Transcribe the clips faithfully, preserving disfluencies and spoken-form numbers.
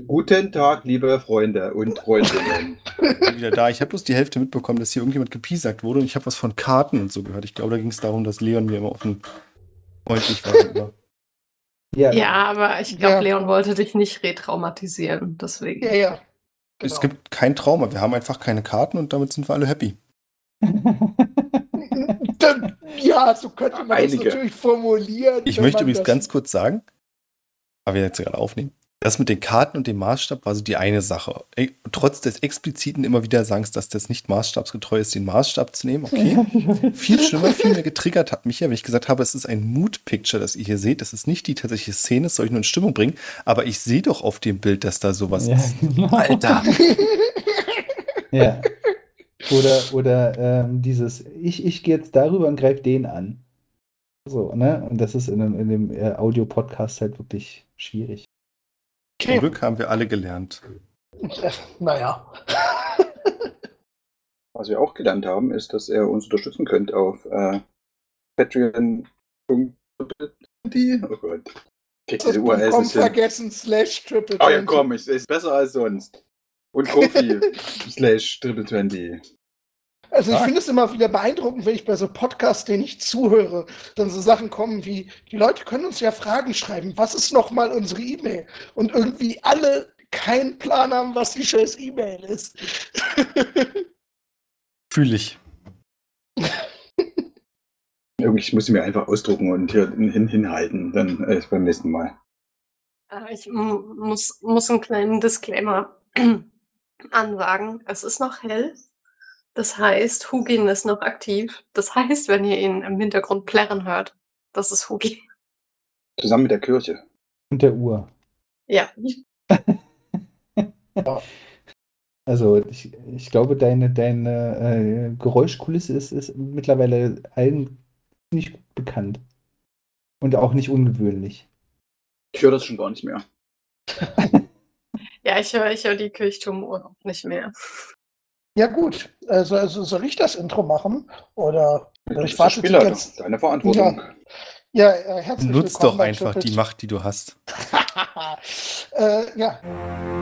Guten Tag, liebe Freunde und Freundinnen. Ich bin wieder da. Ich habe bloß die Hälfte mitbekommen, dass hier irgendjemand gepiesackt wurde und ich habe was von Karten und so gehört. Ich glaube, da ging es darum, dass Leon mir immer offen freundlich war gegenüber. Ja, Ja, aber ich glaube, Ja. Leon wollte dich nicht retraumatisieren, deswegen. Ja, ja. Genau. Es gibt kein Trauma. Wir haben einfach keine Karten und damit sind wir alle happy. Dann, ja, so könnte man Einige. das natürlich formulieren. Ich wenn möchte man übrigens das- ganz kurz sagen, aber wir jetzt gerade aufnehmen, das mit den Karten und dem Maßstab war so die eine Sache. Ey, trotz des expliziten immer wieder Sagens, dass das nicht maßstabsgetreu ist, den Maßstab zu nehmen, okay. Viel schlimmer, viel mehr getriggert hat mich ja, wenn ich gesagt habe, es ist ein Mood-Picture, das ihr hier seht. Das ist nicht die tatsächliche Szene, das soll ich nur in Stimmung bringen, aber ich sehe doch auf dem Bild, dass da sowas Ja, ist. genau. Alter! Ja. Oder, oder ähm, dieses, ich, ich gehe jetzt darüber und greife den an. So, ne? Und das ist in dem, in dem äh, Audio-Podcast halt wirklich schwierig. Zum Okay. Glück haben wir alle gelernt. Äh, Naja. Was wir auch gelernt haben, ist, dass ihr uns unterstützen könnt auf äh, Patreon. Oh Gott. Kriegt diese U R Ls Komm, nicht hin. vergessen, slash triple Oh ja, twenty. komm, es ist besser als sonst. Und Kofi slash triple twenty. Also ich Ah. finde es immer wieder beeindruckend, wenn ich bei so Podcasts, denen ich zuhöre, dann so Sachen kommen wie, die Leute können uns ja Fragen schreiben, was ist nochmal unsere E-Mail? Und irgendwie alle keinen Plan haben, was die scheiß E-Mail ist. Fühle ich. Irgendwie, ich muss sie mir einfach ausdrucken und hier hin, hinhalten, dann äh, beim nächsten Mal. Äh, Ich m- muss, muss einen kleinen Disclaimer ansagen. Es ist noch hell. Das heißt, Hugin ist noch aktiv. Das heißt, wenn ihr ihn im Hintergrund plärren hört, das ist Hugin. Zusammen mit der Kirche. Und der Uhr. Ja. Also ich, ich glaube, deine, deine äh, Geräuschkulisse ist, ist mittlerweile allen nicht gut bekannt. Und auch nicht ungewöhnlich. Ich höre das schon gar nicht mehr. Ja, ich höre ich hör die Kirchturmuhr auch nicht mehr. Ja gut, also, also soll ich das Intro machen? Oder Du ich bist der warte Spieler, die ganz- deine Verantwortung. ja, äh, herzlich Nutz willkommen doch bei einfach Triple die Macht, die du hast. äh, ja.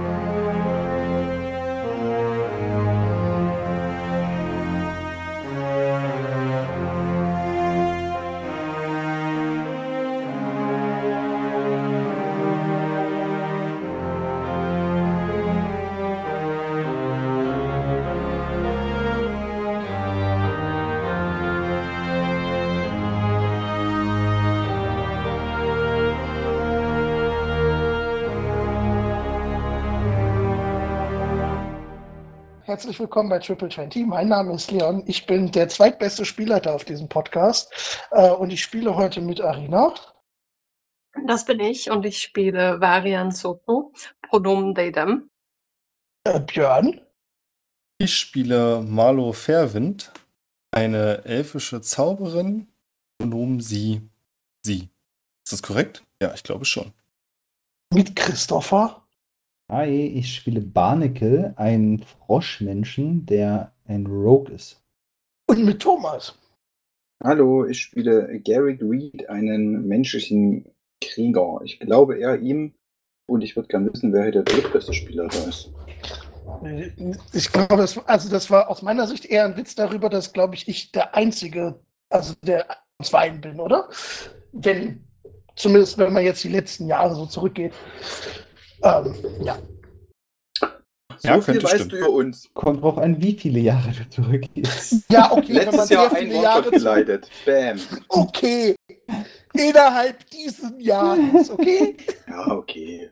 Herzlich willkommen bei Triple twenty. Mein Name ist Leon. Ich bin der zweitbeste Spielleiter auf diesem Podcast. Äh, und ich spiele heute mit Arina. Das bin ich und ich spiele Varian Soto, Pronomen they them. Äh, Björn. Ich spiele Marlo Fairwind, eine elfische Zauberin, Pronomen sie, sie. Ist das korrekt? Ja, ich glaube schon. Mit Christopher. Hi, ich spiele Barnacle, einen Froschmenschen, der ein Rogue ist. Und mit Thomas. Hallo, ich spiele Garrick Reed, einen menschlichen Krieger. Ich glaube eher ihm und ich würde gerne wissen, wer hier der drittbeste Spieler da ist. Ich glaube, das, also das war aus meiner Sicht eher ein Witz darüber, dass, glaube ich, ich der Einzige, also der aus Wein bin, oder? Wenn, zumindest wenn man jetzt die letzten Jahre so zurückgeht. Ähm, ja. So Ja, viel könnte weißt stimmen. du über uns. Kommt drauf an, wie viele Jahre du zurückgehst. Ja, okay, wenn man Letztes sehr Jahr ein viele One-Shot Jahre zurück. geleitet. Bam. Okay. Innerhalb dieses Jahres, okay? Ja, okay.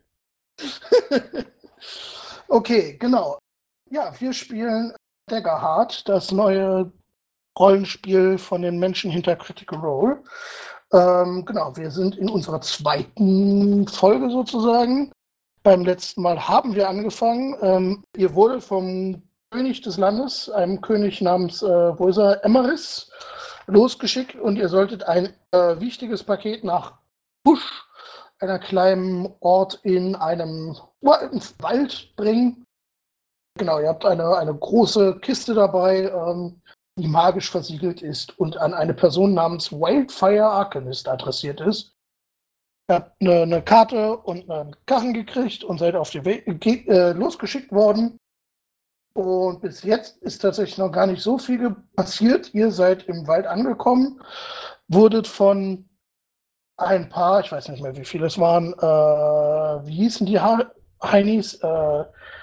Okay, genau. Ja, wir spielen Daggerheart, das neue Rollenspiel von den Menschen hinter Critical Role. Ähm, genau, wir sind in unserer zweiten Folge sozusagen. Beim letzten Mal haben wir angefangen. Ähm, ihr wurde vom König des Landes, einem König namens, äh, wo ist er, Emeris, losgeschickt und ihr solltet ein äh, wichtiges Paket nach Busch, einer kleinen Ort in einem ja, im Wald bringen. Genau, ihr habt eine, eine große Kiste dabei, ähm, die magisch versiegelt ist und an eine Person namens Wildfire Arcanist adressiert ist. Ihr habt eine, eine Karte und einen Karren gekriegt und seid auf die Weg ge- äh, losgeschickt worden. Und bis jetzt ist tatsächlich noch gar nicht so viel passiert. Ihr seid im Wald angekommen, wurdet von ein paar, ich weiß nicht mehr, wie viele es waren, äh, wie hießen die ha Heinis? Äh,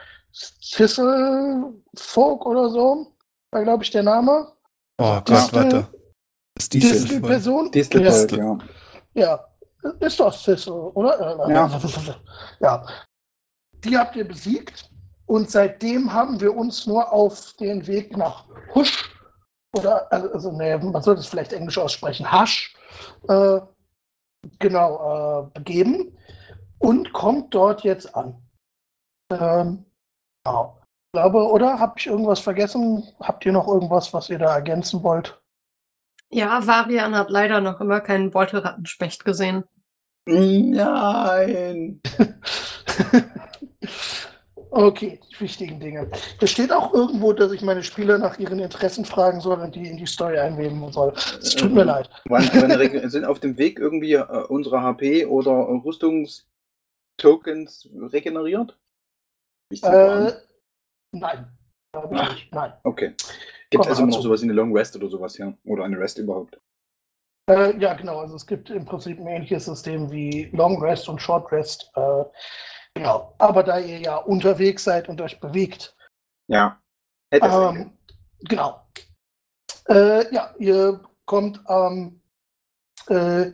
Thistle-Folk oder so, war, glaube ich, der Name. Oh Distel- Gott, warte. Das ist die Distel-Person? Distelvolk, Ja. Ja. Ja, ist doch Thistle, oder? Ja. Ja. Die habt ihr besiegt und seitdem haben wir uns nur auf den Weg nach Husch oder, also, nee, man sollte es vielleicht englisch aussprechen, Hasch, äh, genau, äh, begeben und kommt dort jetzt an. Ähm, genau. Ich glaube, oder? Habe ich irgendwas vergessen? Habt ihr noch irgendwas, was ihr da ergänzen wollt? Ja, Varian hat leider noch immer keinen Beutelrattenspecht gesehen. Nein! Okay, die wichtigen Dinge. Es steht auch irgendwo, dass ich meine Spieler nach ihren Interessen fragen soll und die in die Story einweben soll. Es tut mir Ähm, leid. Wann, wann reg- sind auf dem Weg irgendwie äh, unsere H P oder äh, Rüstungstokens regeneriert? Ich zieh Äh, an. nein, glaube ich Ach. nicht. Nein. Okay. Gibt Komm also immer noch dazu. sowas wie eine Long Rest oder sowas, ja? Oder eine Rest überhaupt? Äh, ja, genau. Also es gibt im Prinzip ein ähnliches System wie Long Rest und Short Rest. Äh, genau. Aber da ihr ja unterwegs seid und euch bewegt, Ja. Hätte es sein ähm, genau. Äh, ja, ihr kommt ähm, äh,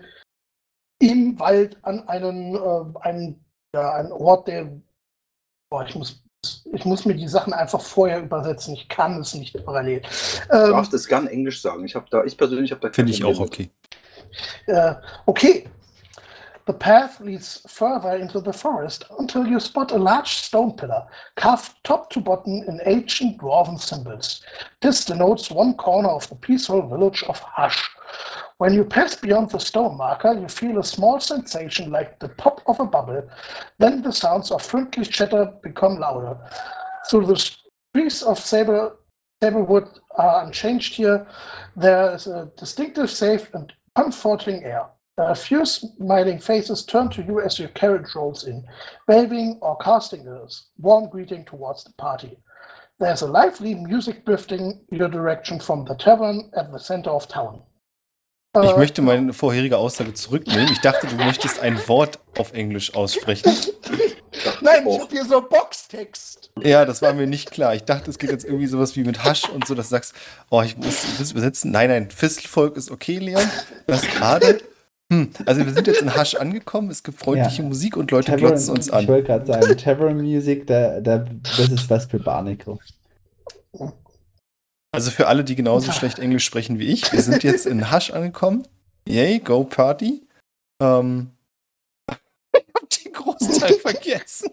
im Wald an einen, äh, einen, ja, einen Ort, der. Boah, ich muss, ich muss mir die Sachen einfach vorher übersetzen. Ich kann es nicht parallel. Du Ähm, darfst es gern Englisch sagen. Ich habe da, ich persönlich habe da Finde kein ich auch Problem mit. okay. Uh, okay. The path leads further into the forest until you spot a large stone pillar carved top to bottom in ancient dwarven symbols. This denotes one corner of the peaceful village of Hush. When you pass beyond the stone marker, you feel a small sensation like the pop of a bubble. Then the sounds of friendly chatter become louder. Through the trees of sable, sablewood are unchanged here. There is a distinctive, safe, and comforting air. A few smiling faces turn to you as your carriage rolls in, waving or casting a warm greeting towards the party. There's a lively music drifting your direction from the tavern at the center of town. Ich Äh, möchte meine vorherige Aussage zurücknehmen. Ich dachte, du möchtest ein Wort auf Englisch aussprechen. Nein, ich hab hier so Boxtext. Ja, das war mir nicht klar. Ich dachte, es geht jetzt irgendwie sowas wie mit Hasch und so, dass du sagst, oh, ich muss das übersetzen. Nein, nein, Fistelvolk ist okay, Leon. Du hast gerade. Hm, also wir sind jetzt in Hasch angekommen, es gibt freundliche Ja. Musik und Leute Tavern, glotzen uns ich an. wollte gerade sagen, Tavern Music, da, da, das ist was für Barnacle. Also für alle, die genauso schlecht Englisch sprechen wie ich, wir sind jetzt in Hasch angekommen. Yay, go Party. Ähm, ich hab den Großteil vergessen.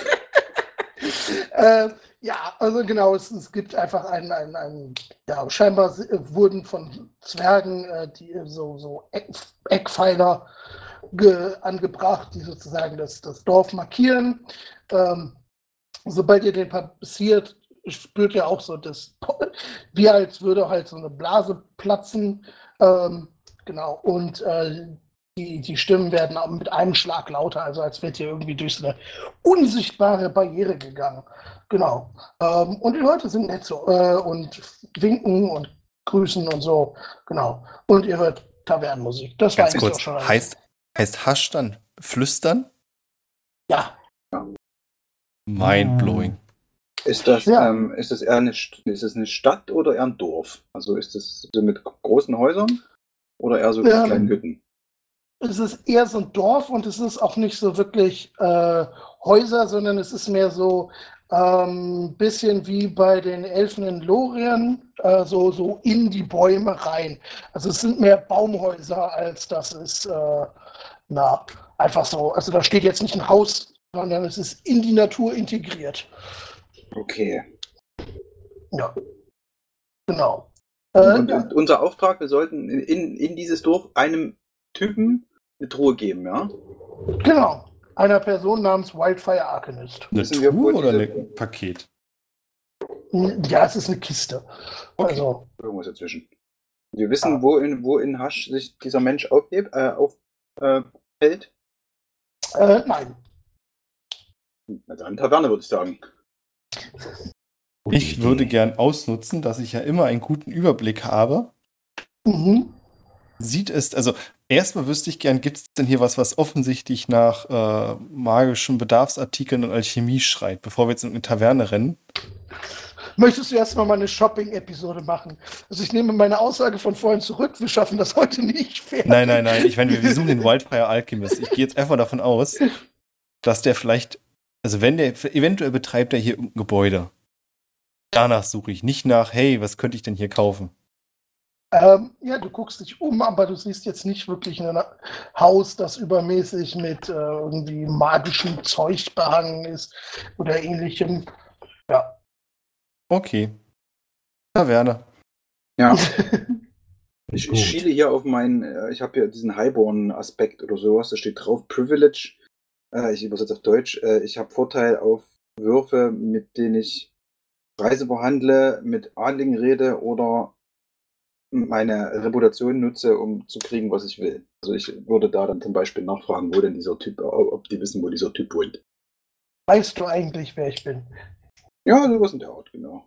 äh, ja, also genau, es, es gibt einfach einen, einen, einen ja, scheinbar wurden von Zwergen äh, die so, so Eck, Eckpfeiler ge, angebracht, die sozusagen das, das Dorf markieren. Ähm, sobald ihr den passiert, spürt ihr auch so das, wie als würde halt so eine Blase platzen. Ähm, genau, und äh, die, die Stimmen werden auch mit einem Schlag lauter, also als wärt ihr irgendwie durch so eine unsichtbare Barriere gegangen. Genau. Ähm, und die Leute sind nett so äh, und winken und grüßen und so. Genau. Und ihr hört Tavernenmusik. Das war Ganz eigentlich kurz, auch schon alles. heißt, heißt Hasch dann flüstern? Ja. Mindblowing. Ist das, Ja. ähm, ist das eher eine, St- ist das eine Stadt oder eher ein Dorf? Also ist das so mit großen Häusern oder eher so mit Ähm, kleinen Hütten? Es ist eher so ein Dorf und es ist auch nicht so wirklich äh, Häuser, sondern es ist mehr so ein ähm, bisschen wie bei den Elfen in Lorien, äh, so, so in die Bäume rein. Also es sind mehr Baumhäuser, als das ist, äh, na, einfach so. Also da steht jetzt nicht ein Haus, sondern es ist in die Natur integriert. Okay. Ja, genau. Äh, Und, ja, und unser Auftrag, wir sollten in, in dieses Dorf einem Typen eine Truhe geben, ja? genau. Einer Person namens Wildfire Arcanist. Eine Wissen wir, wo Truhe oder diese- ein Paket? Ja, es ist eine Kiste. Okay. Also, Irgendwas dazwischen. Wir wissen, Ah. wo in, wo in Hasch sich dieser Mensch aufhebt, äh, aufhält. Äh, nein. Na dann Taverne, würde ich sagen. Ich würde gern ausnutzen, dass ich ja immer einen guten Überblick habe. Mhm. Sieht es, also erstmal wüsste ich gern, gibt es denn hier was, was offensichtlich nach äh, magischen Bedarfsartikeln und Alchemie schreit, bevor wir jetzt in eine Taverne rennen? Möchtest du erstmal mal eine Shopping-Episode machen? Also ich nehme meine Aussage von vorhin zurück, wir schaffen das heute nicht fertig. Nein, nein, nein, ich meine, wir, wir suchen den Wildfire Alchemist. Ich gehe jetzt einfach davon aus, dass der vielleicht, also wenn der, eventuell betreibt er hier ein Gebäude. Danach suche ich, nicht nach, hey, was könnte ich denn hier kaufen? Ähm, ja, du guckst dich um, aber du siehst jetzt nicht wirklich ein Haus, das übermäßig mit äh, irgendwie magischem Zeug behangen ist oder ähnlichem. Ja. Okay. Taverne. Ja. Ich, Gut. ich schiele hier auf meinen, äh, ich habe hier diesen Highborn-Aspekt oder sowas, da steht drauf Privilege. Äh, ich übersetze auf Deutsch. Äh, ich habe Vorteil auf Würfe, mit denen ich Preise verhandle, mit Adligen rede oder meine Reputation nutze, um zu kriegen, was ich will. Also ich würde da dann zum Beispiel nachfragen, wo denn dieser Typ, ob die wissen, wo dieser Typ wohnt. Weißt du eigentlich, wer ich bin? Ja, sowas in der Art, genau.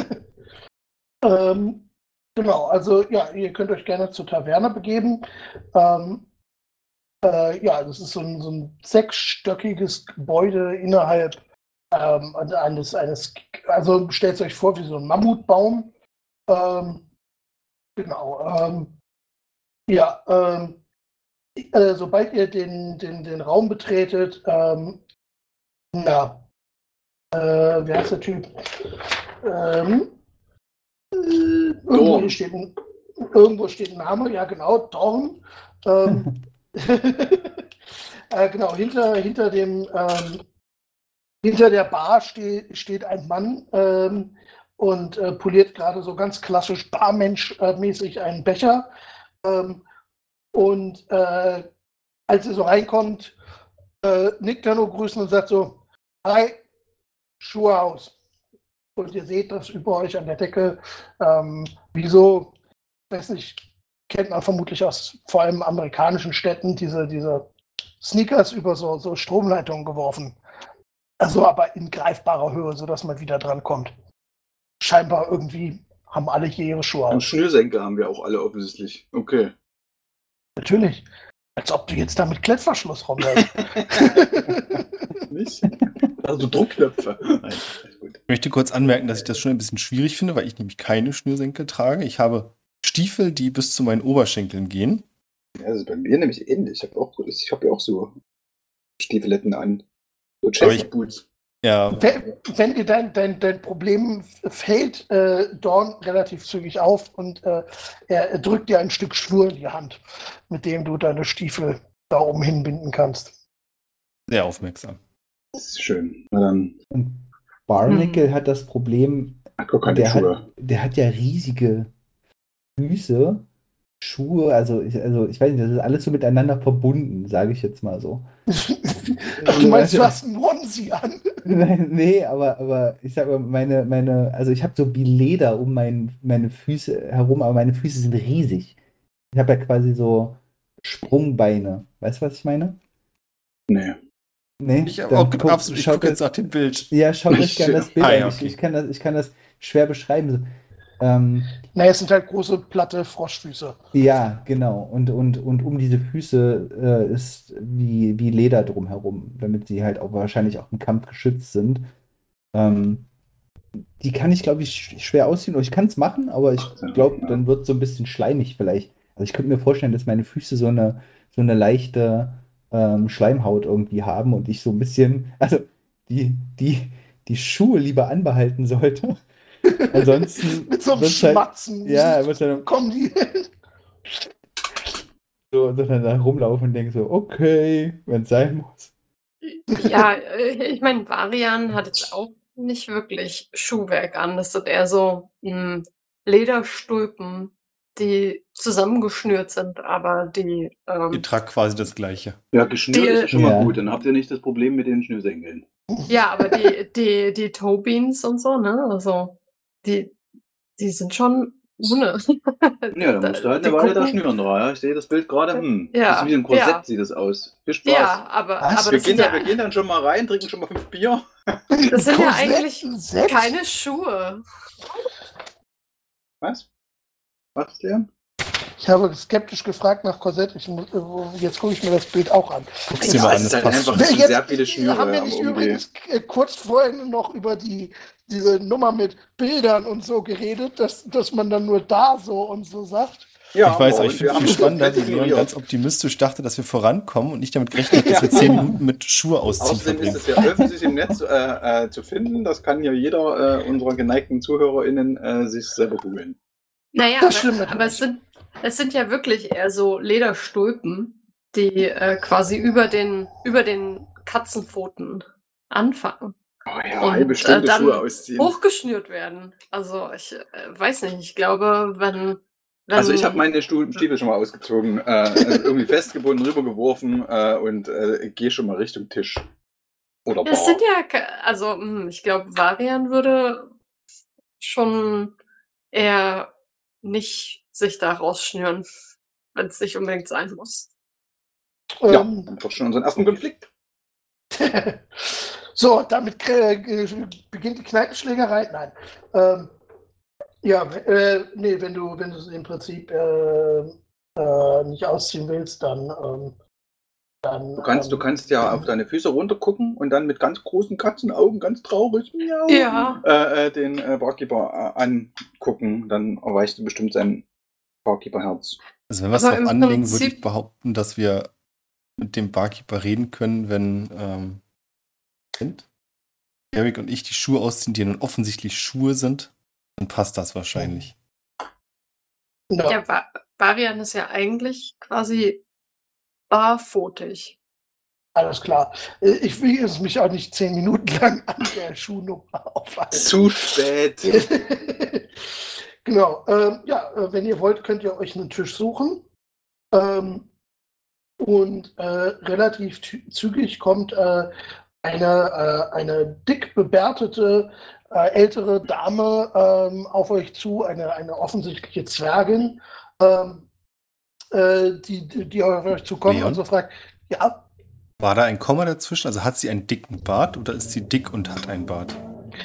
ähm, genau, also ja, ihr könnt euch gerne zur Taverne begeben. Ähm, äh, ja, das ist so ein, so ein sechsstöckiges Gebäude innerhalb ähm, eines, eines, also stellt euch vor wie so ein Mammutbaum. Ähm, genau. Ähm, ja, ähm, äh, sobald ihr den, den, den Raum betretet, ähm, na, äh, wie heißt der Typ? Ähm, äh, irgendwo, Dorn. hier steht ein, irgendwo steht ein Name, ja genau, Dorn. Ähm, äh, genau, hinter, hinter dem ähm, hinter der Bar ste steht ein Mann ähm, und äh, poliert gerade so ganz klassisch Barmensch-mäßig einen Becher. Ähm, und äh, als ihr so reinkommt, äh, nickt er nur grüßen und sagt so, hi, Schuhe aus. Und ihr seht das über euch an der Decke. Ähm, wieso, weiß nicht, kennt man vermutlich aus vor allem amerikanischen Städten, diese, diese Sneakers über so, so Stromleitungen geworfen. Also aber in greifbarer Höhe, sodass man wieder dran kommt. Scheinbar irgendwie haben alle hier ihre Schuhe Einen aus. Schnürsenkel haben wir auch alle offensichtlich. Okay. Natürlich. Als ob du jetzt da mit Klettverschluss rumläufst. Nicht? Also Druckknöpfe. Nein, alles gut. Ich möchte kurz anmerken, dass ich das schon ein bisschen schwierig finde, weil ich nämlich keine Schnürsenkel trage. Ich habe Stiefel, die bis zu meinen Oberschenkeln gehen. Ja, das ist bei mir nämlich ähnlich. Ich habe auch, ich hab ja auch so Stiefeletten an. So Aber ich- Chelsea-Boots. Ja, Wenn, wenn dir dein, dein, dein Problem fällt, äh, Dorn relativ zügig auf und äh, er, er drückt dir ein Stück Schnur in die Hand, mit dem du deine Stiefel da oben hinbinden kannst. sehr aufmerksam. Das ist schön. Na dann, Und Barnacle Mhm. hat das Problem, ach, guck keine der Schuhe. hat, der hat ja riesige Füße, Schuhe, also ich, also ich weiß nicht, das ist alles so miteinander verbunden, sage ich jetzt mal so. Ach, du meinst, du hast einen Onesie an? Nein, nee, aber, aber ich sag mal, meine, meine, also ich habe so wie Leder um mein, meine Füße herum, aber meine Füße sind riesig. Ich habe ja quasi so Sprungbeine. Weißt du, was ich meine? Nee. Nee? Ich, Dann auch, guck- absolut, ich schaut gucke jetzt euch- nach dem Bild. Ja, schaut euch gerne das Bild Ah, an. ja, Ich, okay. ich, kann das, ich kann das schwer beschreiben. So, ähm, Naja, es sind halt große, platte Froschfüße. ja, genau. Und, und, und um diese Füße äh, ist wie, wie Leder drumherum, damit sie halt auch wahrscheinlich auch im Kampf geschützt sind. Ähm, die kann ich, glaube ich, sch- schwer ausziehen. Oder ich kann es machen, aber ich Ach, ja, glaube, ja. dann wird es so ein bisschen schleimig vielleicht. Also ich könnte mir vorstellen, dass meine Füße so eine, so eine leichte ähm, Schleimhaut irgendwie haben und ich so ein bisschen, also die, die, die Schuhe lieber anbehalten sollte. Ansonsten Mit so einem wird's halt, Schmatzen. ja, wird dann Kommen die. so, so dann da rumlaufen und denken so, okay, wenn es sein muss. Ja, äh, ich meine, Varian hat jetzt auch nicht wirklich Schuhwerk an. Das sind eher so mh, Lederstulpen, die zusammengeschnürt sind, aber die, Ihr ähm, tragt quasi das Gleiche. Ja, geschnürt Die- ist ja schon Ja. mal gut. Dann habt ihr nicht das Problem mit den Schnürsenkeln. ja, aber die, die, die Toe Beans und so, ne? Also, die, die sind schon ohne. Ja, dann musst du halt eine Weile da schnüren. Ja. Ich sehe das Bild gerade. Hm. Ja, Das ist wie ein Korsett ja. sieht das aus. Viel Spaß. Ja, aber, Was? aber wir, das gehen sind dann, ja, wir gehen dann schon mal rein, trinken schon mal fünf Bier. das sind ja Korsett, eigentlich Sex? keine Schuhe. Was? Was, Leon? Ich habe skeptisch gefragt nach Korsett. Ich, muss- äh, jetzt gucke ich mir das Bild auch an. Guck's dir mal an, es das ist halt passt einfach schon. es sind Jetzt sehr viele Schnüre haben wir am nicht Umgehen. übrigens äh, kurz vorhin noch über die, diese Nummer mit Bildern und so geredet, dass, dass man dann nur da so und so sagt? Ja, Ich weiß, aber und ich wir finde haben viel es spannender, komplett wie Leon ignoriert. ganz optimistisch dachte, dass wir vorankommen und nicht damit gerechnet hat, dass wir zehn Minuten mit Schuhe ausziehen Außerdem ist verbringen. es ja öffentlich im Netz äh, äh, zu finden. Das kann ja jeder äh, unserer geneigten ZuhörerInnen äh, sich selber googeln. Naja, Das stimmt aber, natürlich. aber es, sind, es sind ja wirklich eher so Lederstulpen, die äh, quasi über den, über den Katzenpfoten anfangen Oh ja, und eine bestimmte äh, dann Schuhe ausziehen. hochgeschnürt werden. Also ich äh, weiß nicht, ich glaube, wenn... wenn Also ich habe meine Stu- Stiefel schon mal ausgezogen, äh, irgendwie festgebunden, rübergeworfen äh, und äh, gehe schon mal Richtung Tisch. Oder Bar. Das sind ja, ke- also hm, ich glaube, Varian würde schon eher nicht sich da rausschnüren, wenn es nicht unbedingt sein muss. Ja, Ähm, haben wir schon unseren ersten Konflikt. so, damit äh, ge- beginnt die Kneipenschlägerei. Nein. Ähm, ja, äh, nee, wenn du, wenn du es im Prinzip äh, äh, nicht ausziehen willst, dann, ähm, dann Du kannst, du ähm, kannst ja auf deine Füße runtergucken und dann mit ganz großen Katzenaugen, ganz traurig, miau, Ja. äh, äh, den äh, Barkeeper äh, angucken. Dann erweichst du bestimmt sein Barkeeper-Herz. Also wenn wir es Aber drauf im anlegen, würde Prinzip- ich behaupten, dass wir mit dem Barkeeper reden können, wenn ähm, sind. Eric und ich die Schuhe ausziehen, die nun offensichtlich Schuhe sind, dann passt das wahrscheinlich. ja. Ja, Va- Varian ist ja eigentlich quasi barfotig. Alles klar. Äh, Ich will jetzt mich auch nicht zehn Minuten lang an der Schuhnummer aufhalten. Zu spät. Genau. Ähm, ja, äh, wenn ihr wollt, könnt ihr euch einen Tisch suchen. Ähm, und äh, relativ zü- zügig kommt äh, eine, äh, eine dick bebärtete äh, ältere Dame ähm, auf euch zu, eine, eine offensichtliche Zwergin, ähm, äh, die, die, die auf euch zukommt Leon? und so fragt, ja, War da ein Komma dazwischen? Also hat sie einen dicken Bart oder ist sie dick und hat einen Bart?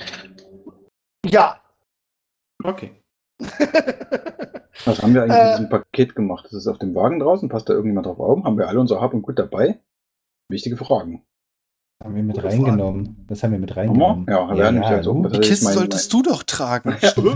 ja. Okay. Was haben wir eigentlich Äh, mit diesem Paket gemacht? Das ist auf dem Wagen draußen. Passt da irgendjemand drauf auf? Haben wir alle unser Hab und Gut dabei? Wichtige Fragen. Haben wir mit Gute reingenommen. Das haben wir mit Haben reingenommen. wir? Ja, wäre nämlich jetzt auch. du. Das Die ist Kiste mein- solltest du doch tragen.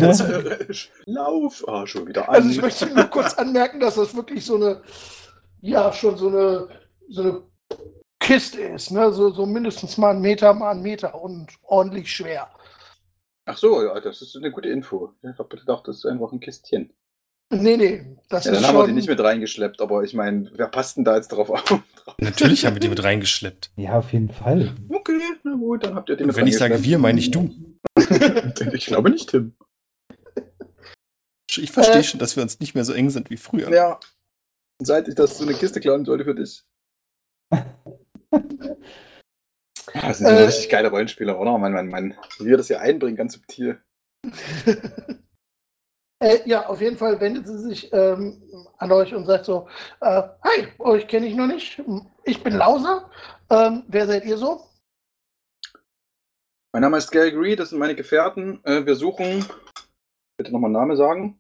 Lauf! Ah, schon wieder an. Also ich möchte nur kurz anmerken, dass das wirklich so eine, ja, schon so eine, so eine Kiste ist, ne? So, so mindestens mal einen Meter mal einen Meter und ordentlich schwer. Ach so, ja, das ist eine gute Info. Ich habe gedacht, das ist einfach ein Kistchen. Nee, nee, das Ja, ist dann haben wir schon. die nicht mit reingeschleppt, aber ich meine, wer passt denn da jetzt drauf auf? Natürlich haben wir die mit reingeschleppt. Ja, auf jeden Fall. Okay, na gut, dann habt ihr die Und mit wenn ich sage wir, meine ich du. reingeschleppt. Ich glaube nicht, Tim. Ich verstehe Äh. schon, dass wir uns nicht mehr so eng sind wie früher. Ja, seit ich das so eine Kiste klauen sollte für dich. Ah, das sind so Äh. richtig geile Rollenspieler, oder? Mann, Mann, Mann. Wie wir das hier einbringen, ganz subtil. äh, ja, auf jeden Fall wendet sie sich ähm, an euch und sagt so, äh, hi, euch kenne ich noch nicht. Ich bin Lauser. Ähm, wer seid ihr so? Mein Name ist Gary Gree, das sind meine Gefährten. Äh, wir suchen, bitte nochmal Name sagen,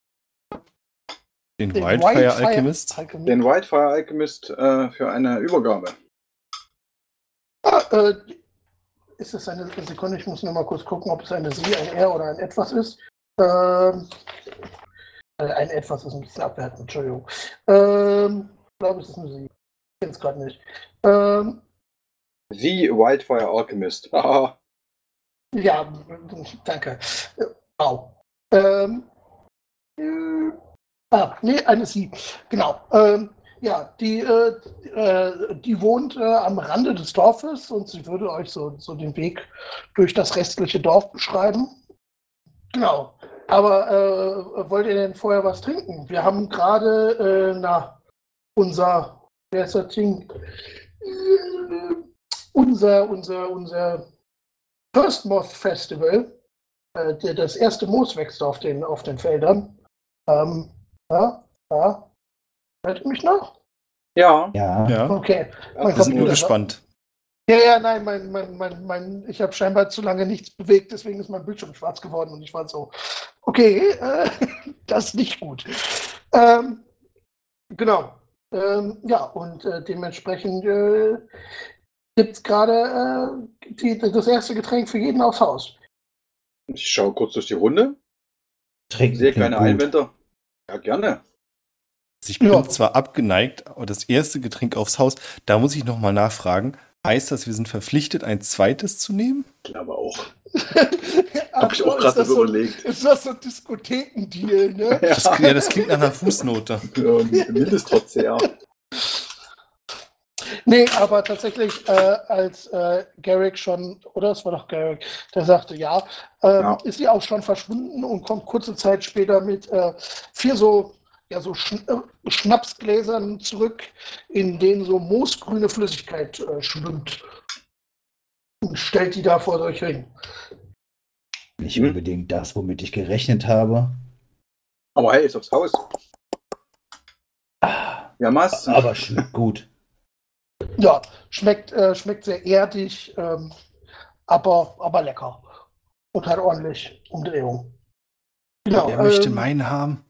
Den, Den Wildfire, Wildfire Alchemist. Alchemist. den Whitefire Alchemist äh, für eine Übergabe. Ah, äh, ist es eine Sekunde? Ich muss noch mal kurz gucken, ob es eine Sie, ein Er oder ein Etwas ist. Ähm, äh, ein Etwas ist ein bisschen abwertend, Entschuldigung. Ähm, ich glaube, es ist eine Sie. Ich kenne es gerade nicht. Ähm, The Whitefire Alchemist. Haha. ja, danke. Äh, Wow. Ähm, äh, ah, nee, eine Sie. Genau. Ähm, ja, die, äh, äh, die wohnt äh, am Rande des Dorfes und sie würde euch so, so den Weg durch das restliche Dorf beschreiben. Genau. Aber äh, wollt ihr denn vorher was trinken? Wir haben gerade, äh, na, unser, wer ist das Ding? Äh, unser, unser, unser First Moth Festival. Äh, der, das erste Moos wächst auf den, auf den Feldern. Ähm, ja, ja. Hört ihr mich noch? Ja. Ja. Ja, Okay. Ja, Mein wir sind nur Computer- gespannt. Ja, ja, nein, mein, mein, mein, mein, ich habe scheinbar zu lange nichts bewegt, deswegen ist mein Bildschirm schwarz geworden und ich war so, okay, äh, das ist nicht gut. Ähm, genau. Ähm, ja, und äh, dementsprechend äh, gibt es gerade äh, die- das erste Getränk für jeden aufs Haus. Ich schaue kurz durch die Runde. Trinken Sehe klingt keine gut. Einwände. Ja, gerne. Ich bin Ja. zwar abgeneigt, aber das erste Getränk aufs Haus, da muss ich nochmal nachfragen. Heißt das, wir sind verpflichtet, ein zweites zu nehmen? Ich glaube auch. Hab Hab ich auch gerade so überlegt. Ist das so ein Diskothekendeal, ne? Das, ja, das klingt nach einer Fußnote. Ähm, Mindestverzehr. Nee, aber tatsächlich, äh, als äh, Garrick schon, oder es war doch Garrick, der sagte ja, ähm, Ja. ist sie auch schon verschwunden und kommt kurze Zeit später mit äh, vier so, ja, so Schn äh, Schnapsgläsern zurück, in denen so moosgrüne Flüssigkeit äh, schwimmt. Und stellt die da vor euch hin. Nicht Hm. unbedingt das, womit ich gerechnet habe. Aber hey, ist aufs Haus. Ah, Ja, was? aber schmeckt gut. Ja, schmeckt, äh, schmeckt sehr erdig, ähm, aber, aber lecker. Und hat ordentlich Umdrehung. Genau. Wer möchte ähm, meinen haben?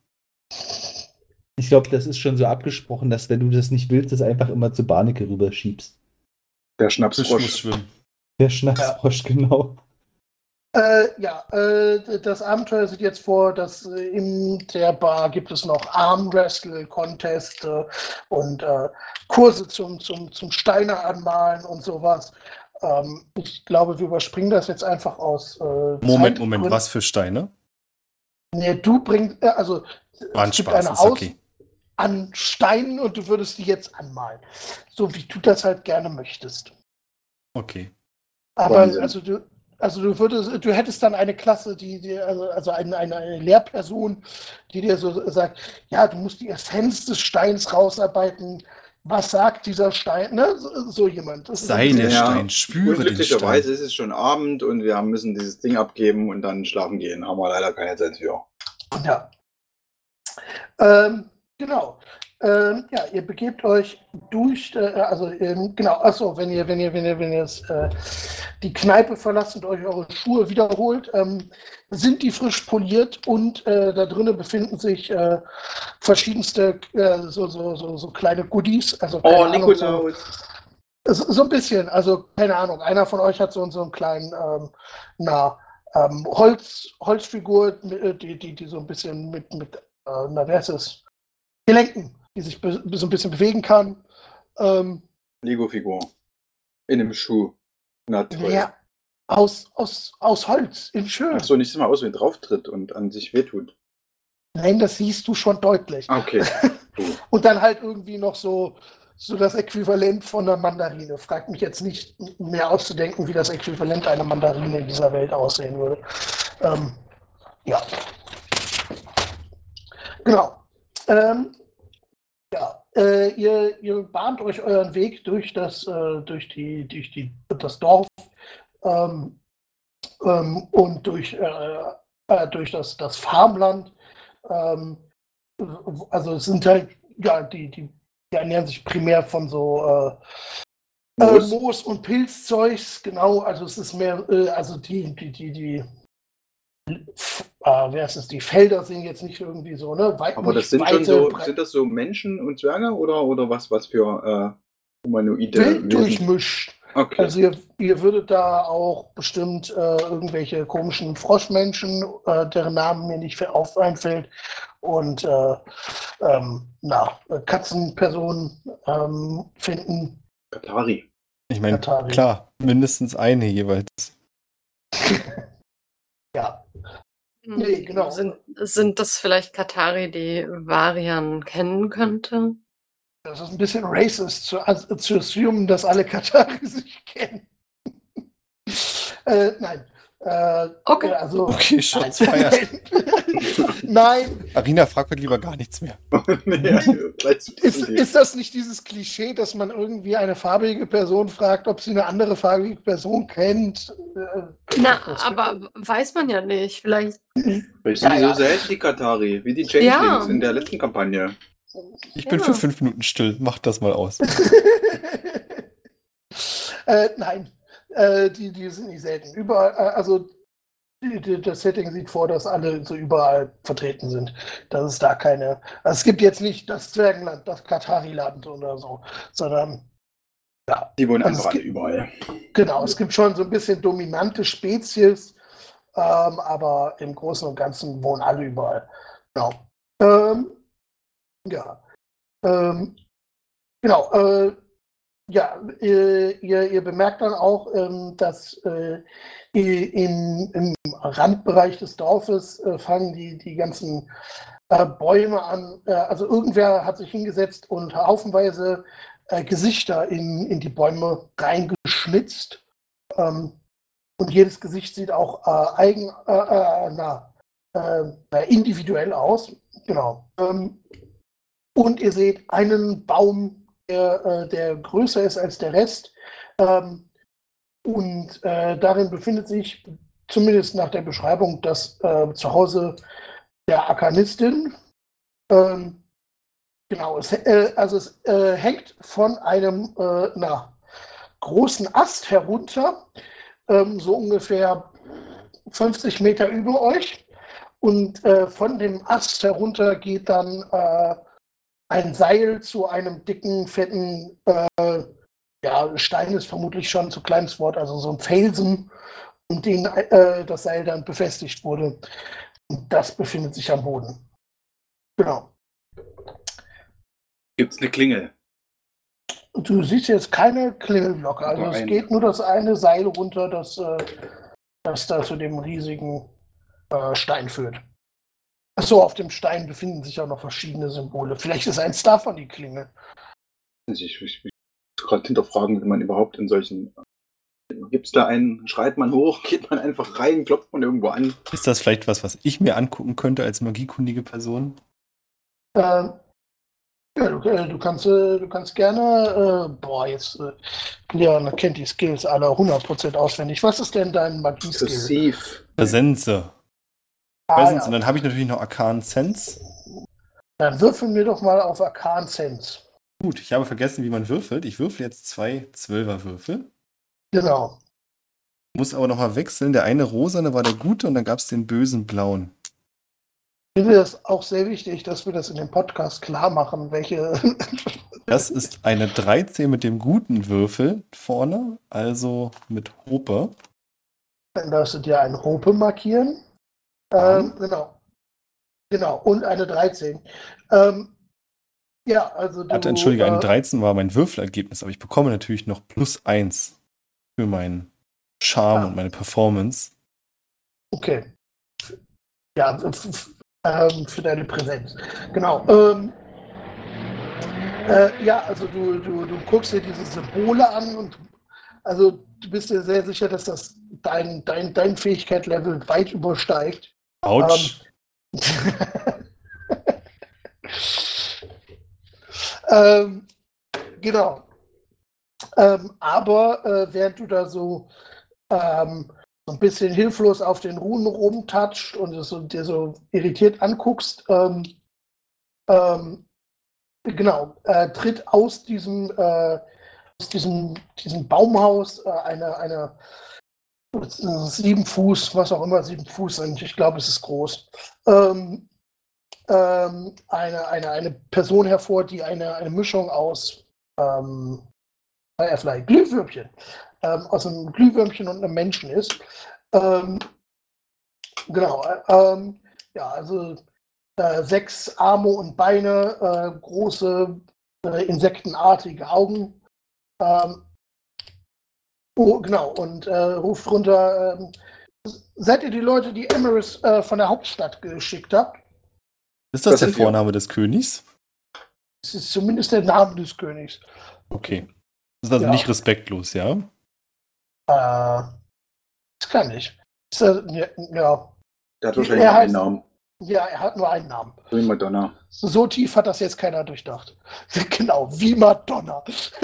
Ich glaube, das ist schon so abgesprochen, dass wenn du das nicht willst, das einfach immer zu Barneke rüberschiebst. Der Fisch muss Schnapsfrosch. schwimmen. Der Schnapsfrosch, genau. Äh, ja, äh, das Abenteuer sieht jetzt vor, dass äh, in der Bar gibt es noch Armwrestle-Contest äh, und äh, Kurse zum, zum, zum Steine anmalen und sowas. Ähm, ich glaube, wir überspringen das jetzt einfach aus. Äh, Moment, Zeitgründen. Moment, was für Steine? Nee, du bringst, äh, also War ein es gibt Spaß, eine ist Aus okay. an Steinen und du würdest die jetzt anmalen. So wie du das halt gerne möchtest. Okay. Aber Wahnsinn. also du, also du würdest, du hättest dann eine Klasse, die dir, also, also eine, eine, eine Lehrperson, die dir so sagt, ja, du musst die Essenz des Steins rausarbeiten. Was sagt dieser Stein? Ne? So, so jemand. Das ist Sei ein der bisschen- Ja, Stein, spüre den Unglücklicherweise Stein. ist es schon Abend und wir müssen dieses Ding abgeben und dann schlafen gehen. Haben wir leider keine Zeit für. Ja. Ähm, genau. Ähm, ja, ihr begebt euch durch, äh, also ähm, genau, achso, wenn ihr, wenn ihr, wenn ihr, wenn ihr jetzt, äh, die Kneipe verlasst und euch eure Schuhe wiederholt, ähm, sind die frisch poliert und äh, da drinnen befinden sich äh, verschiedenste äh, so, so, so, so kleine Goodies. Also keine Oh, Ahnung, so, Nikolaus. so, so ein bisschen, also keine Ahnung, einer von euch hat so, so einen kleinen, ähm, na, ähm, Holz, Holzfigur, äh, die, die, die so ein bisschen mit, mit äh, na, wer ist es? Gelenken, die sich be so ein bisschen bewegen kann. Ähm, Lego-Figur. In einem Schuh. Na toll. ja, aus, aus, aus Holz, in schön. Ach so, nicht mal aus, wie drauf tritt und an sich wehtut. Nein, das siehst du schon deutlich. Okay. Cool. Und dann halt irgendwie noch so, so das Äquivalent von einer Mandarine. Fragt mich jetzt nicht mehr auszudenken, wie das Äquivalent einer Mandarine in dieser Welt aussehen würde. Ähm, ja. Genau. Ähm, ja, äh, ihr, ihr bahnt euch euren Weg durch das, äh, durch die, durch die, das Dorf ähm, ähm, und durch, äh, äh, durch das, das Farmland. Ähm, also es sind halt, ja, die, die, die ernähren sich primär von so äh, äh, Moos. Moos und Pilzzeugs, genau, also es ist mehr, äh, also die, die, die, die äh, wer ist es, die Felder sind jetzt nicht irgendwie so, ne? Weit, Aber das nicht sind schon weite, so, breit- sind das so Menschen und Zwerge oder, oder was, was für äh, humanoide wild Wesen? durchmischt. Okay. Also ihr, ihr würdet da auch bestimmt äh, irgendwelche komischen Froschmenschen, äh, deren Namen mir nicht auf einfällt, und äh, ähm, na, Katzenpersonen ähm, finden. Katari. Ich meine, Atari. klar, mindestens eine jeweils. Ja, Nee, genau. Sind, sind das vielleicht Katari, die Varian kennen könnte? das ist ein bisschen racist zu, also, zu assumen, dass alle Katari sich kennen. äh, nein. Äh, Okay. Also, Okay, Shots feiert. Nein, Arina fragt heute lieber gar nichts mehr. Ja, gleich zu ist, viel. ist das nicht dieses Klischee, dass man irgendwie eine farbige Person fragt, ob sie eine andere farbige Person kennt? Äh, Na, das- aber weiß man ja nicht. Vielleicht. Vielleicht sind Ja, die ja. so selten, die Katari, wie die Changelings Ja. in der letzten Kampagne. Ich bin Ja. für fünf Minuten still. Macht das mal aus. äh, nein, äh, die, die sind nicht selten. Überall, äh, also die, die, das Setting sieht vor, dass alle so überall vertreten sind. Dass es da keine. Also es gibt jetzt nicht das Zwergenland, das Katari-Land oder so, sondern ja. Die wohnen Also einfach es alle gibt- überall. Genau, es gibt schon so ein bisschen dominante Spezies, ähm, aber im Großen und Ganzen wohnen alle überall. Genau. Ähm, ja. Ähm, genau. Äh, ja, äh, ihr, ihr bemerkt dann auch, ähm, dass äh, in, im Randbereich des Dorfes äh, fangen die, die ganzen äh, Bäume an. Äh, also irgendwer hat sich hingesetzt und haufenweise äh, Gesichter in, in die Bäume reingeschnitzt. Ähm, und jedes Gesicht sieht auch äh, eigen, äh, äh, na, äh, individuell aus. Genau. Ähm, und ihr seht einen Baum, der, äh, der größer ist als der Rest. Ähm, und äh, darin befindet sich, zumindest nach der Beschreibung, das äh, Zuhause der Arkanistin. Ähm, genau, es, äh, also es äh, hängt von einem äh, na, großen Ast herunter, ähm, so ungefähr fünfzig Meter über euch. Und äh, von dem Ast herunter geht dann äh, ein Seil zu einem dicken, fetten, äh, ja, Stein ist vermutlich schon zu kleines Wort, also so ein Felsen, um den äh, das Seil dann befestigt wurde. Und das befindet sich am Boden. Genau. Gibt's eine Klingel? Du siehst jetzt keine Klingelglocke, also Nur es eine. geht nur das eine Seil runter, das, äh, das da zu dem riesigen äh, Stein führt. Achso, auf dem Stein befinden sich auch noch verschiedene Symbole. Vielleicht ist eins davon die Klingel. Ich, ich, ich muss gerade hinterfragen, wie man überhaupt in solchen. Gibt es da einen, schreit man hoch, geht man einfach rein, klopft man irgendwo an? Ist das vielleicht was, was ich mir angucken könnte als magiekundige Person? Äh, ja, du, äh, du, kannst, äh, du kannst gerne, äh, boah, jetzt, äh, Leon kennt die Skills alle hundert Prozent auswendig. Was ist denn dein Magie-Skill? Exzessiv. Präsenze. Ah, Präsenz. ja. Und dann habe ich natürlich noch Arcane Sense. Dann würfel mir doch mal auf Arcane Sense. Gut, ich habe vergessen, wie man würfelt. Ich würfel jetzt zwei Zwölfer-Würfel. Genau. Muss aber nochmal wechseln. Der eine rosane war der gute und dann gab es den bösen blauen. Ich finde das auch sehr wichtig, dass wir das in dem Podcast klar machen, welche. Das ist eine dreizehn mit dem guten Würfel vorne, also mit Hope. Dann darfst du dir eine Hope markieren. Ähm, genau. Genau. Und eine dreizehn. Ähm, ja, also du. Ich hatte, entschuldige, eine äh, dreizehn war mein Würfelergebnis, aber ich bekomme natürlich noch plus eins für meinen Charme Ah. und meine Performance. Okay. Ja, f- f- ähm, für deine Präsenz. Genau. Ähm, äh, ja, also du, du, du guckst dir diese Symbole an und also du bist dir sehr sicher, dass das dein, dein, dein Fähigkeitslevel weit übersteigt. Autsch. ähm, genau. Ähm, aber äh, während du da so ähm, so ein bisschen hilflos auf den Runen rumtatscht und es so, dir so irritiert anguckst, ähm, ähm, genau, äh, tritt aus diesem, äh, aus diesem, diesem Baumhaus äh, eine, eine sieben Fuß, was auch immer sieben Fuß sind, ich glaube, es ist groß, ähm, ähm, eine, eine, eine Person hervor, die eine, eine Mischung aus ähm, Firefly, Glühwürmchen, ähm, aus einem Glühwürmchen und einem Menschen ist. Ähm, genau, ähm, ja, also äh, sechs Arme und Beine, äh, große, äh, insektenartige Augen. Ähm, oh, genau, und äh, ruft runter, ähm, seid ihr die Leute, die Emerys äh, von der Hauptstadt geschickt habt? Ist das, Das der sind wir. Vorname des Königs? Das ist zumindest der Name des Königs. Okay. Das ist also Ja. nicht respektlos, ja? Äh, das kann ich. Ist er, ja, ja. Der hat wahrscheinlich Er nur einen heißt- Namen. ja, er hat nur einen Namen. So wie Madonna. So tief hat das jetzt keiner durchdacht. Genau, wie Madonna.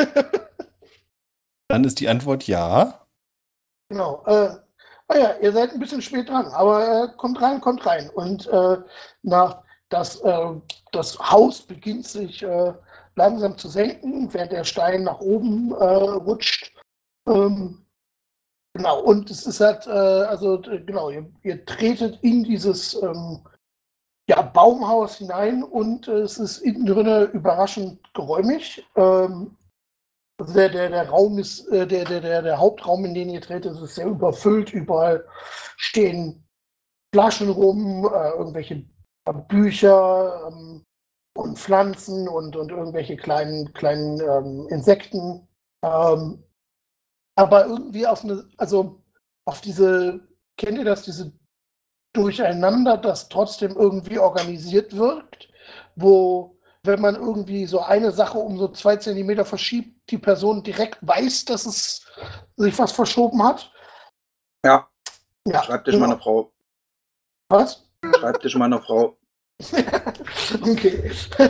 Dann ist die Antwort ja. Genau. Äh, ah ja, ihr seid ein bisschen spät dran, aber äh, kommt rein, kommt rein. Und äh, na, das, äh, das Haus beginnt sich äh, langsam zu senken, während der Stein nach oben äh, rutscht. Ähm, genau, und es ist halt, äh, also äh, genau, ihr, ihr tretet in dieses ähm, ja, Baumhaus hinein und äh, es ist innen drinne überraschend geräumig. Ähm, also der, der, der Raum ist, äh, der, der, der, der Hauptraum, in den ihr tretet, ist sehr überfüllt. Überall stehen Flaschen rum, äh, irgendwelche Bücher ähm, und Pflanzen und, und irgendwelche kleinen, kleinen ähm, Insekten. Ähm, aber irgendwie auf eine, also auf diese, kennt ihr das, diese Durcheinander, das trotzdem irgendwie organisiert wirkt, wo, wenn man irgendwie so eine Sache um so zwei Zentimeter verschiebt, die Person direkt weiß, dass es sich was verschoben hat. Ja, Ja, Schreibtisch genau. meiner Frau. Was? Schreibtisch meiner Frau. Okay.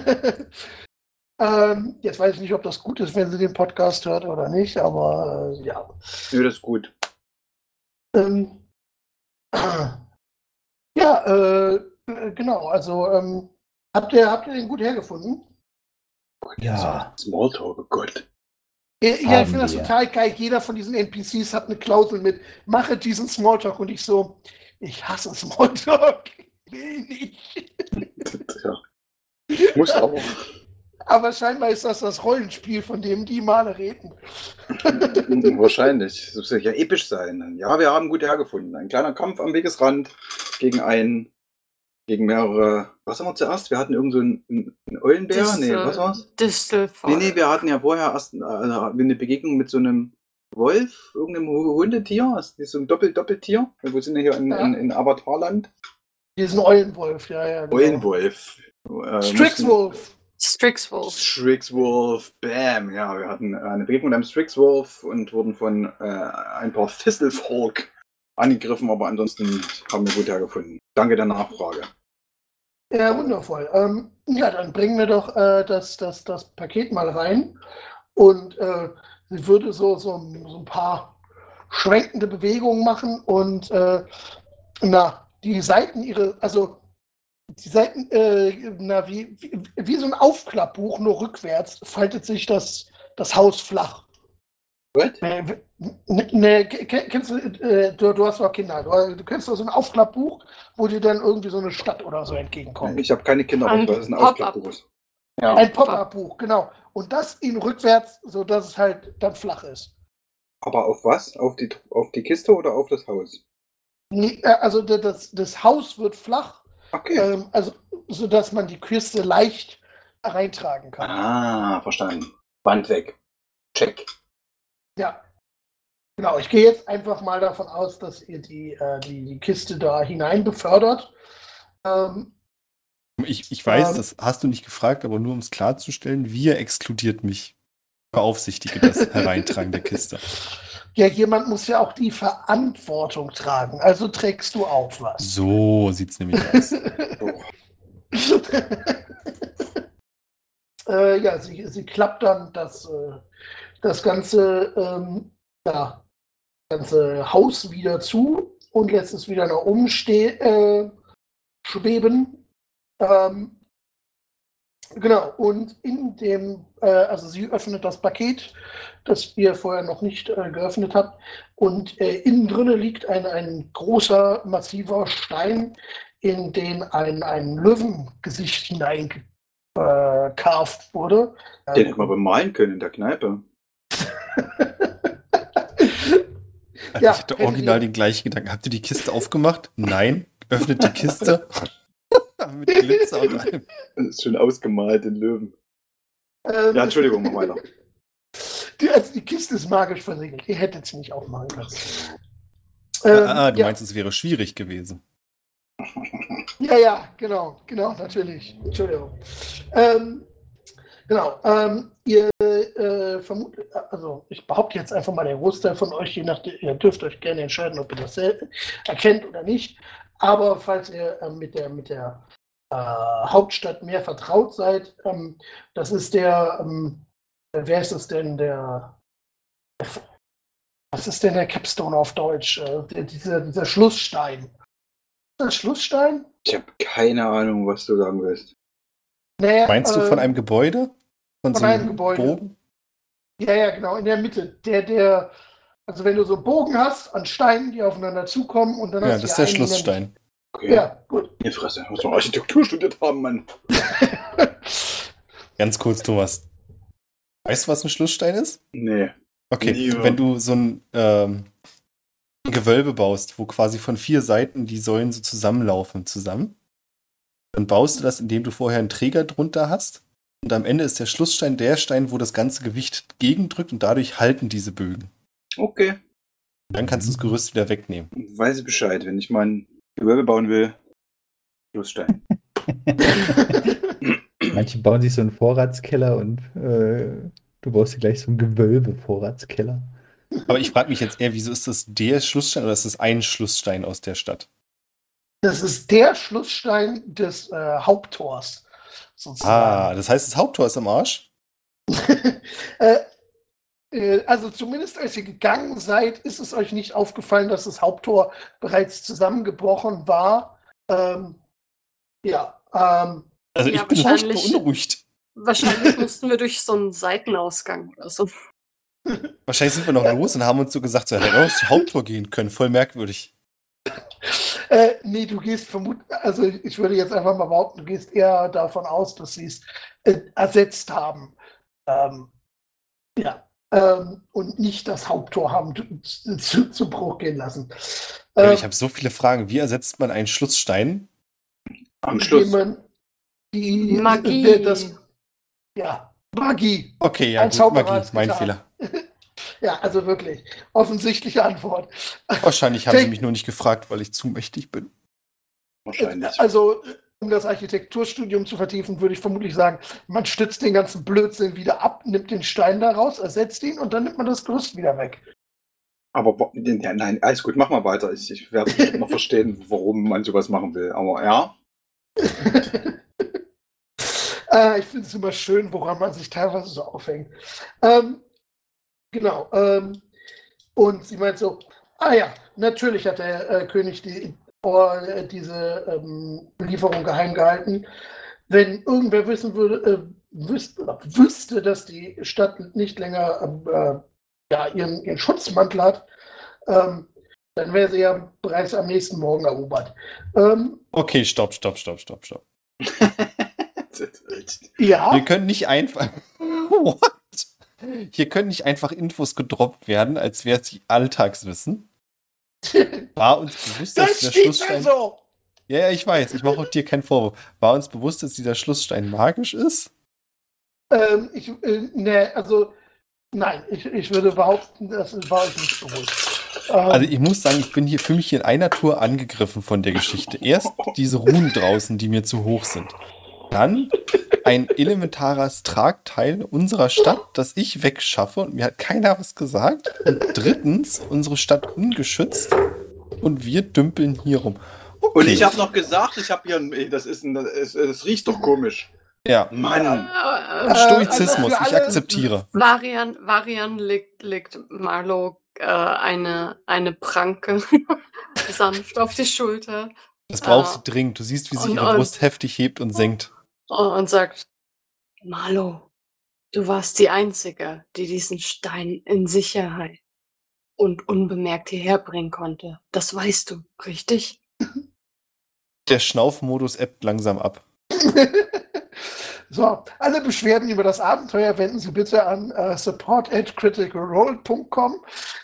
ähm, jetzt weiß ich nicht, ob das gut ist, wenn sie den Podcast hört oder nicht, aber äh, ja. Nö, das ist gut. Ähm, ja, äh, äh, genau, also ähm, habt ihr, habt ihr den gut hergefunden? Ja. Smalltalk, oh Gott. Ja, ja, ich Haben finde das wir. total geil. Jeder von diesen N P Cs hat eine Klausel mit, mache diesen Smalltalk und ich so, ich hasse Smalltalk. Ich will nicht. Ja. Muss aber. Aber scheinbar ist das das Rollenspiel, von dem die Male reden. Wahrscheinlich. Das muss ja episch sein. Ja, wir haben gut hergefunden. Ein kleiner Kampf am Wegesrand gegen einen, gegen mehrere. Was haben wir zuerst? Wir hatten irgend so einen, einen Eulenbär? Nee, was war's? Distelfall. Nee, nee, wir hatten ja vorher erst äh, eine Begegnung mit so einem Wolf, irgendeinem Hu- Hundetier. Das ist so ein Doppel-Doppeltier. Wir sind ja hier in, in, in Avatarland. Diesen Eulenwolf, ja, ja. Genau. Eulenwolf. Äh, Strixwolf. Strixwolf. Strixwolf, bam, ja, wir hatten eine Begegnung mit einem Strixwolf und wurden von äh, ein paar Thistlefolk angegriffen, aber ansonsten haben wir gut hergefunden. Danke der Nachfrage. Ja, wundervoll. Ähm, ja, dann bringen wir doch äh, das, das, das Paket mal rein. Und äh, sie würde so, so, so ein paar schwenkende Bewegungen machen und äh, na, die Seiten ihre, also die Seiten, äh, na, wie, wie, wie so ein Aufklappbuch, nur rückwärts, faltet sich das, das Haus flach. What? Ne, ne, kennst du, äh, du, du hast doch Kinder, du, du kennst doch so ein Aufklappbuch, wo dir dann irgendwie so eine Stadt oder so entgegenkommt. Ich habe keine Kinder, aber Ein ich weiß, es ist ein Pop-up. Aufklappbuch. Ja. Ein Pop-up-Buch, genau. Und das in rückwärts, sodass es halt dann flach ist. Aber auf was? Auf die, auf die Kiste oder auf das Haus? Nee, äh, also da- das, das Haus wird flach, Okay. ähm, also sodass man die Kiste leicht reintragen kann. Ah, verstanden. Wand weg. Check. Ja. Genau, ich gehe jetzt einfach mal davon aus, dass ihr die, äh, die, die Kiste da hinein befördert. Ähm, Ich, ich weiß, Ähm. das hast du nicht gefragt, aber nur um es klarzustellen, wir exkludiert mich. Beaufsichtige das Hereintragen der Kiste. Ja, jemand muss ja auch die Verantwortung tragen. Also trägst du auch was. So sieht's nämlich aus. Oh. äh, ja, sie, sie klappt dann das, äh, das ganze, ähm, ja, ganze Haus wieder zu und lässt es wieder nach oben ste- äh, schweben. Ähm, genau, und in dem, äh, also sie öffnet das Paket, das ihr vorher noch nicht äh, geöffnet habt, und äh, innen drinne liegt ein, ein großer, massiver Stein, in den ein, ein Löwengesicht hineingekarft äh, wurde. Den hätten wir bemalen können in der Kneipe. Also Ja, ich hatte hättet original ihr- den gleichen Gedanken. Habt ihr die Kiste aufgemacht? Nein. Öffnet die Kiste. Mit Glitzer und allem. Das ist schon ausgemalt, den Löwen. Ähm, Ja, Entschuldigung, mach weiter. Die, also die Kiste ist magisch versiegelt. Ihr hättet es nicht aufmachen können. Ähm, ah, du ja, meinst, es wäre schwierig gewesen. ja, ja, genau, genau, natürlich. Entschuldigung. Ähm, genau. Ähm, ihr, äh, vermute, also ich behaupte jetzt einfach mal, der Großteil von euch, je nachdem, ihr dürft euch gerne entscheiden, ob ihr das sel- erkennt oder nicht. Aber falls ihr äh, mit der, mit der äh, Hauptstadt mehr vertraut seid, ähm, das ist der, ähm, wer ist es denn, der, was ist denn der Capstone auf Deutsch? Äh, der, dieser, dieser Schlussstein. Ist das Schlussstein? Ich habe keine Ahnung, was du sagen willst. Naja, Meinst du von äh, einem Gebäude? Von, von so einem Gebäude. Bogen? Ja, ja, genau, in der Mitte. Der, der, also wenn du so einen Bogen hast an Steinen, die aufeinander zukommen und dann Ja, hast du das ist ja der einen in der Schlussstein. Okay. Mitte. Ja, gut. Die Fresse, muss man Architektur studiert haben, Mann. Ganz kurz, Thomas. Weißt du, was ein Schlussstein ist? Nee. Okay, Ja. wenn du so ein ähm, Gewölbe baust, wo quasi von vier Seiten die Säulen so zusammenlaufen zusammen, dann baust du das, indem du vorher einen Träger drunter hast. Und am Ende ist der Schlussstein der Stein, wo das ganze Gewicht gegendrückt und dadurch halten diese Bögen. Okay. Und dann kannst du das Gerüst wieder wegnehmen. Weiß ich Bescheid, wenn ich mal ein Gewölbe bauen will. Schlussstein. Manche bauen sich so einen Vorratskeller und äh, du baust dir gleich so einen Gewölbe-Vorratskeller. Aber ich frage mich jetzt eher, wieso ist das der Schlussstein oder ist das ein Schlussstein aus der Stadt? Das ist der Schlussstein des äh, Haupttors, Ah, sozusagen. das heißt, das Haupttor ist am Arsch? äh, äh, also zumindest als ihr gegangen seid, ist es euch nicht aufgefallen, dass das Haupttor bereits zusammengebrochen war. Ähm, ja, ähm, Also Ja, ich bin leicht wahrscheinlich- beunruhigt. Wahrscheinlich mussten wir durch so einen Seitenausgang oder so. Wahrscheinlich sind wir noch los und haben uns so gesagt, so, hätten wir aufs Haupttor gehen können. Voll merkwürdig. Äh, nee, du gehst vermutlich, also ich würde jetzt einfach mal behaupten, du gehst eher davon aus, dass sie es äh, ersetzt haben. Ähm, ja, ähm, und nicht das Haupttor haben zu, zu, zu Bruch gehen lassen. Ja, Ähm, ich habe so viele Fragen. Wie ersetzt man einen Schlussstein? Am Schluss. indem man die, Magie. äh, Das, ja, Magie. Okay, ja, Ein gut, Zauberer Magie, hat's mein getan. Fehler. Ja, also wirklich. Offensichtliche Antwort. Wahrscheinlich haben sie Take- mich nur nicht gefragt, weil ich zu mächtig bin. Wahrscheinlich. Also, um das Architekturstudium zu vertiefen, würde ich vermutlich sagen, man stützt den ganzen Blödsinn wieder ab, nimmt den Stein daraus, ersetzt ihn und dann nimmt man das Gerüst wieder weg. Aber wo- ja, nein, alles gut, mach mal weiter. Ich, ich werde bestimmt noch verstehen, warum man sowas machen will. Aber ja. äh, ich finde es immer schön, woran man sich teilweise so aufhängt. Ähm, genau. Ähm, und sie meint so, ah ja, natürlich hat der äh, König die, äh, diese ähm, Lieferung geheim gehalten. Wenn irgendwer wissen würde, äh, wüsste, wüsste, dass die Stadt nicht länger ähm, äh, ja, ihren, ihren Schutzmantel hat, ähm, dann wäre sie ja bereits am nächsten Morgen erobert. Ähm, Okay, stopp, stopp, stopp, stopp, stopp. ja, Wir können nicht einfach. What? Hier können nicht einfach Infos gedroppt werden, als wäre es Alltagswissen. War uns bewusst, dass das dieser steht Schlussstein. also. Ja, ja, ich weiß, ich mache auch dir keinen Vorwurf. War uns bewusst, dass dieser Schlussstein magisch ist? Ähm, ich, äh, ne, also, nein, ich, ich würde behaupten, das war euch nicht bewusst. Ähm, Also ich muss sagen, ich bin hier für mich in einer Tour angegriffen von der Geschichte. Erst diese Runen draußen, die mir zu hoch sind. Dann ein elementares Tragteil unserer Stadt, das ich wegschaffe und mir hat keiner was gesagt. Und drittens unsere Stadt ungeschützt und wir dümpeln hier rum. Okay. Und ich habe noch gesagt, ich habe hier ein, das ist ein, das, das riecht doch komisch. Ja, Mann. Äh, Stoizismus, also für ich alle- akzeptiere. Varian, Varian legt, legt Marlo äh, eine, eine Pranke sanft auf die Schulter Das braucht sie Ah. dringend. Du siehst, wie sich Und- ihre und- Brust heftig hebt und senkt. und sagt, Marlo, du warst die Einzige, die diesen Stein in Sicherheit und unbemerkt hierher bringen konnte. Das weißt du, richtig? Der Schnaufmodus ebbt langsam ab. So, alle Beschwerden über das Abenteuer wenden Sie bitte an äh, support at criticalrole punkt com.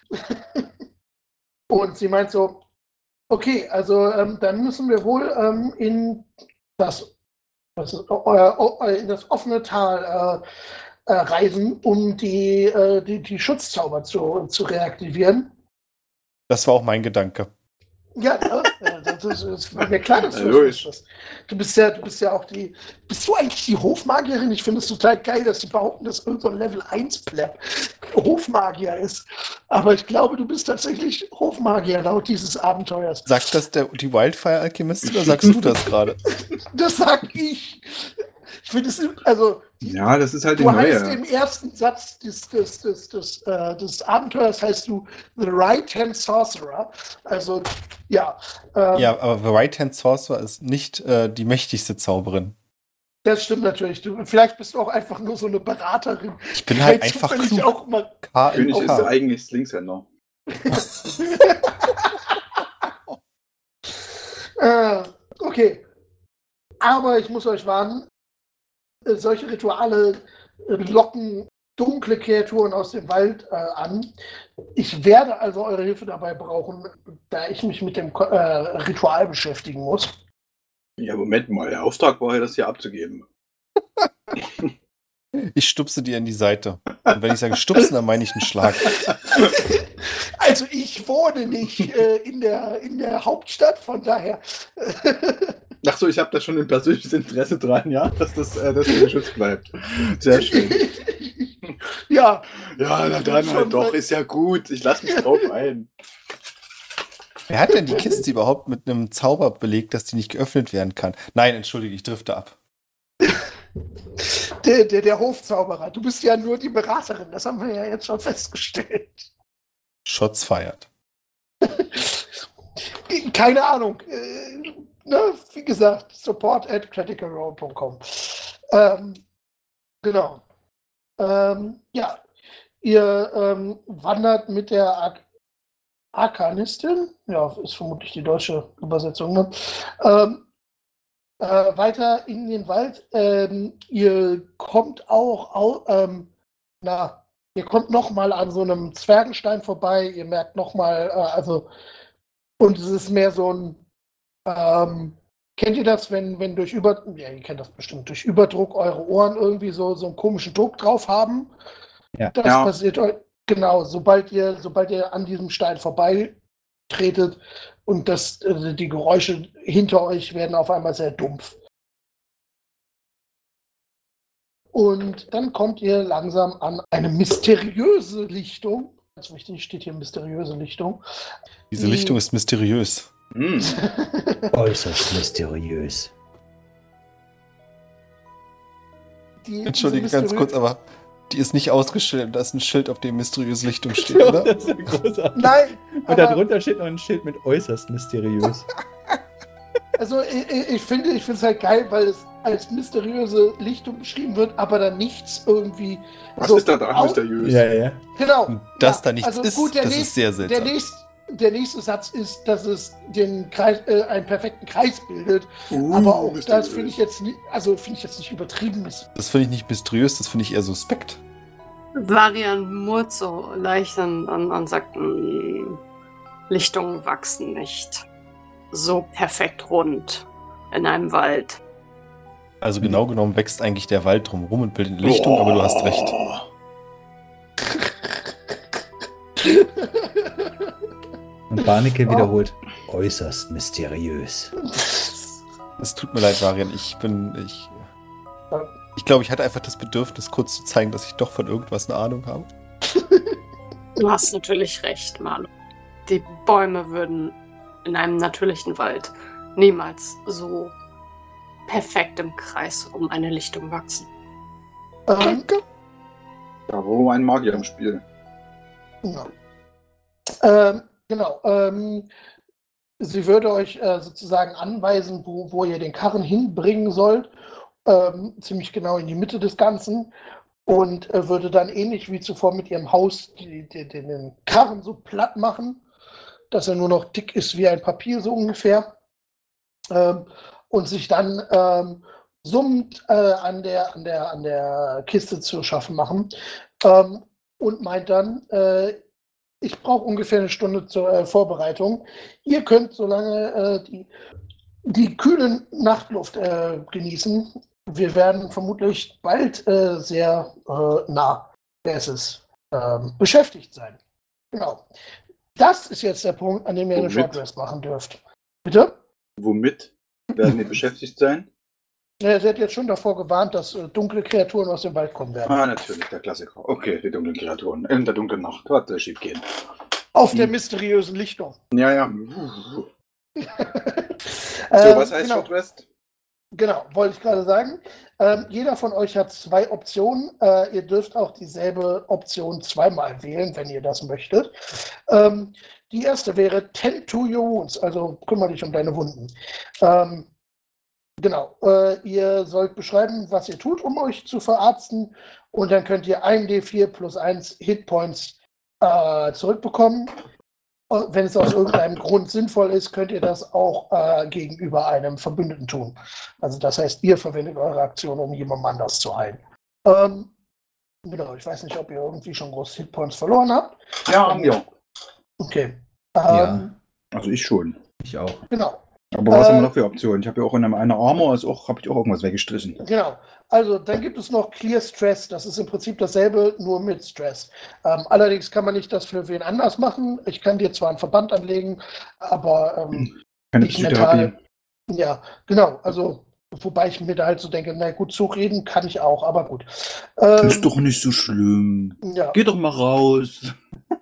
Und sie meint so, okay, also ähm, dann müssen wir wohl ähm, in, das, das ist, äh, äh, in das offene Tal äh, äh, reisen, um die, äh, die, die Schutzzauber zu, zu reaktivieren. Das war auch mein Gedanke. Ja, ne? Ja, das, ist, das war mir klar, dass Ja, du logisch. das wusstest. Du bist ja, du bist ja auch die. Bist du eigentlich die Hofmagierin? Ich finde es total geil, dass die behaupten, dass irgendein Level eins Pleb Hofmagier ist. Aber ich glaube, du bist tatsächlich Hofmagier laut dieses Abenteuers. Sagt das der, die Wildfire-Alchemist oder sagst du das gerade? Das sag ich. Ich finde es, also, die, Ja, das ist halt die du heißt neue. im ersten Satz des, des, des, des, äh, des Abenteuers heißt du The Right-Hand Sorcerer. Also, ja. Ähm, Ja, aber The Right-Hand Sorcerer ist nicht äh, die mächtigste Zauberin. Das stimmt natürlich. Du, vielleicht bist du auch einfach nur so eine Beraterin. Ich bin halt die einfach zufällig klug. auch mal. K König N ist K. eigentlich Linkshänder. äh, okay. Aber ich muss euch warnen, äh, solche Rituale äh, locken dunkle Kreaturen aus dem Wald äh, an. Ich werde also eure Hilfe dabei brauchen, da ich mich mit dem Ko- äh, Ritual beschäftigen muss. Ja, Moment mal, der Auftrag war ja, das hier abzugeben. Ich stupse dir in die Seite. Und wenn ich sage stupsen, dann meine ich einen Schlag. Also ich wohne nicht äh, in, der, in der Hauptstadt, von daher. Ach so, ich habe da schon ein persönliches Interesse dran, ja, dass das, äh, dass das geschützt bleibt. Sehr schön. Ja. Ja, na dann halt doch, ist ja gut. Ich lasse mich drauf ein. Wer hat denn die Kiste überhaupt mit einem Zauber belegt, dass die nicht geöffnet werden kann? Nein, entschuldige, ich drifte ab. Der, der, der Hofzauberer. Du bist ja nur die Beraterin, das haben wir ja jetzt schon festgestellt. Shots feiert. Keine Ahnung. Äh, ne? Wie gesagt, support at criticalrole punkt com. Ähm, genau. Ähm, ja, ihr ähm, wandert mit der Ar Arkanistin, ja, ist vermutlich die deutsche Übersetzung, ne? ähm, äh, weiter in den Wald. Ähm, ihr kommt auch, au ähm, na, ihr kommt nochmal an so einem Zwergenstein vorbei. Ihr merkt nochmal, äh, also, und es ist mehr so ein, ähm, kennt ihr das, wenn, wenn durch Über, ja, ihr kennt das bestimmt, durch Überdruck eure Ohren irgendwie so, so einen komischen Druck drauf haben? Ja. Das Ja. passiert euch, genau, sobald ihr, sobald ihr an diesem Stein vorbeitretet und das, äh, die Geräusche hinter euch werden auf einmal sehr dumpf. Und dann kommt ihr langsam an eine mysteriöse Lichtung. Ganz wichtig, steht hier mysteriöse Lichtung. Diese Die- Lichtung ist mysteriös. Hm. Äußerst mysteriös. Die, Entschuldige diese ganz mysteriö- kurz, aber die ist nicht ausgeschildert. Da ist ein Schild, auf dem mysteriöse Lichtung steht, oder? Das ist ja großartig. Nein, Und aber, darunter steht noch ein Schild mit äußerst mysteriös. also ich, ich ich finde ich finde es halt geil, weil es als mysteriöse Lichtung beschrieben wird, aber da nichts irgendwie. Was so ist da dran au- mysteriös? Ja, ja. Genau. Und dass ja, da nichts also ist, gut, der das nächste, ist sehr Der seltsam. nächste, der nächste Satz ist, dass es den Kreis, äh, einen perfekten Kreis bildet. Uh, aber auch mysteriös. das finde ich jetzt nicht, also finde ich jetzt nicht übertrieben. Das finde ich nicht mysteriös, das finde ich eher suspekt. Varian murrt so leicht und, und, und sagt, "Mm, Lichtungen wachsen nicht so perfekt rund in einem Wald. Also genau genommen wächst eigentlich der Wald drumherum und bildet eine Lichtung, aber du hast recht. Und Barneke wiederholt, äußerst mysteriös. Es tut mir leid, Varian, ich bin, ich, ich glaube, ich hatte einfach das Bedürfnis, kurz zu zeigen, dass ich doch von irgendwas eine Ahnung habe. Du hast natürlich recht, Marlo. Die Bäume würden in einem natürlichen Wald niemals so perfekt im Kreis um eine Lichtung wachsen. ähm, Da war ein Magier im Spiel. ja. ähm, genau. Ähm, sie würde euch äh, sozusagen anweisen, wo, wo ihr den Karren hinbringen sollt. Ähm, ziemlich genau in die Mitte des Ganzen. Und äh, würde dann ähnlich wie zuvor mit ihrem Haus die, die, den, den Karren so platt machen, dass er nur noch dick ist wie ein Papier, so ungefähr. Ähm, und sich dann ähm, summend äh, an, der, an, der, an der Kiste zu schaffen machen. Ähm, und meint dann, äh, ich brauche ungefähr eine Stunde zur äh, Vorbereitung. Ihr könnt solange äh, die, die kühle Nachtluft äh, genießen. Wir werden vermutlich bald äh, sehr äh, nah, wer ist es, ähm, beschäftigt sein. Genau. Das ist jetzt der Punkt, an dem ihr eine Womit? Short Rest machen dürft. Bitte? Womit werden wir beschäftigt sein? Ja, ihr seid jetzt schon davor gewarnt, dass äh, dunkle Kreaturen aus dem Wald kommen werden. Ah, natürlich, der Klassiker. Okay, die dunklen Kreaturen. In der dunklen Nacht. Was soll schief gehen? Auf der Hm. mysteriösen Lichtung. Ja, ja. So, So, was heißt genau. Short Rest? Genau, wollte ich gerade sagen. Ähm, jeder von euch hat zwei Optionen. Äh, ihr dürft auch dieselbe Option zweimal wählen, wenn ihr das möchtet. Ähm, die erste wäre Tend to your wounds, also kümmere dich um deine Wunden. Ähm, genau, äh, ihr sollt beschreiben, was ihr tut, um euch zu verarzten, und dann könnt ihr ein D vier plus eins Hitpoints äh, zurückbekommen. Und wenn es aus irgendeinem Grund sinnvoll ist, könnt ihr das auch äh, gegenüber einem Verbündeten tun. Also das heißt, ihr verwendet eure Aktion, um jemandem anders zu heilen. Ähm, genau, ich weiß nicht, ob ihr irgendwie schon große Hitpoints verloren habt. Ja, ja. Okay. Ja. Ähm, Also ich schon. Ich auch. Genau, Aber was Äh, haben wir noch für Optionen? Ich habe ja auch in einem einer Armor, ist auch, habe ich auch irgendwas weggestrichen. genau. Also dann gibt es noch Clear Stress. Das ist im Prinzip dasselbe, nur mit Stress. Ähm, allerdings kann man nicht das für wen anders machen. Ich kann dir zwar einen Verband anlegen, aber ähm, Keine ich mental. Psychotherapie. Ja, genau. Also, wobei ich mir da halt so denke, na gut, zureden kann ich auch, aber gut. Ähm, Ist doch nicht so schlimm. ja. Geh doch mal raus.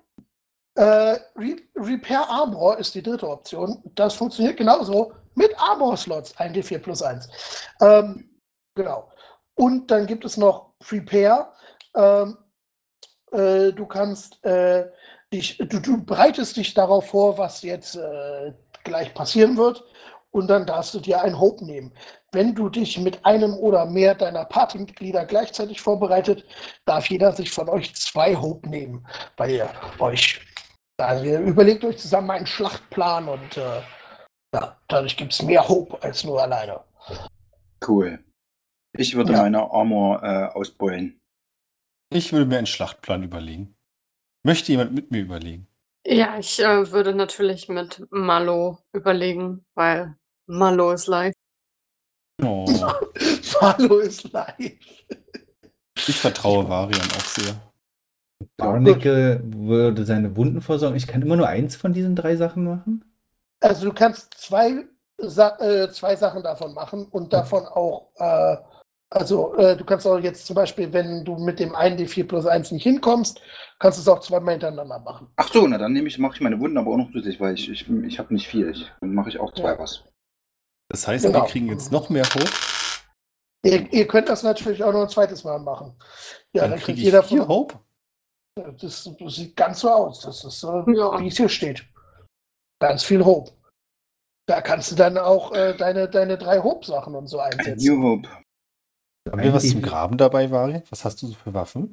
Äh, Re Repair Armor ist die dritte Option. Das funktioniert genauso mit Armor-Slots, ein D vier plus eins. Ähm, genau. Und dann gibt es noch Prepare. Ähm, äh, du kannst äh, dich, du, du bereitest dich darauf vor, was jetzt äh, gleich passieren wird, und dann darfst du dir ein Hope nehmen. Wenn du dich mit einem oder mehr deiner Partymitglieder gleichzeitig vorbereitet, darf jeder sich von euch zwei Hope nehmen, weil ihr euch, also ihr überlegt euch zusammen einen Schlachtplan, und äh, ja, dadurch gibt es mehr Hope als nur alleine. Cool. Ich würde Ja. meine Armor äh, ausbeulen. Ich würde mir einen Schlachtplan überlegen. Möchte jemand mit mir überlegen? Ja, ich äh, würde natürlich mit Malo überlegen, weil Malo ist live. Oh, Hallo ist live. ich vertraue Varian auch sehr. Barnicke würde seine Wunden versorgen. Ich kann immer nur eins von diesen drei Sachen machen. Also du kannst zwei, Sa äh, zwei Sachen davon machen und davon auch, äh, also äh, du kannst auch jetzt zum Beispiel, wenn du mit dem einen D vier plus eins nicht hinkommst, kannst du es auch zweimal hintereinander machen. Ach so, na dann nehme ich, mache ich meine Wunden aber auch noch zusätzlich, weil ich, ich, ich habe nicht viel. Ich, dann mache ich auch zwei Ja. was. Das heißt, Genau. wir kriegen jetzt noch mehr hoch. Ihr, ihr könnt das natürlich auch noch ein zweites Mal machen. Ja, Dann dann kriege kriegt ich jeder vier von. Hope. Das, das sieht ganz so aus. Das ist so, Ja. wie es hier steht. Ganz viel Hope. Da kannst du dann auch äh, deine, deine drei Hope-Sachen und so einsetzen. New Hope. Haben wir was Eigentlich- zum Graben dabei, Varian? Was hast du so für Waffen?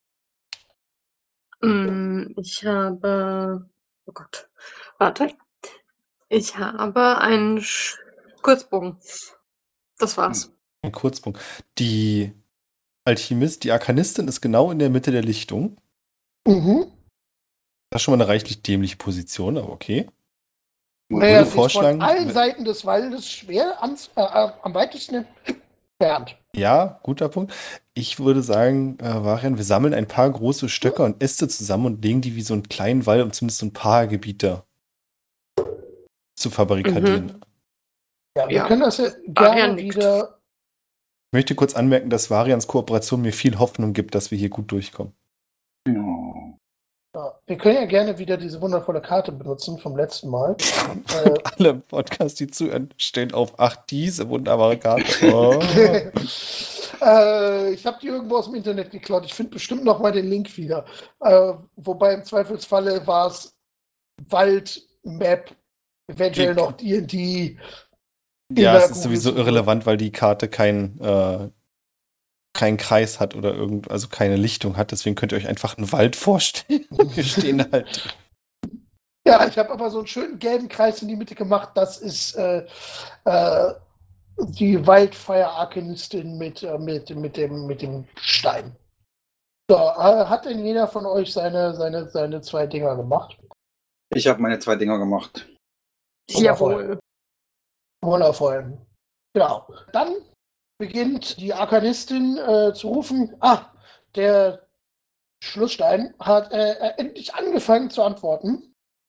Mm, ich habe. Oh Gott. Warte. Ich habe einen Sch Kurzbogen. Das war's. Ein Kurzpunkt. Die Alchemist, die Arkanistin ist genau in der Mitte der Lichtung. Mhm. Das ist schon mal eine reichlich dämliche Position, aber okay. Naja, würde sie ist vorschlagen, von allen wenn- Seiten des Waldes schwer ans, äh, am weitesten entfernt. Ja, guter Punkt. Ich würde sagen, äh, Varian, wir sammeln ein paar große Stöcke und Äste zusammen und legen die wie so einen kleinen Wall, um zumindest so ein paar Gebiete zu verbarrikadieren. Ja, wir Ja. können das ja Varian gerne nickt. wieder. Ich möchte kurz anmerken, dass Varians Kooperation mir viel Hoffnung gibt, dass wir hier gut durchkommen. Ja. Ja, wir können ja gerne wieder diese wundervolle Karte benutzen vom letzten Mal. äh, Alle im Podcast, die zuhören, stehen auf, ach, diese wunderbare Karte. Oh. äh, ich habe die irgendwo aus dem Internet geklaut. Ich finde bestimmt noch mal den Link wieder. Äh, wobei im Zweifelsfalle war es Wald-Map, eventuell Die- noch D und D. Ja, der es ist sowieso Google-Suche. irrelevant, weil die Karte kein, äh, keinen Kreis hat oder irgend, also keine Lichtung hat. Deswegen könnt ihr euch einfach einen Wald vorstellen. Wir stehen halt. Ja, ich habe aber so einen schönen gelben Kreis in die Mitte gemacht. Das ist äh, äh, die Wildfire-Arkanistin mit, äh, mit, mit, dem, mit dem Stein. So, äh, hat denn jeder von euch seine, seine, seine zwei Dinger gemacht? Ich habe meine zwei Dinger gemacht. Jawohl. Wundervoll. Genau. Dann beginnt die Arkanistin äh, zu rufen. Ah, der Schlussstein hat äh, äh, endlich angefangen zu antworten.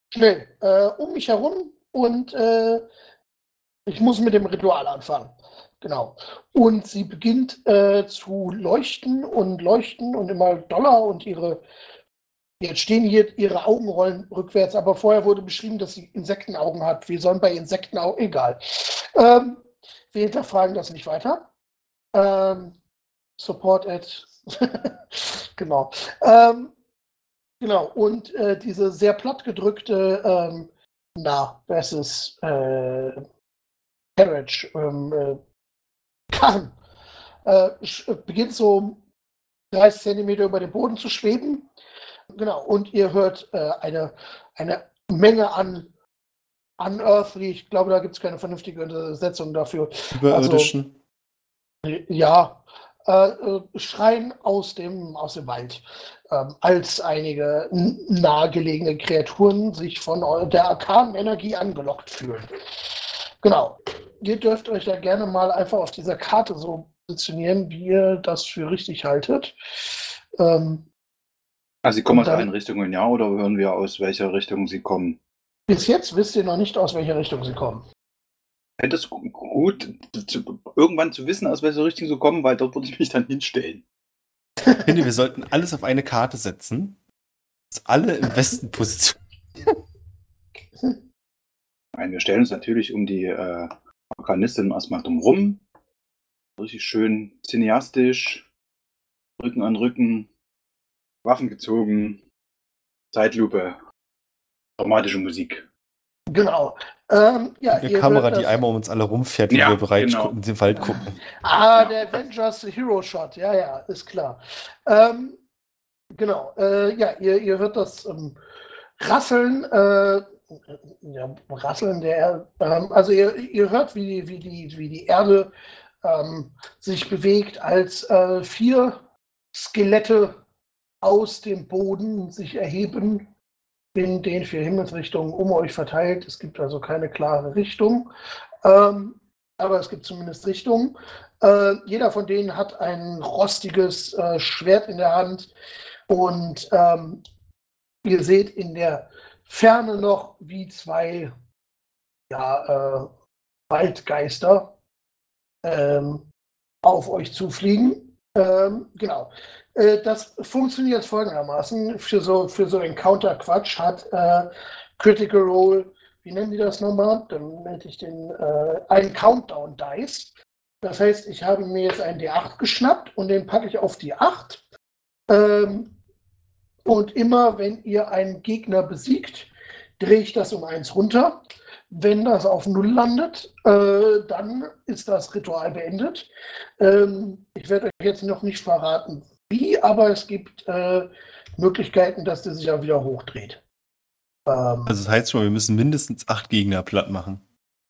schnell äh, um mich herum und äh, ich muss mit dem Ritual anfangen. Genau. Und sie beginnt äh, zu leuchten und leuchten und immer doller und ihre, jetzt stehen hier ihre Augenrollen rückwärts, aber vorher wurde beschrieben, dass sie Insektenaugen hat. Wir sollen bei Insektenaugen, egal. Ähm, wir hinterfragen das nicht weiter. Ähm, support at, genau. Ähm, genau, und äh, diese sehr plattgedrückte, ähm, na, das ist, äh, Carriage, ähm, äh, Karren, äh, beginnt so dreißig Zentimeter über dem Boden zu schweben. Genau, und ihr hört äh, eine, eine Menge an unearthly, ich glaube, da gibt es keine vernünftige Übersetzung dafür. Überirdischen. Also, ja, äh, Schreien aus dem, aus dem Wald, ähm, als einige nahegelegene Kreaturen sich von der arkanen Energie angelockt fühlen. Genau. Ihr dürft euch da gerne mal einfach auf dieser Karte so positionieren, wie ihr das für richtig haltet. Ähm, also sie kommen aus dann, allen Richtungen, ja, oder hören wir, aus welcher Richtung sie kommen? Bis jetzt wisst ihr noch nicht, aus welcher Richtung sie kommen. Fände es gut, zu, irgendwann zu wissen, aus welcher Richtung sie kommen, weil dort würde ich mich dann hinstellen. Ich finde, wir sollten alles auf eine Karte setzen, dass alle im Westen positionieren. Nein, wir stellen uns natürlich um die äh, Organistin erstmal drum rum. Richtig schön cineastisch, Rücken an Rücken, Waffen gezogen, Zeitlupe, dramatische Musik. Genau. Ähm, ja, Eine Kamera, die einmal um uns alle rumfährt, wie ja, wir bereit genau. in den Wald gucken. Ah, ja. der Avengers Hero Shot, ja, ja, ist klar. Ähm, genau, äh, ja, ihr, ihr hört das ähm, Rasseln, äh, ja, Rasseln der, ähm, also ihr, ihr hört, wie, wie, die, wie die Erde ähm, sich bewegt, als äh, vier Skelette aus dem Boden sich erheben, in den vier Himmelsrichtungen um euch verteilt. Es gibt also keine klare Richtung, ähm, aber es gibt zumindest Richtungen. Äh, jeder von denen hat ein rostiges äh, Schwert in der Hand und ähm, ihr seht in der Ferne noch, wie zwei ja, äh, Waldgeister ähm, auf euch zufliegen. Ähm, genau. Äh, das funktioniert folgendermaßen. Für so, für so Encounter-Quatsch hat äh, Critical Role, wie nennen die das nochmal? Dann nenne ich den äh, einen Countdown-Dice. Das heißt, ich habe mir jetzt einen D acht geschnappt und den packe ich auf die acht. Ähm, und immer, wenn ihr einen Gegner besiegt, drehe ich das um eins runter. Wenn das auf null landet, äh, dann ist das Ritual beendet. Ähm, ich werde euch jetzt noch nicht verraten, wie, aber es gibt äh, Möglichkeiten, dass der sich auch wieder hochdreht. Ähm, Also das heißt schon, wir müssen mindestens acht Gegner platt machen.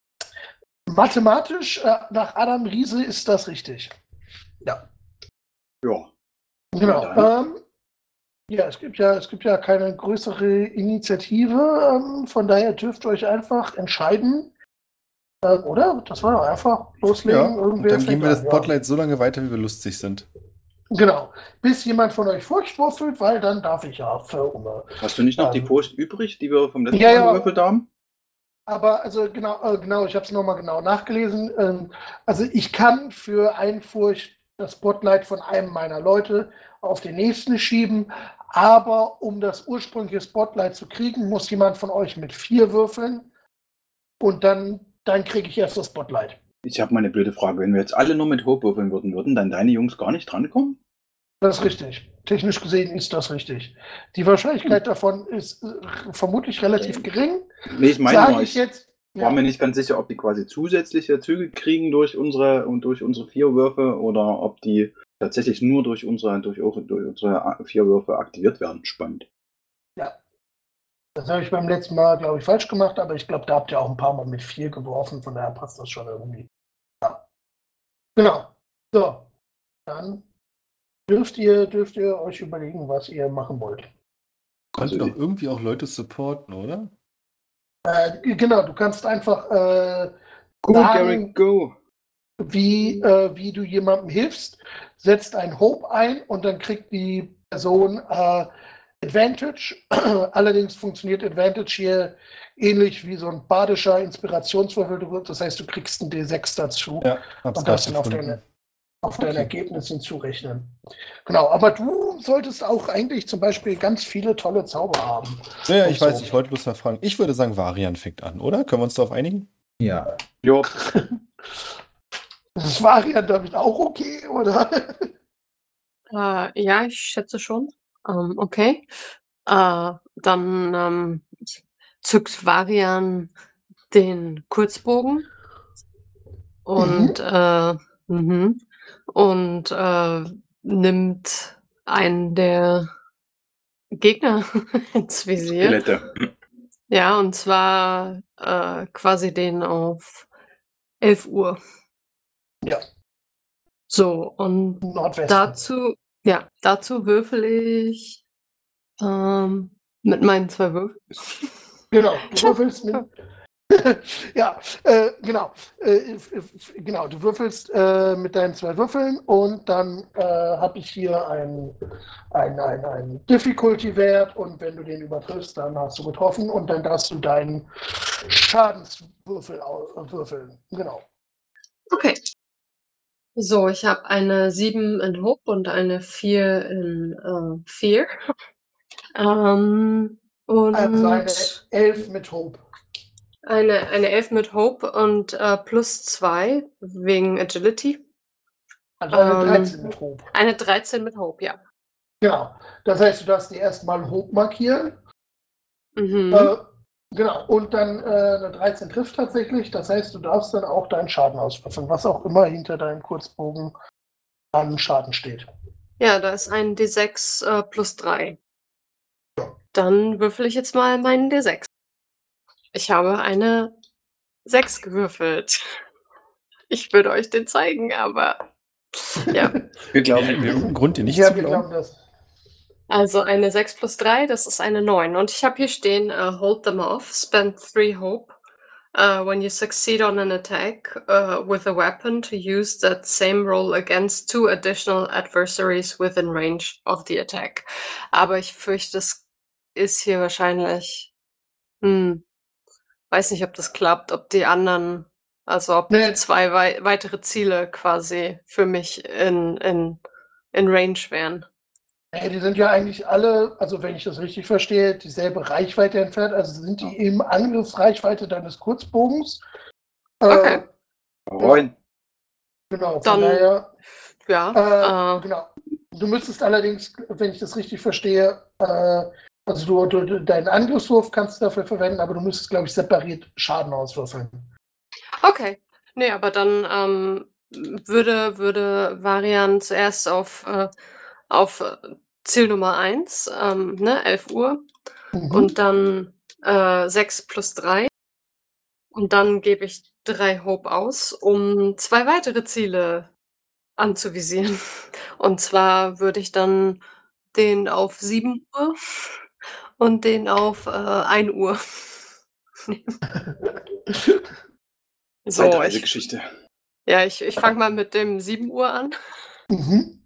Mathematisch, äh, nach Adam Riese ist das richtig. Ja. Ja. Genau. Ja, Ähm, ja, es gibt ja, es gibt ja keine größere Initiative, ähm, von daher dürft ihr euch einfach entscheiden, äh, oder? Das war doch einfach loslegen. Ja, und Irgendwer dann geben fängt wir an, das ja. Spotlight so lange weiter, wie wir lustig sind. Genau. Bis jemand von euch Furcht vorfühlt, weil dann darf ich ja für Ume. Hast du nicht noch die Ähm, Furcht übrig, die wir vom letzten ja, Mal ja. gewürfelt haben? Aber also genau, äh, genau, ich habe es nochmal genau nachgelesen. Ähm, also ich kann für einen Furcht das Spotlight von einem meiner Leute auf den nächsten schieben, aber um das ursprüngliche Spotlight zu kriegen, muss jemand von euch mit vier würfeln und dann, dann kriege ich erst das Spotlight. Ich habe mal eine blöde Frage. Wenn wir jetzt alle nur mit hoch würfeln würden, würden dann deine Jungs gar nicht drankommen? Das ist richtig. Technisch gesehen ist das richtig. Die Wahrscheinlichkeit davon ist äh, vermutlich relativ gering. Nee, ich meine Sage nur, ich ich jetzt. war Ja. mir nicht ganz sicher, ob die quasi zusätzliche Züge kriegen durch unsere und durch unsere vier Würfe oder ob die tatsächlich nur durch unsere, durch, durch unsere vier Würfe aktiviert werden. Spannend. Ja. Das habe ich beim letzten Mal, glaube ich, falsch gemacht, aber ich glaube, da habt ihr auch ein paar Mal mit vier geworfen, von daher passt das schon irgendwie. Ja. Genau. So. Dann dürft ihr, dürft ihr euch überlegen, was ihr machen wollt. Konnte Also doch die- irgendwie auch Leute supporten, oder? Äh, genau, du kannst einfach äh, Gut, sagen, Garrick, go! wie, äh, wie du jemandem hilfst, setzt ein Hope ein und dann kriegt die Person äh, Advantage. Allerdings funktioniert Advantage hier ähnlich wie so ein badischer Inspirationswürfel. Das heißt, du kriegst einen D sechs dazu Ja, hab's und grad das dann auf gefunden. deine, auf dein Okay. Ergebnis hinzurechnen. Genau, aber du solltest auch eigentlich zum Beispiel ganz viele tolle Zauber haben. Ja, ja, Und ich weiß, so. ich wollte bloß mal fragen. Ich würde sagen, Varian fängt an, oder? Können wir uns darauf einigen? Ja. Jo, Das war ja damit auch okay, oder? Äh, ja, ich schätze schon. Ähm, okay. Äh, dann ähm, zückt Varian den Kurzbogen und, äh, mhm, und äh, nimmt einen der Gegner ins Visier. Skelette. Ja, und zwar äh, quasi den auf elf Uhr. Ja. So, und Nordwesten. dazu, ja, dazu würfel ich ähm, mit meinen zwei Würfeln. Genau, du würfelst mit. ja, äh, genau. Äh, f- f- genau, du würfelst äh, mit deinen zwei Würfeln und dann äh, habe ich hier einen ein, ein, ein Difficulty-Wert und wenn du den übertriffst, dann hast du getroffen und dann darfst du deinen Schadenswürfel au- äh, würfeln. Genau. Okay. So, ich habe eine sieben in Hope und eine vier in äh, Fear. ähm, und Also eine elf mit Hope. eine, eine elf mit Hope und äh, plus zwei wegen Agility. Also eine Ähm, dreizehn mit Hope. Eine dreizehn mit Hope, ja. Genau. Das heißt, du darfst die erstmal Hope markieren. Mhm. Äh, genau. Und dann äh, eine dreizehn trifft tatsächlich. Das heißt, du darfst dann auch deinen Schaden auswürfeln, was auch immer hinter deinem Kurzbogen an Schaden steht. Ja, da ist ein D sechs äh, plus drei. Dann würfel ich jetzt mal meinen D sechs. Ich habe eine sechs gewürfelt. Ich würde euch den zeigen, aber ja. Wir glauben, Hätten wir irgendeinen Grund, dir nicht ja, zu wir glauben? glauben das. Also eine sechs plus drei, das ist eine neun. Und ich habe hier stehen, uh, hold them off, spend three hope. Uh, when you succeed on an attack uh, with a weapon, to use that same roll against two additional adversaries within range of the attack. Aber ich fürchte, es ist hier wahrscheinlich, hm, weiß nicht, ob das klappt, ob die anderen, also ob Nee. zwei wei weitere Ziele quasi für mich in, in, in Range wären. Äh, die sind ja eigentlich alle, also wenn ich das richtig verstehe, dieselbe Reichweite entfernt. Also sind die im Angriffsreichweite deines Kurzbogens. Äh, Okay. Moin. Genau, von Dann- daher. Ja, Äh, äh, Genau. Du müsstest allerdings, wenn ich das richtig verstehe, äh, also du, du, du deinen Angriffswurf kannst du dafür verwenden, aber du müsstest, glaube ich, separiert Schaden auswürfeln. okay. Nee, aber dann ähm, würde, würde Varian zuerst auf, äh, auf äh, Ziel Nummer eins, ähm, ne, elf Uhr, Mhm. und dann äh, sechs plus drei. Und dann gebe ich drei Hope aus, um zwei weitere Ziele anzuvisieren. Und zwar würde ich dann den auf sieben Uhr und den auf äh, ein Uhr nehmen. So, ich, Zeitreisegeschichte. ja, ich, ich fange mal mit dem sieben Uhr an. Mhm.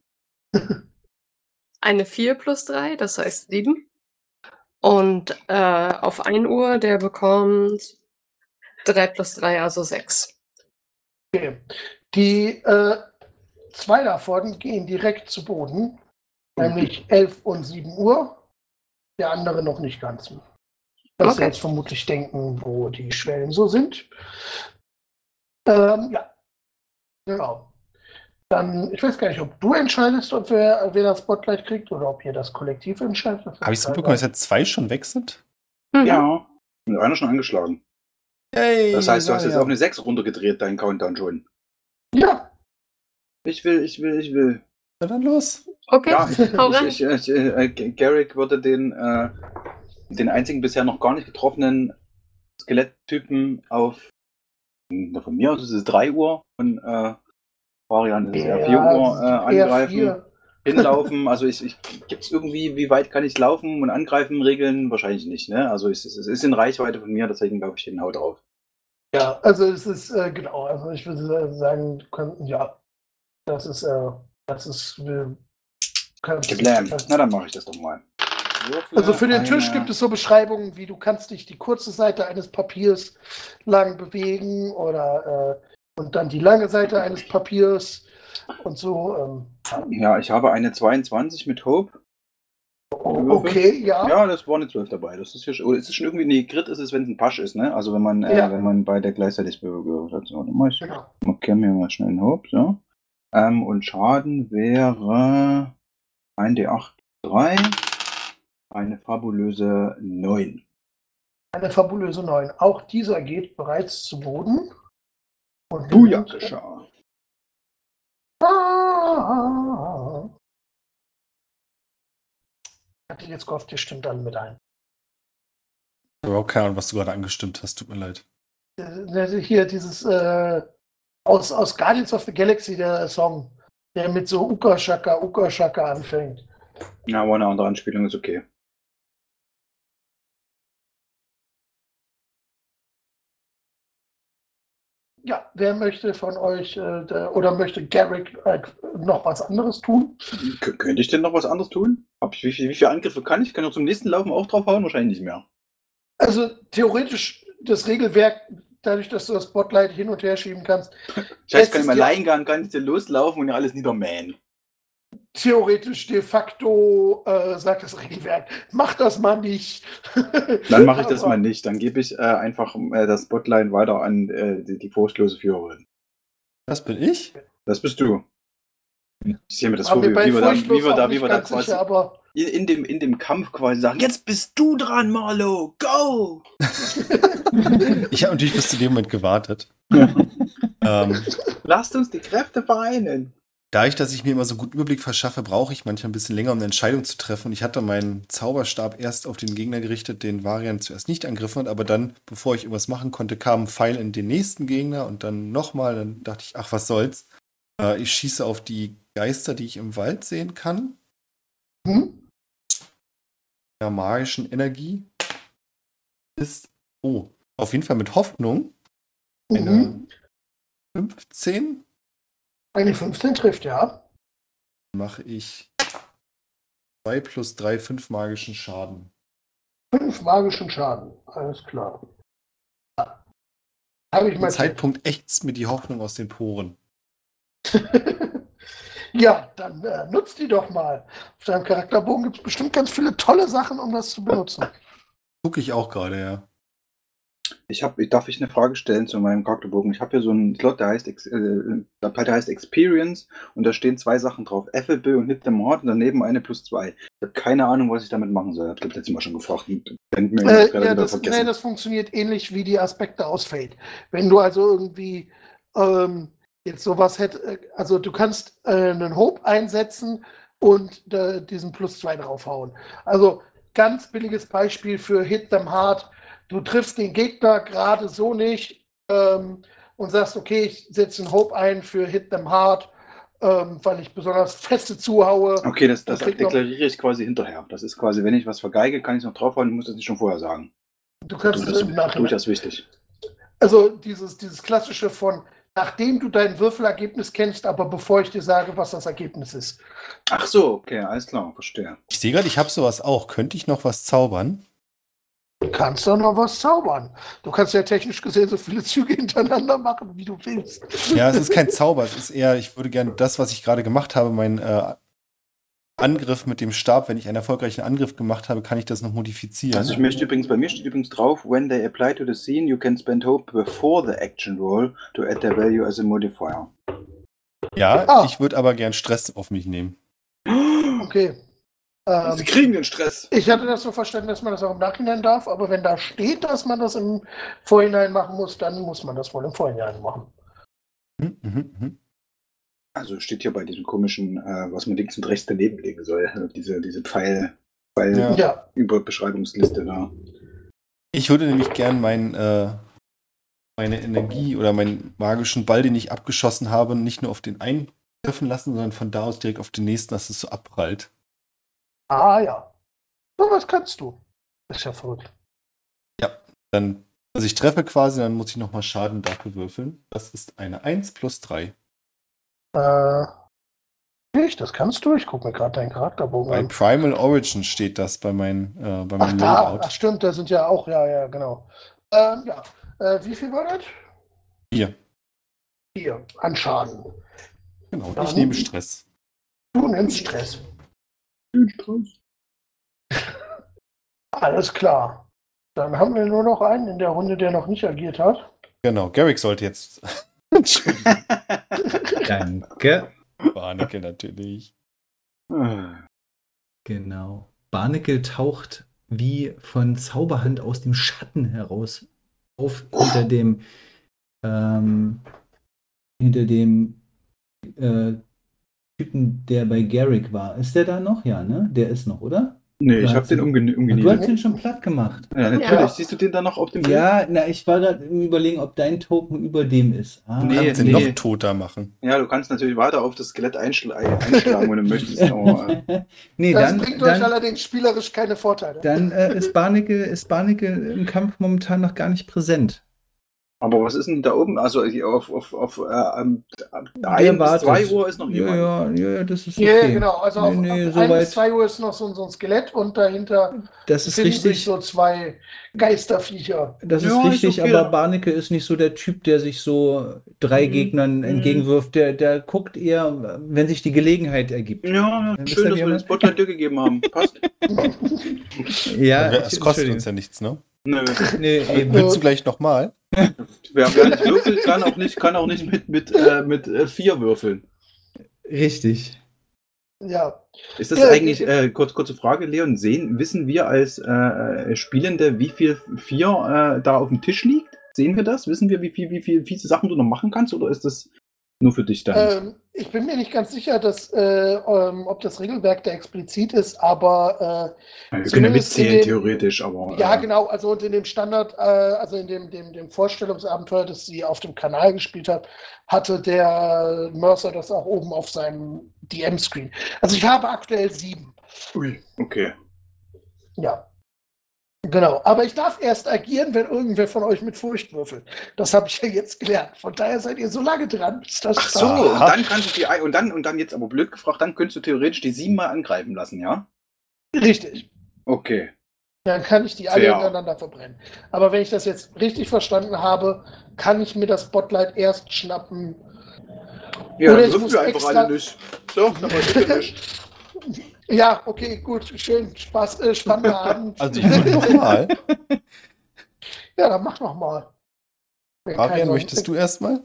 Eine vier plus drei, das heißt sieben. Und äh, auf ein Uhr, der bekommt drei plus drei, also sechs. Okay. Die äh, zwei davon gehen direkt zu Boden, nämlich elf und sieben Uhr. Der andere noch nicht ganz. Das Okay. jetzt vermutlich denken, wo die Schwellen so sind. Ähm, ja. Genau. Dann, ich weiß gar nicht, ob du entscheidest, ob wer, wer das Spotlight kriegt oder ob ihr das Kollektiv entscheidet. Das Habe ich ist es mitbekommen, dass jetzt zwei schon weg sind? Mhm. Ja. Und einer schon angeschlagen. Hey, Das heißt, du hast jetzt Varian. auf eine sechs runtergedreht, deinen Countdown schon. Ja, Ich will, ich will, ich will. Na dann los. Okay, Ja, ich, hau rein. ich, ich, ich, äh, Garrick würde den, äh, den einzigen bisher noch gar nicht getroffenen Skeletttypen auf, na, von mir aus ist es drei Uhr und äh, Varian ist es eher vier Uhr äh, eher angreifen, vier. hinlaufen. Also ich, ich gibt es irgendwie, wie weit kann ich laufen und angreifen regeln? Wahrscheinlich nicht, ne? Also es, es, es ist in Reichweite von mir, deswegen glaube ich den Haut drauf. Ja, also es ist, äh, genau, also ich würde sagen, können, ja, das ist, äh, das ist, äh, kann, Geblam. Na, dann mache ich das doch mal. Würfel Also für den Tisch eine- gibt es so Beschreibungen wie, du kannst dich die kurze Seite eines Papiers lang bewegen oder äh, und dann die lange Seite eines Papiers und so. Ähm, Ja, ich habe eine zweiundzwanzig mit Hope. oh, okay, ja. Ja, das war eine zwölf dabei. Das ist ja schon, oder ist es schon irgendwie, nee, Crit ist es, wenn es ein Pasch ist, ne? Also wenn man, Ja. äh, wenn man beide gleichzeitig bewegt hat. So, dann mach ich, Genau. markieren wir mal schnell einen Hope, so. Ähm, und Schaden wäre ein D acht drei, eine fabulöse neun. Eine fabulöse neun. Auch dieser geht bereits zu Boden. Und Bujakascha. Ah. Ich hatte jetzt gehofft, ihr stimmt alle mit ein. Ich habe auch keine Ahnung, was du gerade angestimmt hast. Tut mir leid. Äh, Hier dieses äh, aus, aus Guardians of the Galaxy, der Song, der mit so Uka Shaka, Uka Shaka anfängt. Ja, aber eine andere Anspielung ist okay. Ja, wer möchte von euch äh, der, oder möchte Garrick äh, noch was anderes tun? K könnte ich denn noch was anderes tun? Hab ich, wie, viel, wie viele Angriffe kann ich? Kann ich noch zum nächsten Laufen auch draufhauen? Wahrscheinlich nicht mehr. Also theoretisch das Regelwerk, dadurch, dass du das Spotlight hin und her schieben kannst, Das heißt, Es kann ist ich mal ja- Alleingang, kann ich dir loslaufen und ja alles niedermähen. theoretisch de facto äh, sagt das Regelwerk, mach das mal nicht. Dann mache ich das Aber- mal nicht. Dann gebe ich äh, einfach äh, das Spotlight weiter an äh, die, die furchtlose Führerin. Das bin ich? Das bist du. Ich sehe mir das War vor, mir wie, bei wie wir da, Furchtlos wie wir auch da, nicht wie wir da ganz quasi sicher, aber in, in, dem, in dem Kampf quasi sagen, jetzt bist du dran, Marlo, go! Ich habe natürlich bis zu dem Moment gewartet. ähm, Lasst uns die Kräfte vereinen. Dadurch, dass ich mir immer so gut Überblick verschaffe, brauche ich manchmal ein bisschen länger, um eine Entscheidung zu treffen. Und ich hatte meinen Zauberstab erst auf den Gegner gerichtet, den Varian zuerst nicht angegriffen hat, aber dann, bevor ich irgendwas machen konnte, kam ein Pfeil in den nächsten Gegner und dann nochmal. Dann dachte ich, ach, was soll's. Äh, ich schieße auf die Geister, die ich im Wald sehen kann. hm? Der magischen Energie ist, oh, auf jeden Fall mit Hoffnung. Eine Mhm. fünfzehn Eine fünfzehn trifft, ja. mache ich zwei plus drei, fünf magischen Schaden. Fünf magischen Schaden, alles klar. Ja. Habe ich Zum mal Zeitpunkt ächzt mir die Hoffnung aus den Poren. Ja, dann äh, nutzt die doch mal. Auf deinem Charakterbogen gibt es bestimmt ganz viele tolle Sachen, um das zu benutzen. Gucke ich auch gerade, ja. Ich hab, darf ich eine Frage stellen zu meinem Charakterbogen? Ich habe hier so einen Slot, der heißt, Ex- äh, der heißt Experience und da stehen zwei Sachen drauf. Affable und Hit them hard und daneben eine plus zwei. Ich habe keine Ahnung, was ich damit machen soll. Ich habe letztes Mal schon gefragt. Und dann mir Äh, gerade ja, wieder das, vergessen. nee, das funktioniert ähnlich wie die Aspekte aus Fate. Wenn du also irgendwie ähm, jetzt sowas hättest, also du kannst äh, einen Hope einsetzen und äh, diesen plus zwei draufhauen. Also ganz billiges Beispiel für Hit them hard. Du triffst den Gegner gerade so nicht ähm, und sagst, okay, ich setze einen Hope ein für Hit them hard, ähm, weil ich besonders feste zuhaue. Okay, das, das Und kriegt noch- deklariere ich quasi hinterher. Das ist quasi, wenn ich was vergeige, kann ich es noch draufhauen und muss das nicht schon vorher sagen. Du kannst es Das im ist Nachhinein. durchaus wichtig. Also dieses, dieses klassische von, nachdem du dein Würfelergebnis kennst, aber bevor ich dir sage, was das Ergebnis ist. Ach so, okay, alles klar, verstehe. Ich sehe gerade, ich habe sowas auch. Könnte ich noch was zaubern? Du kannst doch noch was zaubern. Du kannst ja technisch gesehen so viele Züge hintereinander machen, wie du willst. Ja, es ist kein Zauber. Es ist eher, ich würde gerne das, was ich gerade gemacht habe, meinen äh, Angriff mit dem Stab, wenn ich einen erfolgreichen Angriff gemacht habe, kann ich das noch modifizieren. Also ich möchte übrigens, bei mir steht übrigens drauf, when they apply to the scene, you can spend hope before the action roll to add their value as a modifier. ja, Ah. ich würde aber gern Stress auf mich nehmen. Okay. Ähm, Sie kriegen den Stress. ich hatte das so verstanden, dass man das auch im Nachhinein darf, aber wenn da steht, dass man das im Vorhinein machen muss, dann muss man das wohl im Vorhinein machen. Mhm, mhm, mhm. Also steht hier bei diesem komischen, äh, was man links und rechts daneben legen soll. Diese, diese Pfeil, Pfeil Ja. Ja. über Beschreibungsliste da. Ich würde nämlich gern mein, äh, meine Energie oder meinen magischen Ball, den ich abgeschossen habe, nicht nur auf den einen treffen lassen, sondern von da aus direkt auf den nächsten, dass es so abprallt. Ah ja. So was kannst du. Das ist ja verrückt. Dann, also ich treffe quasi, dann muss ich nochmal Schaden dafür würfeln. Das ist eine eins plus drei. Äh, Ich, das kannst du. Ich gucke mir gerade deinen Charakterbogen Bei an. Primal Origin steht das bei, mein, äh, bei Ach, meinem da, Loadout. ach stimmt, da sind ja auch, ja, ja, genau. Ähm, ja, äh, wie viel war das? Hier, Vier, an Schaden. genau. Ich Dann- nehme Stress. Du nimmst Stress. Alles klar. Dann haben wir nur noch einen in der Runde, der noch nicht agiert hat. Genau, Garrick sollte jetzt. Danke. Barnacle natürlich. Genau. Barnacle taucht wie von Zauberhand aus dem Schatten heraus auf hinter dem ähm, hinter dem äh, Typen, der bei Garrick war. Ist der da noch? Ja, ne? Der ist noch, oder? Nee, Oder ich hat hab den sie- umgene Du umgenietet. hast den schon platt gemacht. Ja, natürlich. Ja. Siehst du den da noch auf dem Bild? Ja, na, ich war gerade im Überlegen, ob dein Token über dem ist. Ah, Nee, Kannst du nee. noch toter machen. Ja, du kannst natürlich weiter auf das Skelett einschl einschlagen, wenn du möchtest. Aber, äh, nee, Das dann, bringt euch dann, allerdings spielerisch keine Vorteile. dann äh, ist Barnacle ist Barnacle im Kampf momentan noch gar nicht präsent. aber was ist denn da oben? Also hier auf, auf, auf äh, ähm, Der ein bis wartet. zwei Uhr ist noch jemand. Ja, ja, ja, das ist Ja, okay. ja, genau. Also Nee, auf, nee, auf so ein bis weit- zwei Uhr ist noch so, so ein Skelett und dahinter Das ist finden sich richtig. so zwei Geisterviecher. Das ist Ja, ist richtig, okay. aber Barnacle ist nicht so der Typ, der sich so drei Mhm. Gegnern Mhm. entgegenwirft. Der, der guckt eher, wenn sich die Gelegenheit ergibt. Ja, Wisst schön, ihr, dass wie wir man- den Spotlight dir gegeben haben. Passt. Ja, Aber es kostet Entschuldigung. uns ja nichts, ne? Nö. Nee, eben. Willst du gleich nochmal? Wer, wer nicht würfelt, kann auch nicht, kann auch nicht mit, mit, äh, mit äh, vier würfeln. Richtig. Ja. Ist das Ja, eigentlich, ich- äh, kurz, kurze Frage, Leon, sehen, wissen wir als äh, Spielende, wie viel vier äh, da auf dem Tisch liegt? Sehen wir das? Wissen wir, wie viel, wie viel fiese Sachen du noch machen kannst, oder ist das nur für dich dann? Ähm, ich bin mir nicht ganz sicher, dass, äh, ähm, ob das Regelwerk da explizit ist, aber Ja, wir können ja zumindest in mitzählen, den- theoretisch, aber. äh, ja, äh, genau, also und in dem Standard, äh, also in dem, dem, dem Vorstellungsabenteuer, das sie auf dem Kanal gespielt hat, hatte der Mercer das auch oben auf seinem D M-Screen. Also ich habe aktuell sieben. Ui, okay. Ja. Genau, aber ich darf erst agieren, wenn irgendwer von euch mit Furcht würfelt. Das habe ich ja jetzt gelernt. Von daher seid ihr so lange dran, bis das Ach so, startet. und dann kannst du die, ein- und dann, und dann jetzt aber blöd gefragt, dann könntest du theoretisch die sieben mal angreifen lassen, ja? Richtig. Okay. Dann kann ich die alle Fair. hintereinander verbrennen. Aber wenn ich das jetzt richtig verstanden habe, kann ich mir das Spotlight erst schnappen. Ja, Oder dann ich muss würfel einfach extra- alle nicht. So, dann weiß ich ja nicht. Ja, okay, gut, schön, Spaß, äh, spannender Abend. Also ich würde nochmal. Ja, dann mach noch mal. Wenn kein Arian, Son- möchtest du erstmal?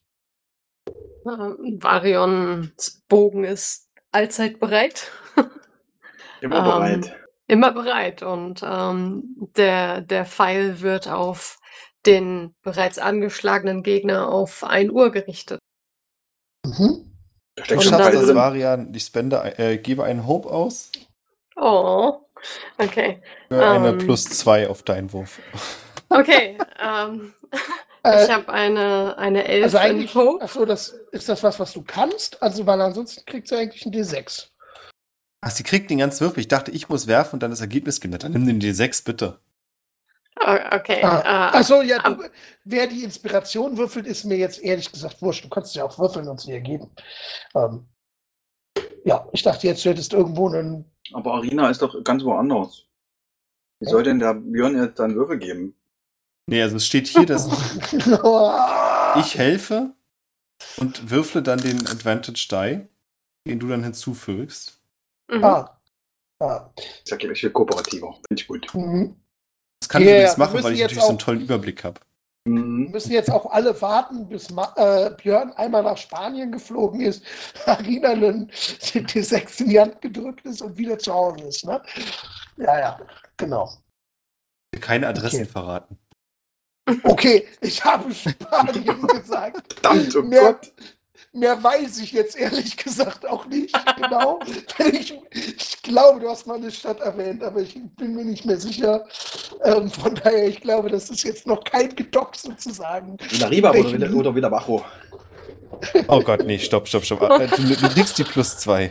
Ähm, Varions Bogen ist allzeit bereit. Immer Ähm, bereit. Immer bereit. Und ähm, der, der Pfeil wird auf den bereits angeschlagenen Gegner auf ein Uhr gerichtet. Mhm. Da Du steckt Und schon schaffst Pfeile das, drin. Varian. Ich spende, äh, gebe einen Hope aus Oh, okay. für eine Ähm. plus zwei auf deinen Wurf. Okay, ähm, Äh, ich habe eine, eine Elf also in eigentlich, Hope. achso, das, ist das was, was du kannst? Also, weil ansonsten kriegst du eigentlich ein D sechs. Ach, sie kriegt den ganzen Würfel. Ich dachte, ich muss werfen und dann das Ergebnis geben. Dann nimm den D sechs, bitte. Oh, okay. Ah. äh, Achso, ja, ab- du, wer die Inspiration würfelt, ist mir jetzt ehrlich gesagt wurscht. Du kannst ja auch würfeln und sie ergeben. Ähm, ja, ich dachte jetzt, du hättest irgendwo einen. Aber Arena ist doch ganz woanders. Wie soll denn der Björn jetzt dann Würfel geben? Nee, also es steht hier, dass ich ich helfe und würfle dann den Advantage Die, den du dann hinzufügst. mhm. Ah. Ah. Ich sag gleich viel kooperativer. Finde ich gut. Mhm. Das kann ich Ja, übrigens ja, wir machen, weil müssen ich jetzt natürlich so einen auch- tollen Überblick habe. Wir Mhm. müssen jetzt auch alle warten, bis Ma äh, Björn einmal nach Spanien geflogen ist, Arina einen D sechs in die Hand gedrückt ist und wieder zu Hause ist. Ne? Ja, ja, genau. Keine Adressen Okay. verraten. Okay, ich habe Spanien gesagt. Verdammt, oh mehr, Gott. mehr weiß ich jetzt ehrlich gesagt auch nicht genau. Ich, ich glaube, du hast mal eine Stadt erwähnt, aber ich bin mir nicht mehr sicher. Ähm, von daher, ich glaube, das ist jetzt noch kein Gedock sozusagen. Villa Riva oder Welchen- Villa, oder Villa Bajo? Oh Gott, nee, stopp, stopp, stopp. Äh, Du, du kriegst die plus zwei.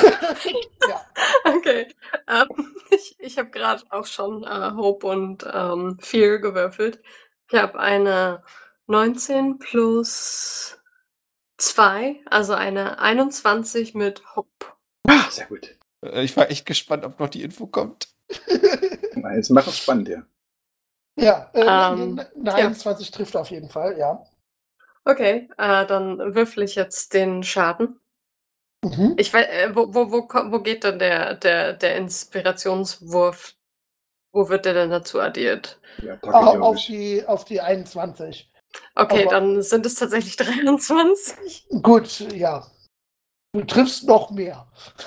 Okay. Ähm, ich ich habe gerade auch schon äh, Hope und ähm, Fear gewürfelt. Ich habe eine neunzehn plus zwei, also eine einundzwanzig mit Hope. Ah, sehr gut. Äh, Ich war echt gespannt, ob noch die Info kommt. Jetzt macht es spannend, ja. Ja, äh, Ähm, eine ja. einundzwanzig trifft auf jeden Fall, ja. Okay, äh, dann würfel ich jetzt den Schaden. Mhm. Ich weiß, äh, wo, wo, wo, ko- wo geht dann der, der, der Inspirationswurf? Wo wird der denn dazu addiert? Die Attacke, Au- glaube auf, ich. die, auf die einundzwanzig. Okay, Aber- dann sind es tatsächlich dreiundzwanzig. Gut, ja. Du triffst noch mehr.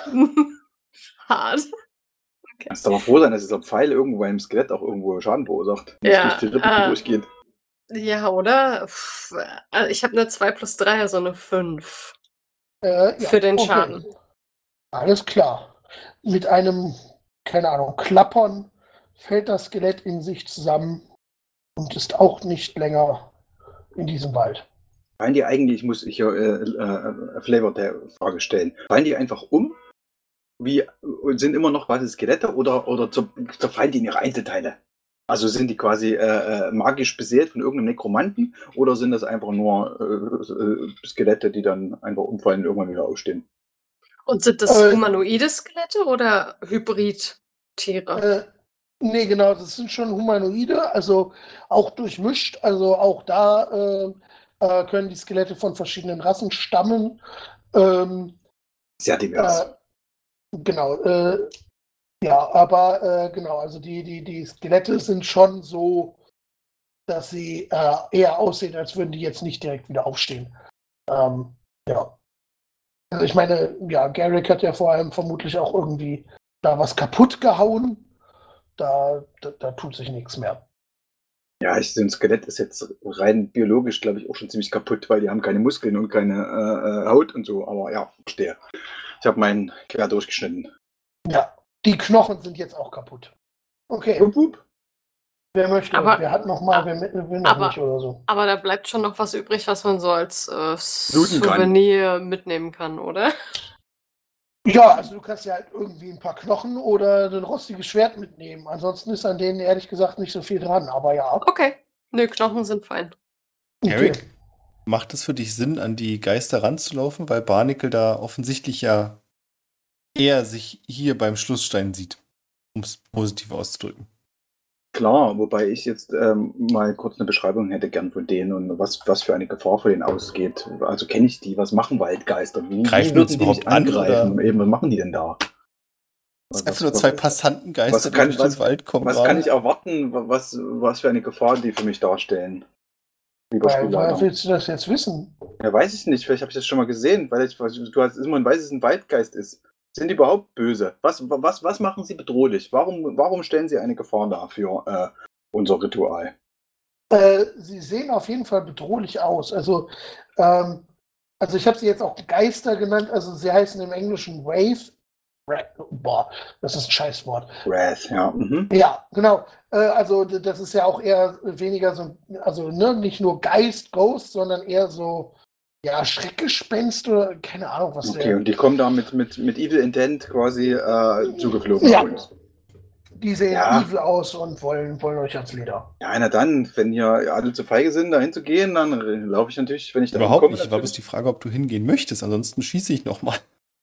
Hart. Kannst aber froh sein, dass dieser Pfeil irgendwo bei einem Skelett auch irgendwo Schaden verursacht. Nicht Ja, durch die Rippen äh, durchgeht. Ja, oder? Pff, also ich habe eine zwei plus drei, also eine fünf. Äh, ja, Für den okay. Schaden. Alles klar. Mit einem, keine Ahnung, Klappern fällt das Skelett in sich zusammen und ist auch nicht länger in diesem Wald. Fallen die eigentlich, ich muss hier äh, äh, Flavor der Frage stellen, fallen die einfach um? Wie, und sind immer noch quasi Skelette oder, oder zer- zerfallen die in ihre Einzelteile? Also sind die quasi äh, äh, magisch beseelt von irgendeinem Nekromanten oder sind das einfach nur äh, äh, Skelette, die dann einfach umfallen und irgendwann wieder aufstehen? Und sind das Äh, humanoide Skelette oder Hybrid-Tiere? Äh, nee, genau, das sind schon Humanoide, also auch durchmischt. Also auch da äh, äh, können die Skelette von verschiedenen Rassen stammen. Ähm, Sehr divers. äh, genau, äh, ja, aber äh, genau, also die, die, die Skelette sind schon so, dass sie äh, eher aussehen, als würden die jetzt nicht direkt wieder aufstehen. Ähm, ja. Also ich meine, ja, Garrick hat ja vor allem vermutlich auch irgendwie da was kaputt gehauen. Da, da, da tut sich nichts mehr. Ja, ich, so ein Skelett ist jetzt rein biologisch, glaube ich, auch schon ziemlich kaputt, weil die haben keine Muskeln und keine äh, äh, Haut und so. Aber ja, verstehe. Ich habe meinen quer durchgeschnitten. Ja, die Knochen sind jetzt auch kaputt. Okay, Wupp, wupp. wer möchte? Aber- wer hat noch mal, wer mit- will noch aber- nicht oder so? Aber da bleibt schon noch was übrig, was man so als äh, Looten kann. Souvenir mitnehmen kann, oder? Ja, also du kannst ja halt irgendwie ein paar Knochen oder ein rostiges Schwert mitnehmen. Ansonsten ist an denen ehrlich gesagt nicht so viel dran, aber ja. Okay. Nö, Knochen sind fein. Eric, macht es für dich Sinn, an die Geister ranzulaufen, weil Barnacle da offensichtlich ja eher sich hier beim Schlussstein sieht, um es positiv auszudrücken? Klar, wobei ich jetzt ähm, mal kurz eine Beschreibung hätte gern von denen und was, was für eine Gefahr von denen ausgeht. Also kenne ich die? Was machen Waldgeister? Wie, Greifen wie uns würden die überhaupt mich an, angreifen? oder? Eben, was machen die denn da? Das sind Was- einfach nur was- zwei Passantengeister, was kann- die durch was- den Wald kommen. Was gerade. kann ich erwarten? Was, was für eine Gefahr die für mich darstellen? Lieber Weil, woher Spielleiter. willst du das jetzt wissen? Ja, weiß ich nicht. Vielleicht habe ich das schon mal gesehen, weil ich, du hast immer weißt, dass es ein Waldgeist ist. Sind die überhaupt böse? Was, was, was machen sie bedrohlich? Warum, warum stellen sie eine Gefahr dar für äh, unser Ritual? Äh, sie sehen auf jeden Fall bedrohlich aus. Also, ähm, also ich habe sie jetzt auch Geister genannt. Also sie heißen im Englischen Wraith. Wraith. Boah, das ist ein Scheißwort. Wrath, ja. Mhm. Ja, genau. Äh, also d- das ist ja auch eher weniger so, also ne, nicht nur Geist, Ghost, sondern eher so, ja, Schreckgespenst oder keine Ahnung, was Okay, der. und die kommen da mit, mit, mit Evil Intent quasi äh, zugeflogen Ja. auf uns. Die sehen Ja. evil aus und wollen, wollen euch ans Leder. Ja, na dann, wenn hier alle zu feige sind, da hinzugehen, dann äh, laufe ich natürlich, wenn ich da Überhaupt hinkomme, nicht. War bloß natürlich- die Frage, ob du hingehen möchtest. Ansonsten schieße ich nochmal.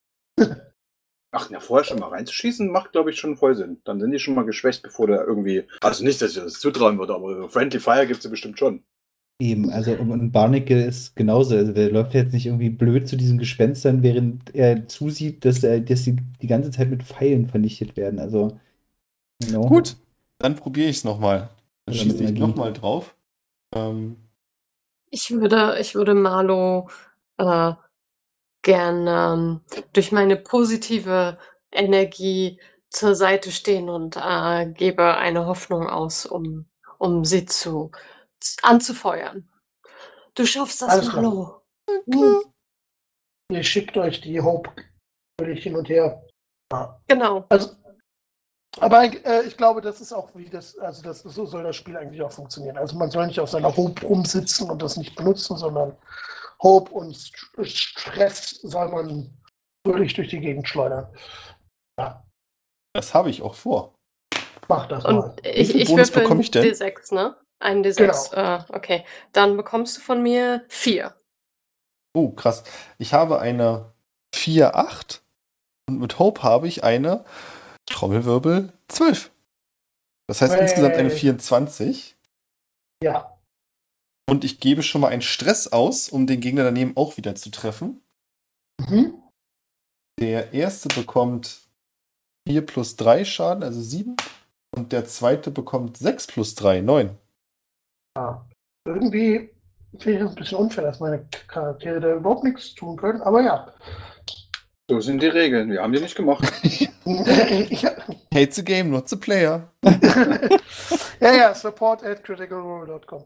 Ach, na, vorher schon mal reinzuschießen, macht, glaube ich, schon voll Sinn. Dann sind die schon mal geschwächt, bevor der irgendwie. Also nicht, dass ich das zutrauen würde, aber Friendly Fire gibt es ja bestimmt schon. Eben, also und und Barnacle ist genauso. Also der läuft jetzt nicht irgendwie blöd zu diesen Gespenstern, während er zusieht, dass, er, dass sie die ganze Zeit mit Pfeilen vernichtet werden. Also, genau. Gut, dann probiere ich es nochmal. Dann Oder schieße mit ich Magie. nochmal drauf. Ähm, Ich würde, ich würde Marlo äh, gern ähm, durch meine positive Energie zur Seite stehen und äh, gebe eine Hoffnung aus, um, um sie zu anzufeuern. Du schaffst das, Alles klar. Marlo. Hm. Ihr schickt euch die Hope völlig hin und her. Genau. Also, aber äh, ich glaube, das ist auch wie das, also das, so soll das Spiel eigentlich auch funktionieren. Also man soll nicht auf seiner Hope rumsitzen und das nicht benutzen, sondern Hope und St- Stress soll man fröhlich durch die Gegend schleudern. Ja, das habe ich auch vor. mach das mal. Und ich, viel ich Bonus würfel bekomme ich denn? D sechs, ne? Ein D sechs. Äh, okay. Dann bekommst du von mir vier. Oh, krass. Ich habe eine vier acht und mit Hope habe ich eine Trommelwirbel zwölf. Das heißt Hey. insgesamt eine vierundzwanzig. Ja. Und ich gebe schon mal einen Stress aus, um den Gegner daneben auch wieder zu treffen. Mhm. Der erste bekommt vier plus drei Schaden, also sieben. Und der zweite bekommt sechs plus drei, neun. Ja. Irgendwie finde ich das ein bisschen unfair, dass meine Charaktere da überhaupt nichts tun können, aber ja. So sind die Regeln. Wir haben die nicht gemacht. ich, Hate the game, not the player. ja, ja, support at criticalrole dot com.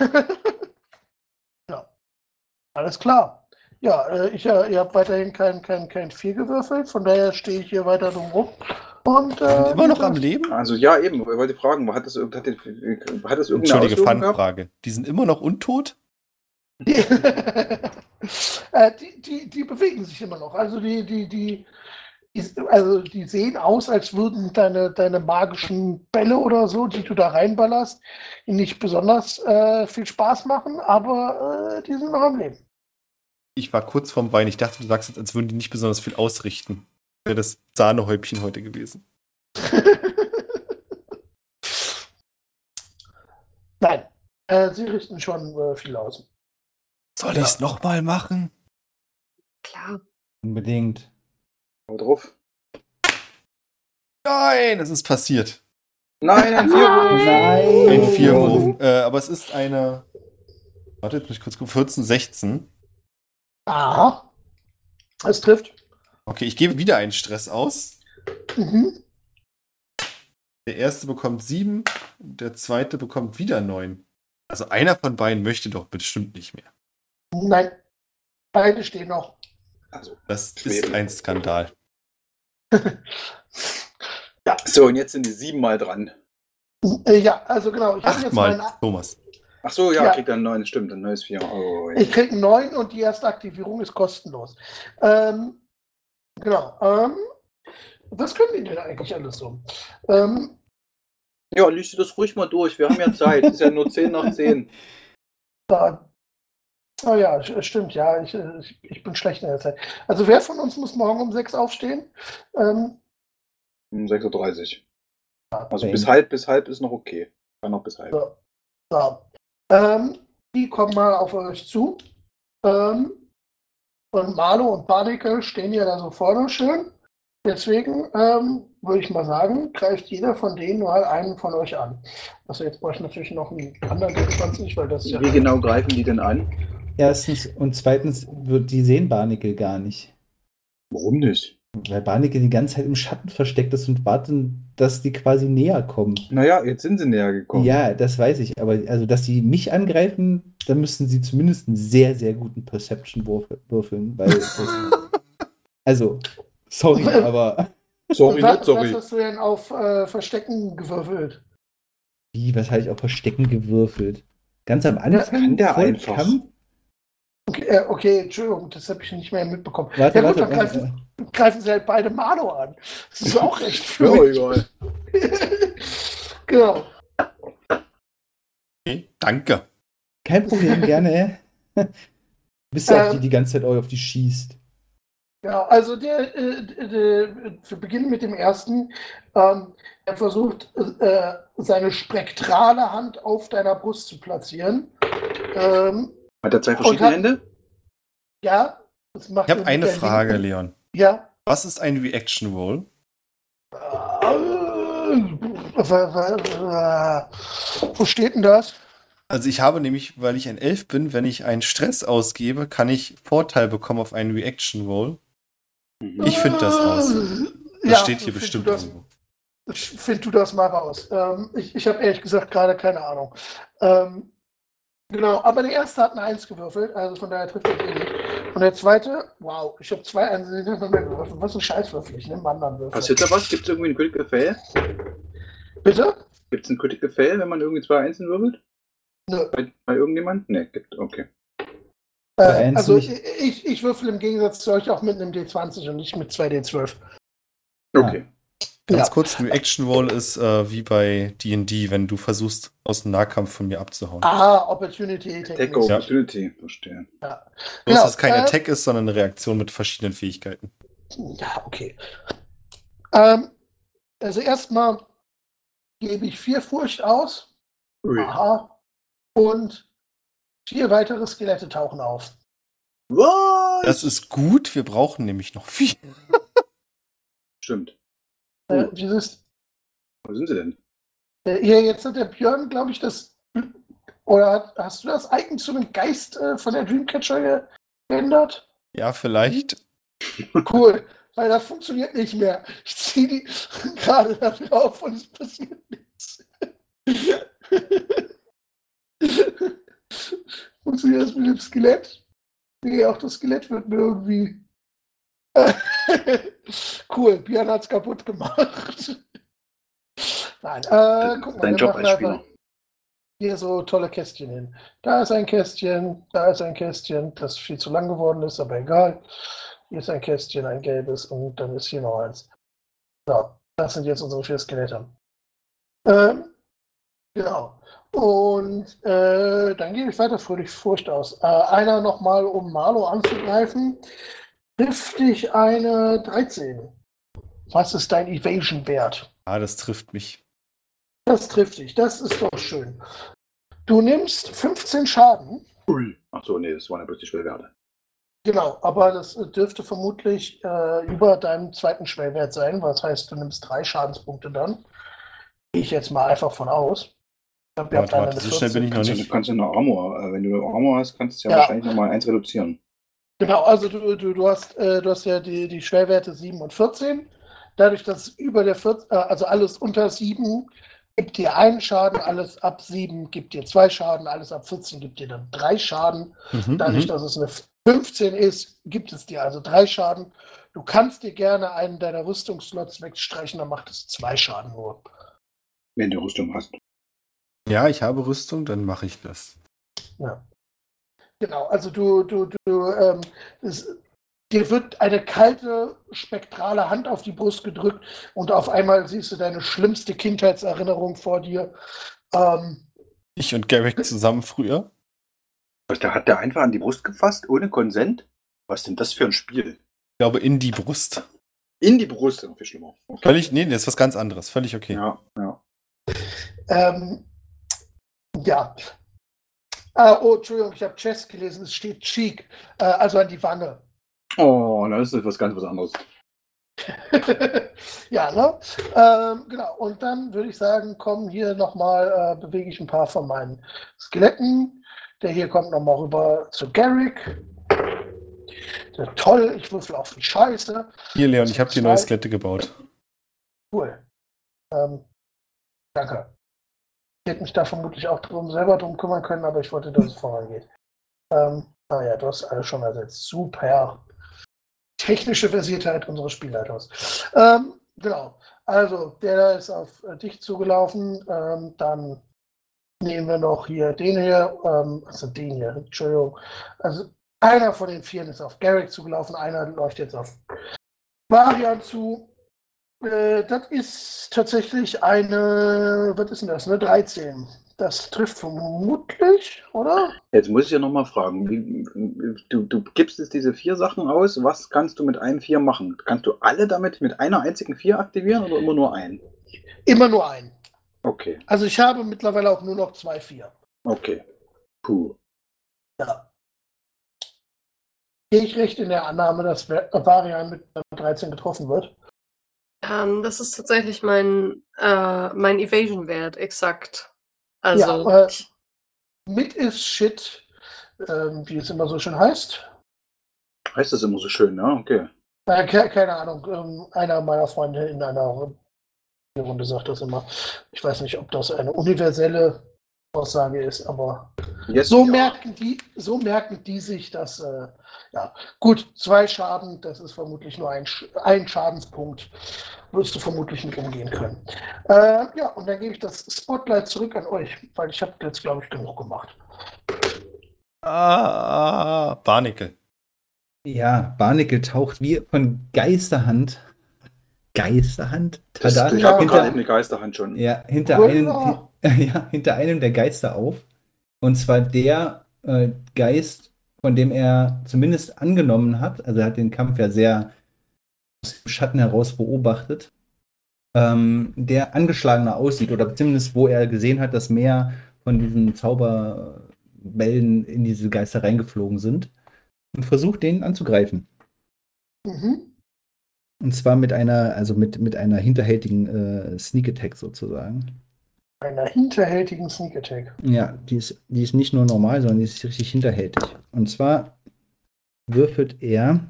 Ja, alles klar. Ja, äh, ich, äh, ihr habt weiterhin kein, kein, kein vier gewürfelt, von daher stehe ich hier weiter drum rum. Und, Wir sind äh, immer noch das- am Leben? Also ja, eben. Ich wollte fragen, hat das, hat das, hat das irgendeine Entschuldige Auswirkung gehabt? Fanfrage. Die sind immer noch untot? Die, äh, die, die, die bewegen sich immer noch. Also die, die, die, die, also die sehen aus, als würden deine, deine magischen Bälle oder so, die du da reinballerst, ihnen nicht besonders äh, viel Spaß machen, aber äh, die sind noch am Leben. Ich war kurz vorm Bein. Ich dachte, du sagst jetzt, als würden die nicht besonders viel ausrichten. Wäre das Sahnehäubchen heute gewesen. Nein, äh, sie richten schon äh, viel aus. Soll Ja. ich es nochmal machen? Klar. Unbedingt. Hau drauf. Nein, es ist passiert. Nein, ein Vierwurf. Nein! Ein Vierwurf. Äh, aber es ist eine. Warte, jetzt muss ich kurz gucken. vierzehn, sechzehn. Aha. Es trifft. Okay, ich gebe wieder einen Stress aus. Mhm. Der erste bekommt sieben, der zweite bekommt wieder neun. Also einer von beiden möchte doch bestimmt nicht mehr. Nein, beide stehen noch. Also, Das Schwede. ist ein Skandal. so, und jetzt sind die siebenmal dran. Äh, ja, also genau. Ich habe jetzt Achtmal, meinen Thomas. Ach so, ja, Ja. kriegt er einen neuen, stimmt, ein neues Vier. Oh, Ich kriege einen neuen und die erste Aktivierung ist kostenlos. Ähm, genau. Ähm, was können die denn eigentlich alles so? Ähm, ja, liest du das ruhig mal durch. Wir haben ja Zeit. Es ist ja nur zehn nach zehn. da, oh ja, sch- stimmt, ja, ich, äh, ich, ich bin schlecht in der Zeit. Also wer von uns muss morgen um sechs aufstehen? Ähm, Um sechs Uhr dreißig. Also Bang. bis halb, bis halb ist noch okay. Dann noch bis halb. so. So. Ähm, die kommen mal auf euch zu. Ähm, und Marlo und Barnacle stehen ja da so vorne schön. Deswegen ähm, würde ich mal sagen, greift jeder von denen mal einen von euch an. Also jetzt brauche ich natürlich noch einen anderen D zwanzig, weil das ist ja... Wie genau greifen die denn an? Erstens und zweitens, wird, die sehen Barnacle gar nicht. Warum nicht? Weil Barnacle die ganze Zeit im Schatten versteckt ist und warten, dass die quasi näher kommen. Naja, jetzt sind sie näher gekommen. Ja, das weiß ich. Aber also, dass sie mich angreifen, dann müssten sie zumindest einen sehr, sehr guten Perception-Wurf würfeln. Weil das, also, sorry, aber Sorry, was, not sorry. was hast du denn auf äh, Verstecken gewürfelt? wie, was habe ich auf Verstecken gewürfelt? Ganz am Anfang kann der vor dem einfach. Kampf? Okay, äh, okay, Entschuldigung, das habe ich nicht mehr mitbekommen. Warte, ja gut, warte, dann warte. greifen, greifen sie halt beide Marlo an. Das ist auch recht für Ja, mich. egal. Genau. Okay, danke. Kein Problem, gerne. Du bist ja auch die, Ähm. die ganze Zeit auf die schießt. Ja, also der, äh, der, wir beginnen mit dem ersten. Ähm, er versucht, äh, seine spektrale Hand auf deiner Brust zu platzieren. Ähm, Hat er zwei verschiedene hat- Hände? ja, das macht Ich habe er mit eine der Frage, linken- Leon. Ja. Was ist ein Reaction Roll? Äh, wa- wa- äh, wo steht denn das? Also ich habe nämlich, weil ich ein Elf bin, wenn ich einen Stress ausgebe, kann ich Vorteil bekommen auf einen Reaction Roll. Ich finde das raus. Das Ja, steht hier find bestimmt du das, irgendwo. Find du das mal raus. Ähm, ich ich habe ehrlich gesagt gerade keine Ahnung. Ähm, genau, aber der erste hat eine Eins gewürfelt, also von daher trifft er eh nicht. Und der zweite, wow, ich habe zwei Einsen hintereinander gewürfelt. Was ein Scheißwürfel, ich nehme einen anderen Würfel. Passiert da was? Gibt es irgendwie ein Critical Fail? Bitte? Gibt es ein Critical Fail, wenn man irgendwie zwei Einsen würfelt? Nö. Bei, bei irgendjemand? Ne, gibt. Okay. Äh, Einsen also nicht. ich, ich, ich würfel im Gegensatz zu euch auch mit einem D zwanzig und nicht mit zwei D zwölf. Okay. Ganz Ja. kurz, Reaction Roll ist äh, wie bei D und D, wenn du versuchst, aus dem Nahkampf von mir abzuhauen. Ah, Opportunity Attack Technik. Opportunity, verstehe. Ja. Bloß, Genau, dass es kein äh, Attack ist, sondern eine Reaktion mit verschiedenen Fähigkeiten. Ja, okay. Ähm, also erstmal gebe ich vier Furcht aus. Ui. Aha. Und vier weitere Skelette tauchen auf. Was? Das ist gut, wir brauchen nämlich noch vier. Stimmt. Äh, Uh. dieses, Wo sind sie denn? äh, hier, jetzt hat der Björn, glaube ich, das. Oder hat, hast du das Icon zu einem Geist äh, von der Dreamcatcher geändert? Ja, vielleicht. Cool, weil das funktioniert nicht mehr. Ich ziehe die gerade da drauf und es passiert nichts. Funktioniert das mit dem Skelett? Nee, auch das Skelett wird mir irgendwie. Cool, Björn hat's kaputt gemacht. Nein, äh, guck mal, Dein wir Job machen als einfach Spieler. hier so tolle Kästchen hin. Da ist ein Kästchen, da ist ein Kästchen, das viel zu lang geworden ist, aber egal. Hier ist ein Kästchen, ein gelbes und dann ist hier noch eins. So, das sind jetzt unsere vier Skelette. Ähm, genau. Und äh, dann gehe ich weiter fröhlich Furcht aus. Äh, einer nochmal, um Marlo anzugreifen. Trifft dich eine dreizehn. Was ist dein Evasion-Wert? Ah, das trifft mich. Das trifft dich, das ist doch schön. Du nimmst fünfzehn Schaden. Ui. Achso, nee, das waren ja bloß die Schwellwerte. Genau, aber das dürfte vermutlich äh, über deinem zweiten Schwellwert sein. Was heißt, du nimmst drei Schadenspunkte dann. Gehe ich jetzt mal einfach von aus. Ich glaub, ihr habt Warte, eine warte, mit so schnell bin ich noch Kannst du, nicht. kannst du eine Armor, äh, wenn du Armor hast, kannst du ja, Ja. wahrscheinlich nochmal eins reduzieren. Genau, also du, du, du, hast, äh, du hast ja die, die Schwellwerte sieben und vierzehn. Dadurch, dass über der vierzehn, äh, also alles unter sieben gibt dir einen Schaden, alles ab sieben gibt dir zwei Schaden, alles ab vierzehn gibt dir dann drei Schaden. Mhm, Dadurch, mhm. dass es eine fünfzehn ist, gibt es dir also drei Schaden. Du kannst dir gerne einen deiner Rüstungsslots wegstreichen, dann macht es zwei Schaden nur. Wenn du Rüstung hast. Ja, ich habe Rüstung, dann mache ich das. Ja. Genau, also du, du, du, ähm, es, dir wird eine kalte, spektrale Hand auf die Brust gedrückt und auf einmal siehst du deine schlimmste Kindheitserinnerung vor dir. Ähm, Ich und Garrick zusammen früher. Was, da hat der einfach an die Brust gefasst, ohne Konsent? Was ist denn das für ein Spiel? Ich glaube, in die Brust. In die Brust, noch viel schlimmer. Okay. Völlig, nee, das ist was ganz anderes. Völlig okay. Ja, ja. ähm, ja. Ah, oh, Entschuldigung, ich habe Chest gelesen, es steht Cheek, äh, also an die Wange. Oh, das ist was ganz was anderes. Ja, ne? Ähm, genau, und dann würde ich sagen, kommen hier nochmal, äh, bewege ich ein paar von meinen Skeletten. Der hier kommt nochmal rüber zu Garrick. Der, toll, ich würfel auf die Scheiße. Hier, Leon, ich habe dir neue Zwei. Skelette gebaut. Cool. Ähm, danke. Ich hätte mich da vermutlich auch drum, selber drum kümmern können, aber ich wollte, dass es vorangeht. Ähm, naja, du hast alles schon ersetzt. Super. Technische Versiertheit unseres Spielleiters. Ähm, genau. Also, der da ist auf äh, dich zugelaufen. Ähm, dann nehmen wir noch hier den hier. Ähm, also den hier, Entschuldigung. Also, einer von den vier ist auf Garrick zugelaufen. Einer läuft jetzt auf Varian zu. Äh, das ist tatsächlich eine, was ist denn das, eine dreizehn. Das trifft vermutlich, oder? Jetzt muss ich ja nochmal fragen. Wie, du, du gibst jetzt diese vier Sachen aus. Was kannst du mit einem vier machen? Kannst du alle damit mit einer einzigen vier aktivieren oder immer nur einen? Immer nur einen. Okay, Also ich habe mittlerweile auch nur noch zwei vier. okay. Puh. Ja. Gehe ich recht in der Annahme, dass Varian mit dreizehn getroffen wird? Ähm, das ist tatsächlich mein, äh, mein Evasion-Wert, exakt. Also, Ja, äh, mit ist Shit, ähm, wie es immer so schön heißt. Heißt das immer so schön, ne? Okay. Äh, ke keine Ahnung, ähm, einer meiner Freunde in einer Runde sagt das immer. Ich weiß nicht, ob das eine universelle Aussage ist, aber Jetzt so ja. merken die, so merken die sich, dass, äh, ja, gut, zwei Schaden, das ist vermutlich nur ein, Sch ein Schadenspunkt, wirst du vermutlich mit umgehen können. Äh, ja, und dann gebe ich das Spotlight zurück an euch, weil ich habe jetzt, glaube ich, genug gemacht. Ah, Barnacle. Ja, Barnacle taucht wie von Geisterhand Geisterhand. Das, Tada, ich habe hinter, gerade eben eine Geisterhand schon. ja, hinter, Voilà. einem, ja, hinter einem der Geister auf. Und zwar der äh, Geist, von dem er zumindest angenommen hat, also er hat den Kampf ja sehr aus dem Schatten heraus beobachtet, ähm, der angeschlagener aussieht oder zumindest wo er gesehen hat, dass mehr von diesen Zauberbällen in diese Geister reingeflogen sind und versucht, den anzugreifen. Mhm. Und zwar mit einer, also mit, mit einer hinterhältigen äh, Sneak Attack sozusagen. Einer hinterhältigen Sneak Attack. Ja, die ist, die ist nicht nur normal, sondern die ist richtig hinterhältig. Und zwar würfelt er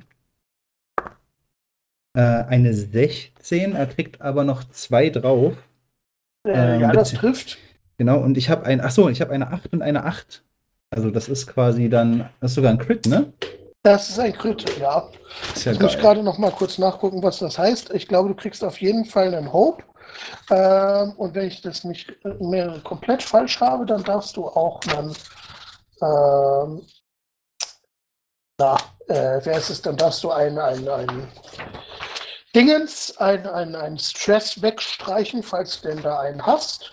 äh, eine sechzehn, er kriegt aber noch zwei drauf. Äh, Ähm, ja, das bezieh- trifft. Genau, und ich habe ein, ach so, ich habe eine acht und eine acht. Also das ist quasi dann, das ist sogar ein Crit, ne? Das ist ein Crit, ja. Ist ja Jetzt muss ich geil. gerade noch mal kurz nachgucken, was das heißt. Ich glaube, du kriegst auf jeden Fall einen Hope. Ähm, und wenn ich das nicht mehr komplett falsch habe, dann darfst du auch einen, ähm, na, äh, wer ist es? Dann darfst du einen, einen, einen Dingens, einen, einen, einen Stress wegstreichen, falls du denn da einen hast.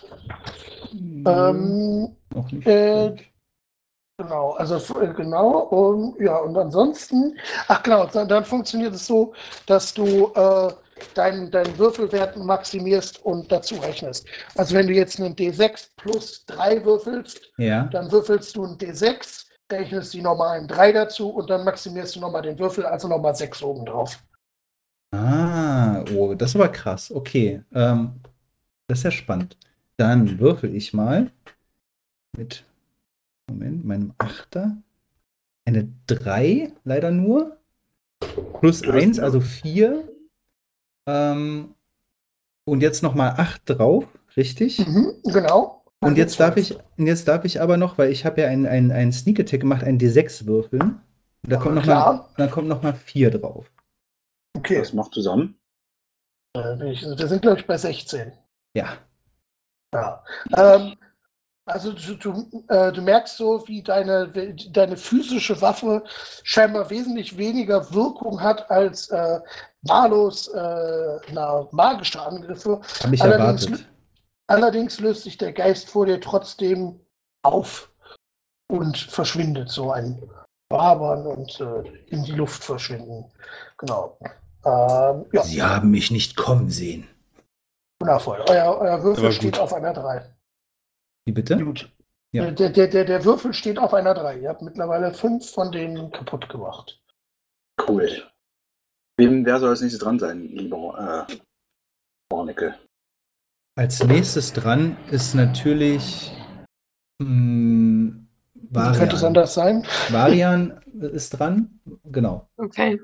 Ähm, Noch nicht. äh, Genau, also äh, genau, und ja, und ansonsten, ach genau, dann, dann funktioniert es so, dass du äh, deinen deinen Würfelwert maximierst und dazu rechnest. Also wenn du jetzt einen D sechs plus drei würfelst, Ja. dann würfelst du einen D sechs, rechnest die normalen drei dazu und dann maximierst du nochmal den Würfel, also nochmal sechs obendrauf. Ah, oh, das ist aber krass. Okay, ähm, das ist ja spannend. Dann würfel ich mal mit, Moment, meinem Achter eine drei, leider nur. Plus Du hast eins, nur- also vier. Ähm, und jetzt nochmal acht drauf, richtig? Mhm, genau. Und Also jetzt darf zwölf. ich, und jetzt darf ich aber noch, weil ich habe ja einen, einen, einen Sneak Attack gemacht, einen D sechs würfeln. Und da Ja, kommt noch klar. mal, dann kommt noch mal vier drauf. Okay, Das macht zusammen. äh, ich- wir sind, glaube ich, bei sechzehn. Ja. Ja. Ähm, also du, du, äh, du merkst so, wie deine, deine physische Waffe scheinbar wesentlich weniger Wirkung hat als äh, wahllos äh, na, magische Angriffe. Habe ich Allerdings, erwartet. allerdings löst sich der Geist vor dir trotzdem auf und verschwindet, so ein Wabern und äh, in die Luft verschwinden. Genau. Ähm, ja, Sie haben mich nicht kommen sehen. wundervoll. Euer, euer Würfel Aber steht gut. auf einer drei. Wie bitte? Gut. Ja. Der, der, der, der Würfel steht auf einer drei. Ihr habt mittlerweile fünf von denen kaputt gemacht. Cool. Wem, wer soll als nächstes dran sein, lieber äh, Barnickel? Als nächstes dran ist natürlich mh, Wie könnte es Varian. anders sein? Varian ist dran. Genau. Okay.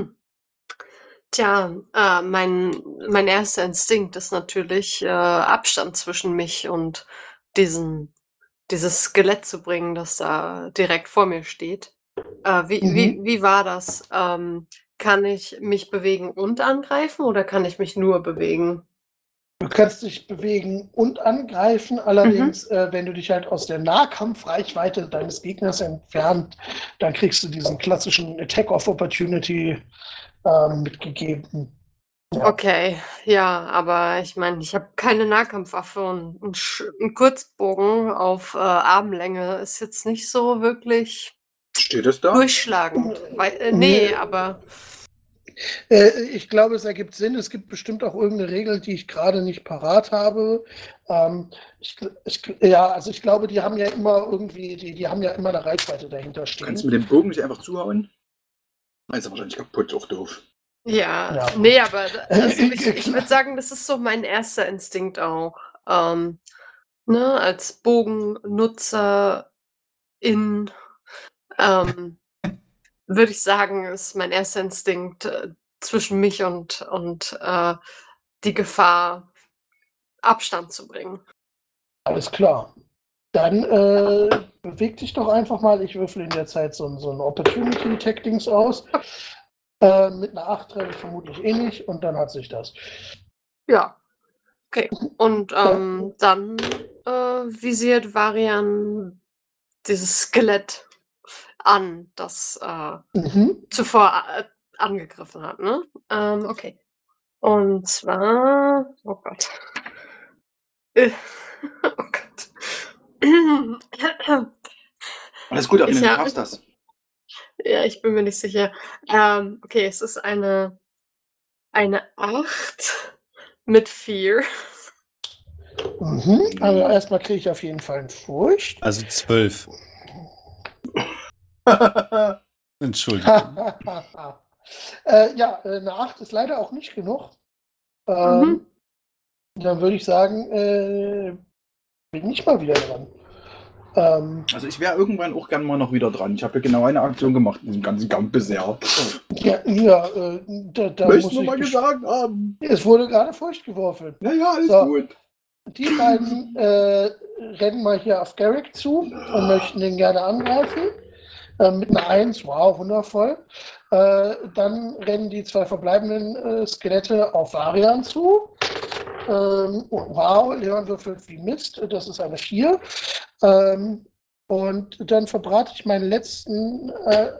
Tja, äh, mein, mein erster Instinkt ist natürlich, äh, Abstand zwischen mich und diesen, dieses Skelett zu bringen, das da direkt vor mir steht. Äh, wie, Mhm. wie, wie war das? Ähm, kann ich mich bewegen und angreifen oder kann ich mich nur bewegen? Du kannst dich bewegen und angreifen, allerdings, Mhm. äh, wenn du dich halt aus der Nahkampfreichweite deines Gegners entfernt, dann kriegst du diesen klassischen Attack of Opportunity ähm, mitgegeben. Ja. Okay, ja, aber ich meine, ich habe keine Nahkampfwaffe und ein, Sch- ein Kurzbogen auf äh, Armlänge ist jetzt nicht so wirklich Steht es da? durchschlagend. Weil, äh, nee, aber Äh, ich glaube, es ergibt Sinn. Es gibt bestimmt auch irgendeine Regel, die ich gerade nicht parat habe. Ähm, ich, ich, ja, also ich glaube, die haben ja immer irgendwie, die, die haben ja immer eine Reichweite dahinter stehen. Kannst du mit dem Bogen nicht einfach zuhauen? Ist ja wahrscheinlich kaputt, auch doof. ja, Ja. nee, aber da- also ich, ich würde sagen, das ist so mein erster Instinkt auch. Ähm, ne, als Bogennutzer in ähm, würde ich sagen, ist mein erster Instinkt äh, zwischen mich und, und äh, die Gefahr Abstand zu bringen. Alles klar. Dann äh, beweg dich doch einfach mal. Ich würfel in der Zeit so, ein- so ein Opportunity-Tech-Dings aus. Äh, mit einer acht treffe ich vermutlich eh nicht und dann hat sich das. Ja. Okay. Und ähm, dann äh, visiert Varian dieses Skelett an, das äh, Mhm. zuvor äh, angegriffen hat, ne? Ähm, okay. Und zwar, oh Gott. Äh, Oh Gott. Alles gut, aber Ich du hab- schaffst das. Ja, ich bin mir nicht sicher. Ähm, okay, es ist eine, eine acht mit vier. Mhm. Also erstmal kriege ich auf jeden Fall einen Furcht. Also zwölf. Entschuldigung. äh, ja, äh, eine acht ist leider auch nicht genug. Ähm, Mhm. Dann würde ich sagen, äh, bin ich mal wieder dran. Ähm, Also ich wäre irgendwann auch gern mal noch wieder dran. Ich habe ja genau eine Aktion gemacht in diesem ganzen Kampf bisher. ja, ja äh, da, da Möchtest muss du ich mal best- gesagt haben? Es wurde gerade Furcht geworfen. Ja, ja, alles So. gut. Die beiden äh, rennen mal hier auf Garrick zu und möchten den gerne angreifen. Äh, mit einer eins, wow, wundervoll. Äh, dann rennen die zwei verbleibenden äh, Skelette auf Varian zu. Ähm, und wow, Leon würfelt wie Mist, das ist eine vier. Ähm, und dann verbrate ich meinen letzten äh,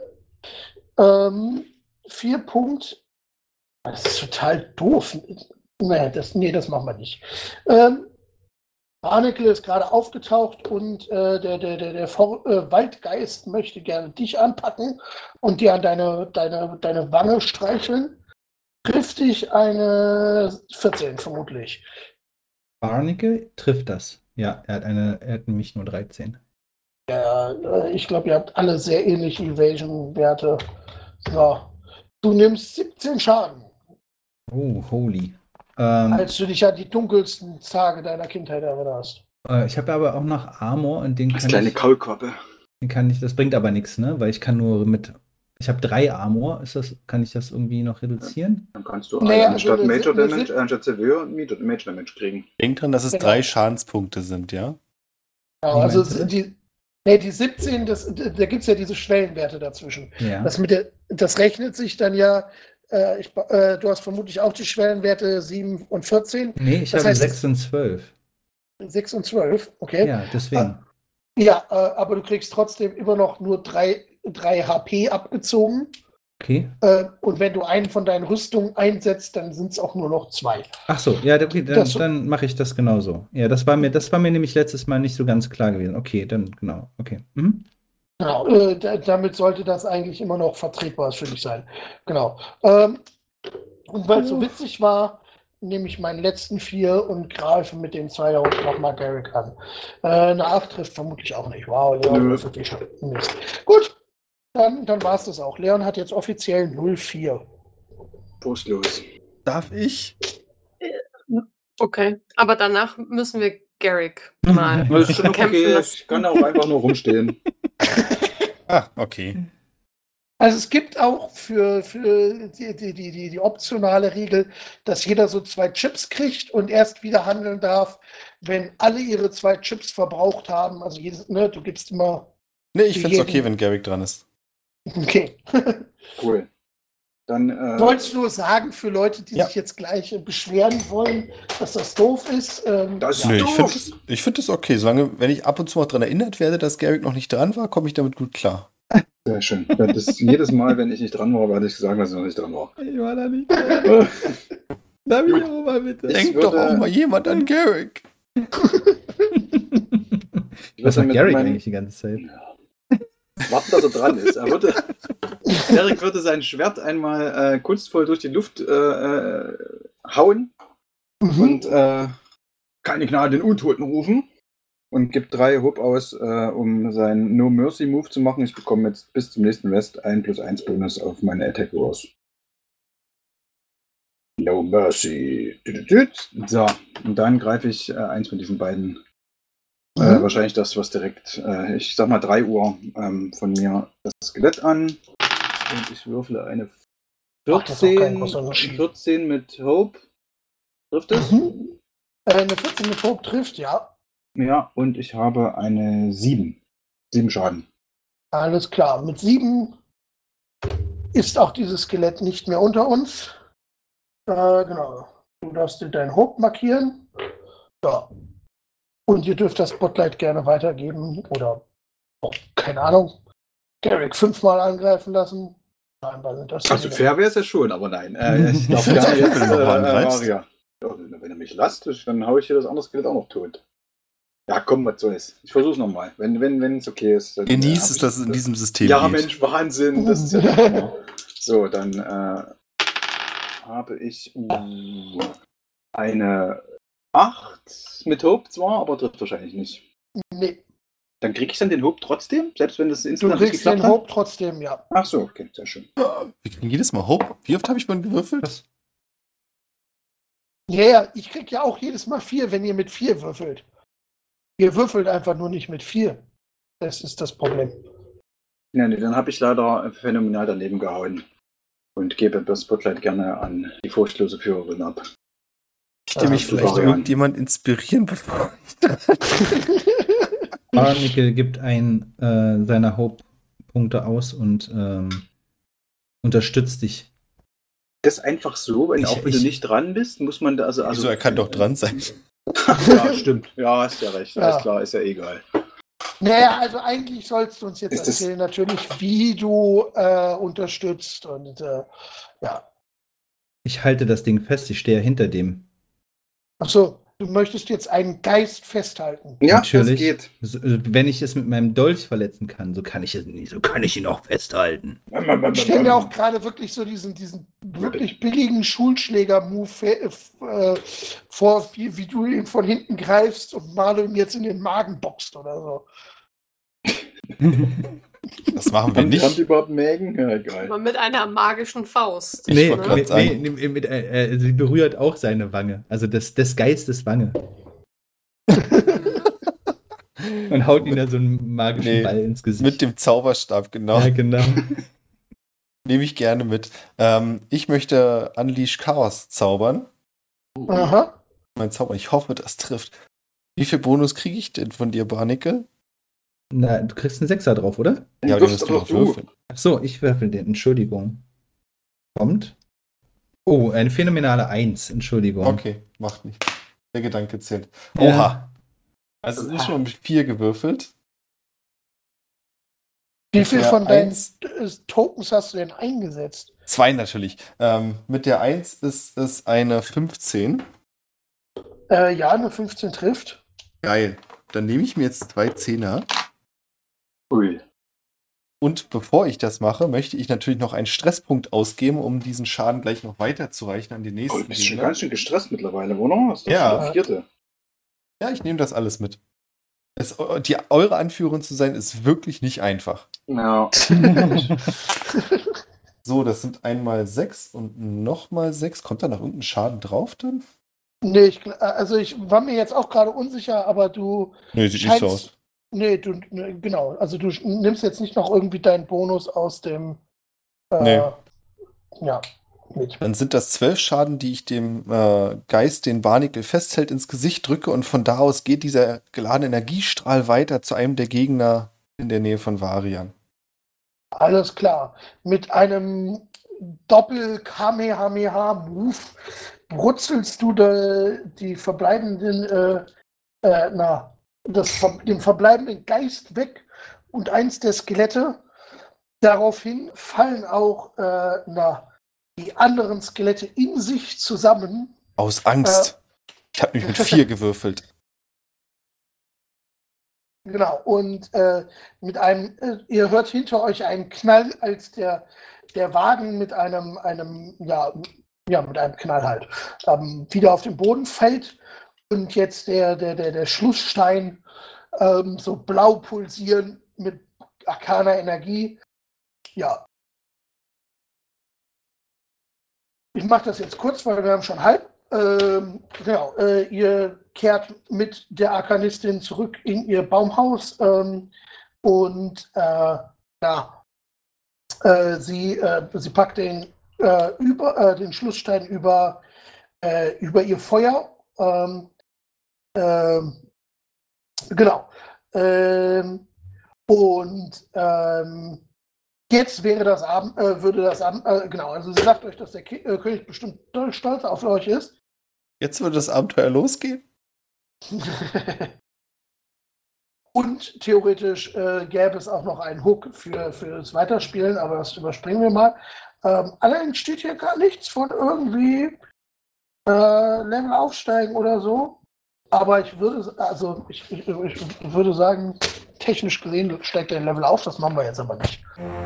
ähm, vier Punkt. Das ist total doof. Nee, das, nee, das machen wir nicht. Ähm, Barnacle ist gerade aufgetaucht und äh, der, der, der, der For äh, Waldgeist möchte gerne dich anpacken und dir an deine, deine, deine Wange streicheln. Trifft dich eine vierzehn vermutlich. Barnacle trifft das. Ja, er hat eine, er hat nämlich nur dreizehn. Ja, äh, ich glaube, ihr habt alle sehr ähnliche Evasion-Werte. So. Du nimmst siebzehn Schaden, Oh, holy. Ähm, als du dich an die dunkelsten Tage deiner Kindheit erinnerst. äh, ich habe aber auch noch Armor und den Das kann kleine ich, Kaulquappe. den kann ich, das bringt aber nichts, ne? Weil ich kann nur mit, ich habe drei Armor. Ist das, kann ich das irgendwie noch reduzieren? Dann kannst du Naja, einen also anstatt eine- Major eine- Damage, äh, anstatt Severe Major Damage kriegen. Denk dran, dass es Genau. drei Schadenspunkte sind, ja? Genau, Wie also meinst du das? die, nee, die siebzehn, das, da gibt es ja diese Schwellenwerte dazwischen. Ja. Das, mit der, das rechnet sich dann ja, äh, ich, äh, du hast vermutlich auch die Schwellenwerte sieben und vierzehn, Nee, ich das habe heißt, sechs und zwölf. sechs und zwölf, okay. Ja, deswegen. Ja, äh, aber du kriegst trotzdem immer noch nur drei H P abgezogen. Okay. Äh, und wenn du einen von deinen Rüstungen einsetzt, dann sind es auch nur noch zwei. Ach so, ja, okay, dann, Das- dann mache ich das genauso. Ja, das war mir, das war mir nämlich letztes Mal nicht so ganz klar gewesen. Okay, dann genau, okay. Mhm. Genau, äh, da, damit sollte das eigentlich immer noch vertretbar für dich sein. Genau. Ähm, und weil es so witzig war, nehme ich meinen letzten vier und greife mit den zwei da unten nochmal Garrick an. Äh, eine acht trifft vermutlich auch nicht. Wow, Leon Nö. würfelt die schon. Mist. Gut, dann, dann war es das auch. Leon hat jetzt offiziell null vier. Postlos. Darf ich? Okay, aber danach müssen wir Garrick mal Das ist schon kämpfen okay. lassen. Ich kann auch einfach nur rumstehen. Ah, okay. Also es gibt auch für, für die, die, die, die, die optionale Regel, dass jeder so zwei Chips kriegt und erst wieder handeln darf, wenn alle ihre zwei Chips verbraucht haben. Also jedes, ne, du gibst immer. Nee, ich Für find's okay, jeden. wenn Garrick dran ist. Okay. Cool. Dann, äh, Wolltest du nur sagen für Leute, die Ja. sich jetzt gleich äh, beschweren wollen, dass das doof ist? Ähm, Das- ja. Nö, ich doof. finde ich find das okay. Solange, wenn ich ab und zu mal dran erinnert werde, dass Garrick noch nicht dran war, komme ich damit gut klar. sehr schön. Das ist jedes Mal, wenn ich nicht dran war, werde ich sagen, dass ich noch nicht dran war. Ich war da nicht. Äh, Darf ich auch mal bitte? Ich Denkt würde- doch auch mal jemand an Garrick. ich Was würde sagt mit Garrick meinem- eigentlich die ganze Zeit? Warten, dass er dran ist. Er würde, Garrick würde sein Schwert einmal äh, kunstvoll durch die Luft äh, äh, hauen Mhm. und äh, keine Gnade den Untoten rufen und gibt drei Hub aus, äh, um seinen No Mercy Move zu machen. Ich bekomme jetzt bis zum nächsten Rest ein plus eins Bonus auf meine Attack Rolls. No Mercy. So, und dann greife ich äh, eins von diesen beiden. Äh, Mhm. wahrscheinlich das, was direkt, äh, ich sag mal drei Uhr ähm, von mir das Skelett an. Und ich würfle eine Ach, das ist auch kein vierzehn, großer Unterschied. vierzehn mit Hope. Trifft es? Mhm. Äh, eine vierzehn mit Hope trifft, ja. Ja, und ich habe eine sieben. sieben Schaden. Alles klar. Mit sieben ist auch dieses Skelett nicht mehr unter uns. Äh, genau. Du darfst dir deinen Hope markieren. Ja. Und ihr dürft das Spotlight gerne weitergeben oder, oh, keine Ahnung, Garrick fünfmal angreifen lassen. Scheinbar sind das Also die- fair wäre es ja schon, aber nein. Äh, ich darf gerne jetzt äh, Wenn du noch mal äh, angreifst. Aria. Ja, wenn er mich lasst, dann haue ich hier das andere Skelett auch noch tot. Ja, komm, was soll's. Ich versuch's nochmal. Wenn wenn wenn es okay ist. Dann, Genieß äh, es, hab dass ich- es in diesem System Ja, geht. Mensch, Wahnsinn. Das ist ja der Hammer. So, dann äh, habe ich uh, eine acht mit Hope zwar, aber trifft wahrscheinlich nicht. Nee, Dann kriege ich dann den Hope trotzdem, selbst wenn das du insgesamt nicht kriegst geklappt den hat? Hope trotzdem, ja. Ach so, okay, sehr schön. Wir kriegen jedes Mal Hope. Wie oft habe ich mal gewürfelt? Ja, ja, ich krieg ja auch jedes Mal vier, wenn ihr mit vier würfelt. Ihr würfelt einfach nur nicht mit vier. Das ist das Problem. Ja, nee, dann habe ich leider phänomenal daneben gehauen und gebe das Spotlight gerne an die furchtlose Führerin ab. Möchte mich Ah, vielleicht super. irgendjemand inspirieren, bevor Barnickel gibt ein äh, seiner Hope-Punkte aus und ähm, unterstützt dich. Das einfach so, wenn Ich- auch wenn ich- du nicht dran bist, muss man da also. also Also er kann doch dran sein. Ja, stimmt. Ja, hast ja recht. Ja. Alles klar, ist ja egal. Naja, also eigentlich sollst du uns jetzt Ist das- erzählen, natürlich, wie du äh, unterstützt. Und äh, ja. Ich halte das Ding fest, ich stehe hinter dem. Achso, du möchtest jetzt einen Geist festhalten. Ja, Natürlich. das geht. So, wenn ich es mit meinem Dolch verletzen kann, so kann ich es nicht, so kann ich ihn auch festhalten. Ich stelle mir auch gerade wirklich so diesen, diesen wirklich billigen Schulschläger-Move äh, vor, wie, wie du ihn von hinten greifst und Marlo ihm jetzt in den Magen boxt oder so. Das machen wir Haben, haben die nicht. überhaupt Mägen? Ja, egal. Aber mit einer magischen Faust. Ich Nee, wollte grad mit, sagen. nee, mit, äh, äh, sie berührt auch seine Wange. Also des, des Geistes Wange. Und haut ihn da so einen magischen Nee, Ball ins Gesicht. Mit dem Zauberstab, genau. Ja, genau. Nehme ich gerne mit. Ähm, ich möchte Unleash Chaos zaubern. Aha. Mein Zauber. Ich hoffe, das trifft. Wie viel Bonus kriege ich denn von dir, Barnickel? Na, du kriegst einen Sechser drauf, oder? Den Ja, den wirfst musst du aber noch du. würfeln. Ach so, ich würfel den. Entschuldigung. Kommt. Oh, eine phänomenale Eins. Entschuldigung. Okay, macht nichts. Der Gedanke zählt. Ja. Oha. Also es ist schon mit vier gewürfelt. Wie Mit viel der von deinen Eins- äh, Tokens hast du denn eingesetzt? Zwei natürlich. Ähm, mit der eins ist es eine fünfzehn. Äh, ja, eine fünfzehn trifft. Geil. Dann nehme ich mir jetzt zwei Zehner. Ui. Und bevor ich das mache, möchte ich natürlich noch einen Stresspunkt ausgeben, um diesen Schaden gleich noch weiterzureichen an die Oh, nächsten du bist schon Gegner. ganz schön gestresst mittlerweile, oder? Das ist doch Ja. schon der vierte. Ja, ich nehme das alles mit. Es, die, eure Anführerin zu sein, ist wirklich nicht einfach. Ja. So, das sind einmal sechs und nochmal sechs. Kommt da noch irgendein Schaden drauf dann? Nee, ich, gl- also ich war mir jetzt auch gerade unsicher, aber du. Nee, sieht Scheinst- nicht so aus. Nee, du, ne, genau. Also du nimmst jetzt nicht noch irgendwie deinen Bonus aus dem. Äh, Nee. Ja, mit. Dann sind das zwölf Schaden, die ich dem äh, Geist, den Barnickel festhält, ins Gesicht drücke und von da aus geht dieser geladene Energiestrahl weiter zu einem der Gegner in der Nähe von Varian. Alles klar. Mit einem Doppel-Kamehameha-Move brutzelst du de, die verbleibenden, äh, äh, na, das, ver- den verbleibenden Geist weg und eins der Skelette. Daraufhin fallen auch äh, na, die anderen Skelette in sich zusammen. Aus Angst. Ich habe mich mit vier gewürfelt. Genau, und äh, mit einem, äh, ihr hört hinter euch einen Knall, als der, der Wagen mit einem, einem, ja, ja, mit einem Knall halt, ähm, wieder auf den Boden fällt und jetzt der, der, der, der Schlussstein ähm, so blau pulsieren mit arkaner Energie. Ja. Ich mache das jetzt kurz, weil wir haben schon halb. Ähm, genau, äh, ihr kehrt mit der Arkanistin zurück in ihr Baumhaus ähm, und äh, ja, äh, sie, äh, sie packt den, äh, über, äh, den Schlussstein über, äh, über ihr Feuer. Ähm, ähm, genau. Ähm, und ähm, jetzt wäre das Abend, äh, würde das Abend, äh, genau, also sie sagt euch, dass der Ki- äh, König bestimmt stolz auf euch ist. Jetzt würde das Abenteuer losgehen? Und theoretisch äh, gäbe es auch noch einen Hook für, für das Weiterspielen, aber das überspringen wir mal. Ähm, allerdings steht hier gar nichts von irgendwie äh, Level aufsteigen oder so. Aber ich würde, also ich, ich, ich würde sagen, technisch gesehen steigt der Level auf, das machen wir jetzt aber nicht.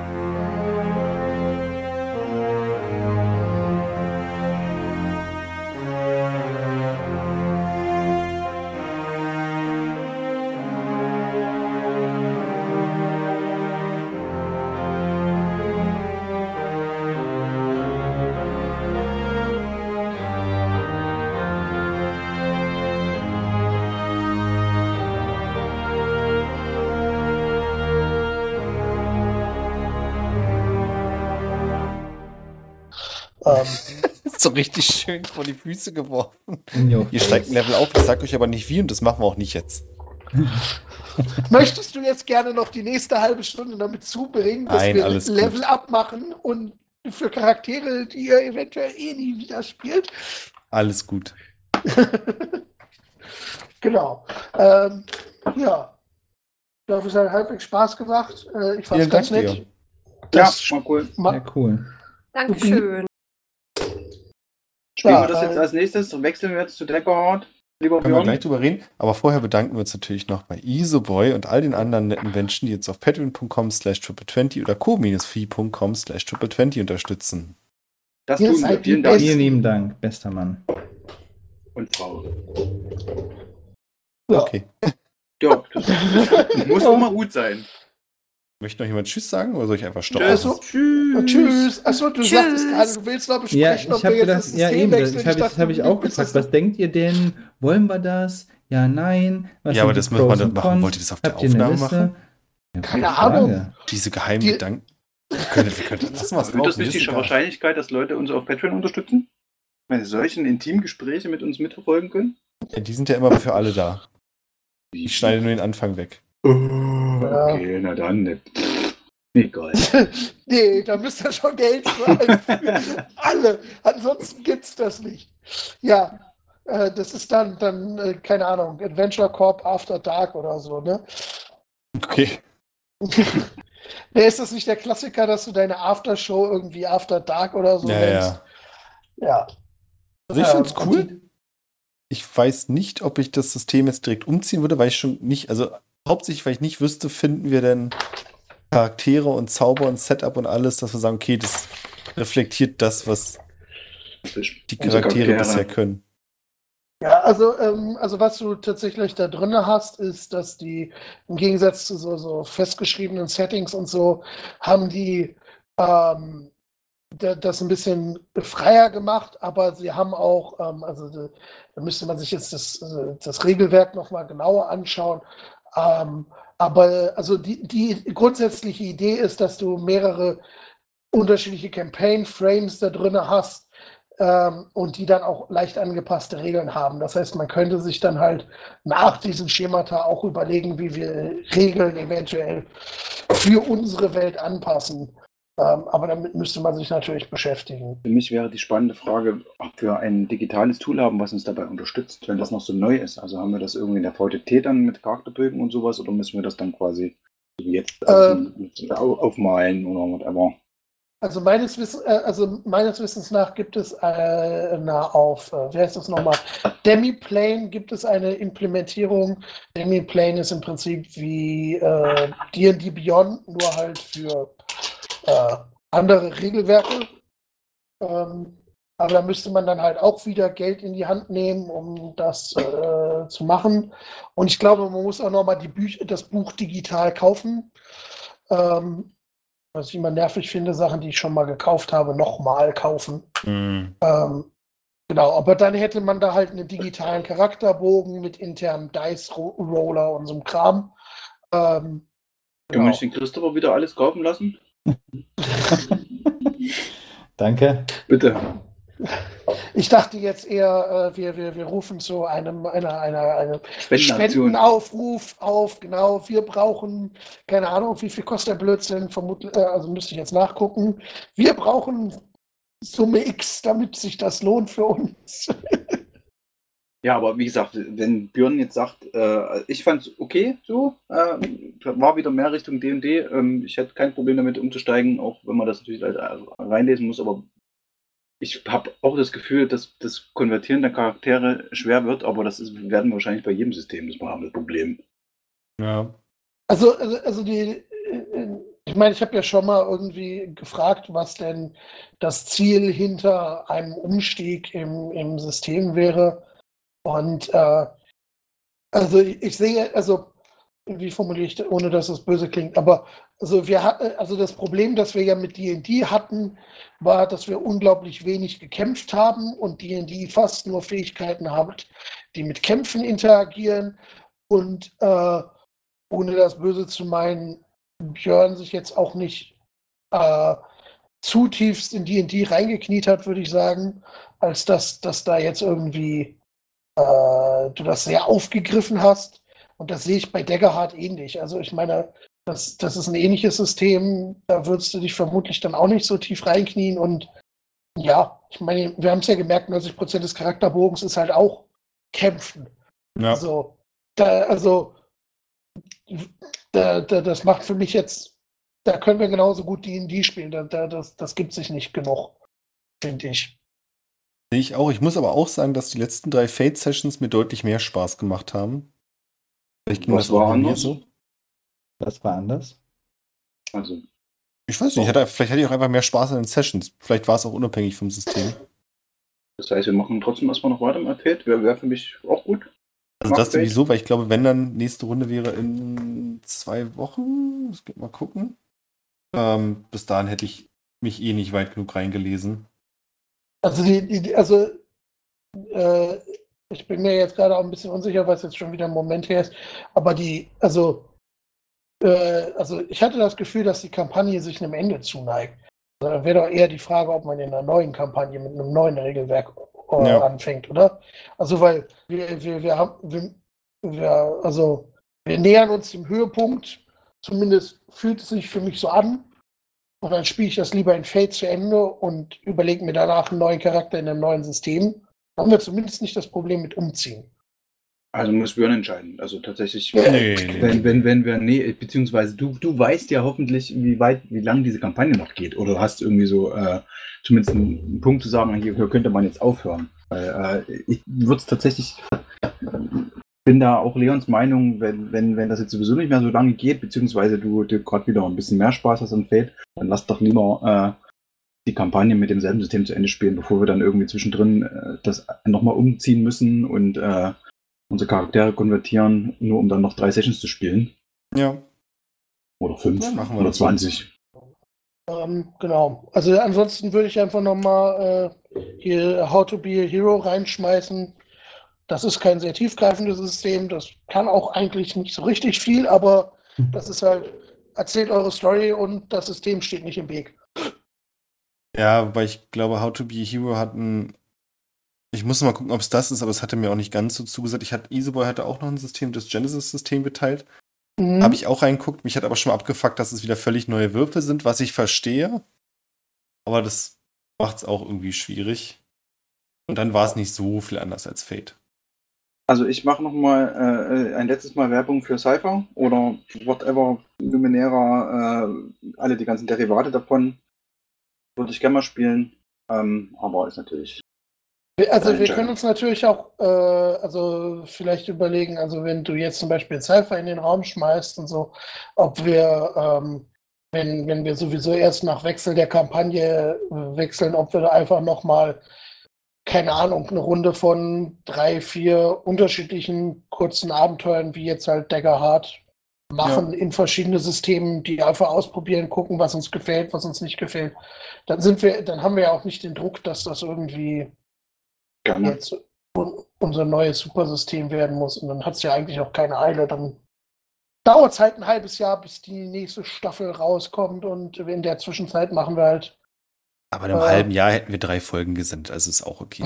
Ähm, So richtig schön vor die Füße geworfen. Jo. Ihr steigt ein Level auf, ich sag euch aber nicht wie und das machen wir auch nicht jetzt. Möchtest du jetzt gerne noch die nächste halbe Stunde damit zubringen, dass Nein, wir alles gut. Level up machen und für Charaktere, die ihr eventuell eh nie wieder spielt? Alles gut. Genau. Ähm, ja. Ich glaube, es hat halbwegs Spaß gemacht. Äh, ich fand es Vielen ganz Dank nett. dir. Ja, Das mal cool. ma- Ja, cool. Dankeschön. Spielen Ja, wir das äh, jetzt als nächstes? Wechseln wir jetzt zu Daggerheart? Lieber Können wir Björn? gleich drüber reden. Aber vorher bedanken wir uns natürlich noch bei Isoboy und all den anderen netten Menschen, die jetzt auf patreon.com slash triple twenty oder co-fi.com slash triple twenty unterstützen. Das Ihr tun wir. seid die Vielen Dank. Besten. Vielen lieben Dank, bester Mann. Und Frau. Ja. Okay. Ja, das, das muss auch mal gut sein. Möchte noch jemand Tschüss sagen oder soll ich einfach stoppen? Tschüss. Achso, tschüss. Tschüss. Achso, du Tschüss. sagtest gerade, du willst noch besprechen, Ja, ich ob habe wir jetzt gedacht, das ja System eben, das wechseln. habe ich, dachte, hab ich du auch bist gefragt. das- Was denkt ihr denn? Wollen wir das? Ja, nein? Was Ja, sind aber die das müssen wir Pros dann und machen. Cons? Wollt ihr das auf der Habt ihr eine Aufnahme Liste? machen? Ja, Keine gute Ahnung. Frage. Diese geheimen Die- Gedanken. Wir können, wir können, lassen wir es Erhöht das drauf. Mir nicht ist die egal. Wahrscheinlichkeit, dass Leute uns auf Patreon unterstützen? Wenn sie solchen intimen Gespräche mit uns mitverfolgen können? Ja, die sind ja immer für alle da. Ich schneide nur den Anfang weg. Okay, na dann. Ne. Pff, egal. Nee, da müsst ihr schon Geld zahlen. Für alle. Ansonsten gibt's das nicht. Ja, äh, das ist dann, dann äh, keine Ahnung, Adventure Corp After Dark oder so, ne? Okay. Nee, ist das nicht der Klassiker, dass du deine Aftershow irgendwie After Dark oder so Ja, nennst? ja. Ja. Also ich Ähm, finde es und cool. die- Ich weiß nicht, ob ich das System jetzt direkt umziehen würde, weil ich schon nicht, also hauptsächlich, weil ich nicht wüsste, finden wir denn Charaktere und Zauber und Setup und alles, dass wir sagen, okay, das reflektiert das, was die Unsere Charaktere bisher können. Ja, also, ähm, also was du tatsächlich da drin hast, ist, dass die im Gegensatz zu so, so festgeschriebenen Settings und so, haben die ähm, da, das ein bisschen freier gemacht, aber sie haben auch, ähm, also da, da müsste man sich jetzt das, äh, das Regelwerk nochmal genauer anschauen. Ähm, aber also die, die grundsätzliche Idee ist, dass du mehrere unterschiedliche Campaign-Frames da drin hast, ähm, und die dann auch leicht angepasste Regeln haben. Das heißt, man könnte sich dann halt nach diesen Schemata auch überlegen, wie wir Regeln eventuell für unsere Welt anpassen. Ähm, aber damit müsste man sich natürlich beschäftigen. Für mich wäre die spannende Frage, ob wir ein digitales Tool haben, was uns dabei unterstützt, wenn das noch so neu ist. Also haben wir das irgendwie in der V T T dann mit Charakterbögen und sowas oder müssen wir das dann quasi so wie jetzt also mit- au- aufmalen oder whatever? Also meines, Wiss äh, also meines Wissens nach gibt es äh, na, auf, äh, wie heißt das nochmal? Demiplane gibt es eine Implementierung. Demiplane ist im Prinzip wie äh, D und D Beyond, nur halt für äh, andere Regelwerke. Ähm, aber da müsste man dann halt auch wieder Geld in die Hand nehmen, um das äh, zu machen. Und ich glaube, man muss auch nochmal die Büch das Buch digital kaufen. Ähm, Was ich immer nervig finde, Sachen, die ich schon mal gekauft habe, nochmal kaufen. Mhm. Ähm, genau, aber dann hätte man da halt einen digitalen Charakterbogen mit internem Dice-Roller und so einem Kram. Ähm, Können wir genau. nicht den Christopher wieder alles kaufen lassen? Danke. Bitte. Ich dachte jetzt eher, äh, wir, wir, wir rufen zu einem einer, einer, einer Spendenaktion. Spendenaufruf auf. Genau, wir brauchen, keine Ahnung, wie viel kostet der Blödsinn, vermutlich, äh, also müsste ich jetzt nachgucken. Wir brauchen Summe X, damit sich das lohnt für uns. Ja, aber wie gesagt, wenn Björn jetzt sagt, äh, ich fand's okay so, äh, war wieder mehr Richtung D und D. Ähm, ich hätte kein Problem damit umzusteigen, auch wenn man das natürlich halt reinlesen muss, aber ich habe auch das Gefühl, dass das Konvertieren der Charaktere schwer wird, aber das ist, werden wir wahrscheinlich bei jedem System das haben, das Problem. Ja. Also, also, also die, ich meine, ich habe ja schon mal irgendwie gefragt, was denn das Ziel hinter einem Umstieg im, im System wäre. Und äh, also ich, ich sehe, also wie formuliere ich, ohne dass es böse klingt, aber also wir hatten, also das Problem, das wir ja mit D und D hatten, war, dass wir unglaublich wenig gekämpft haben und D und D fast nur Fähigkeiten hat, die mit Kämpfen interagieren und äh, ohne das Böse zu meinen, Björn sich jetzt auch nicht äh, zu tiefst in D und D reingekniet hat, würde ich sagen, als dass, dass da jetzt irgendwie äh, du das sehr aufgegriffen hast. Und das sehe ich bei Daggerheart ähnlich. Also ich meine, das, das ist ein ähnliches System, da würdest du dich vermutlich dann auch nicht so tief reinknien. Und ja, ich meine, wir haben es ja gemerkt, neunzig Prozent des Charakterbogens ist halt auch Kämpfen. Ja. Also, da, also da, da, das macht für mich jetzt, da können wir genauso gut D und D spielen. Da, da, das, das gibt sich nicht genug, finde ich. Sehe ich auch. Ich muss aber auch sagen, dass die letzten drei Fate-Sessions mir deutlich mehr Spaß gemacht haben. Vielleicht ging Was das auch war bei mir anders? so. Das war anders. Also, Ich weiß nicht, ich hatte, vielleicht hatte ich auch einfach mehr Spaß an den Sessions. Vielleicht war es auch unabhängig vom System. das heißt, wir machen trotzdem erstmal noch weiter mit Fate. Wäre wär für mich auch gut. Also Mag das Fate. sowieso, weil ich glaube, wenn dann nächste Runde wäre in zwei Wochen, das geht mal gucken. Ähm, bis dahin hätte ich mich eh nicht weit genug reingelesen. Also, die, die, also äh, ich bin mir jetzt gerade auch ein bisschen unsicher, was jetzt schon wieder ein Moment her ist, aber die, also, äh, also ich hatte das Gefühl, dass die Kampagne sich einem Ende zuneigt. Also, da wäre doch eher die Frage, ob man in einer neuen Kampagne mit einem neuen Regelwerk äh, Ja. anfängt, oder? Also, weil wir, wir, wir haben, wir, wir, also, wir nähern uns dem Höhepunkt, zumindest fühlt es sich für mich so an. Und dann spiele ich das lieber in Fate zu Ende und überlege mir danach einen neuen Charakter in einem neuen System. Dann haben wir zumindest nicht das Problem mit Umziehen. Also muss Björn entscheiden. Also tatsächlich, Nee, nee, Wenn, nee. wenn, wenn wir, nee, beziehungsweise du, du weißt ja hoffentlich, wie weit, wie lang diese Kampagne noch geht. Oder du hast irgendwie so äh, zumindest einen, einen Punkt zu sagen, hier, hier könnte man jetzt aufhören. Weil, äh, ich würde es tatsächlich, bin da auch Leons Meinung, wenn, wenn, wenn das jetzt sowieso nicht mehr so lange geht, beziehungsweise du, du gerade wieder ein bisschen mehr Spaß hast an Fate, dann lass doch lieber äh, die Kampagne mit demselben System zu Ende spielen, bevor wir dann irgendwie zwischendrin äh, das nochmal umziehen müssen und äh, unsere Charaktere konvertieren, nur um dann noch drei Sessions zu spielen. Ja. Oder fünf. Ja, machen wir oder das. zwanzig. Ähm, genau. Also ansonsten würde ich einfach nochmal äh, hier How to be a Hero reinschmeißen. Das ist kein sehr tiefgreifendes System. Das kann auch eigentlich nicht so richtig viel, aber das ist halt, erzählt eure Story und das System steht nicht im Weg. Ja, weil ich glaube, How to be a Hero hat ein. Ich muss mal gucken, ob es das ist, aber es hatte mir auch nicht ganz so zugesagt. Ich hatte, Easyboy hatte auch noch ein System, das Genesis-System geteilt. Mhm. Habe ich auch reingeguckt. Mich hat aber schon mal abgefuckt, dass es wieder völlig neue Würfel sind, was ich verstehe. Aber das macht es auch irgendwie schwierig. Und dann war es nicht so viel anders als Fate. Also ich mache nochmal äh, ein letztes Mal Werbung für Cypher oder whatever, Numenera, äh, alle die ganzen Derivate davon. Würde ich gerne mal spielen, ähm, aber ist natürlich... Also wir können uns natürlich auch, äh, also vielleicht überlegen, also wenn du jetzt zum Beispiel Cypher in den Raum schmeißt und so, ob wir, ähm, wenn, wenn wir sowieso erst nach Wechsel der Kampagne äh, wechseln, ob wir da einfach nochmal, keine Ahnung, eine Runde von drei, vier unterschiedlichen kurzen Abenteuern, wie jetzt halt Daggerheart, machen Ja. in verschiedene Systemen, die einfach ausprobieren, gucken, was uns gefällt, was uns nicht gefällt. Dann sind wir, dann haben wir ja auch nicht den Druck, dass das irgendwie Gerne. jetzt unser neues Supersystem werden muss. Und dann hat es ja eigentlich auch keine Eile. Dann dauert es halt ein halbes Jahr, bis die nächste Staffel rauskommt. Und in der Zwischenzeit machen wir halt. Aber in einem Äh. halben Jahr hätten wir drei Folgen gesendet, also ist auch okay.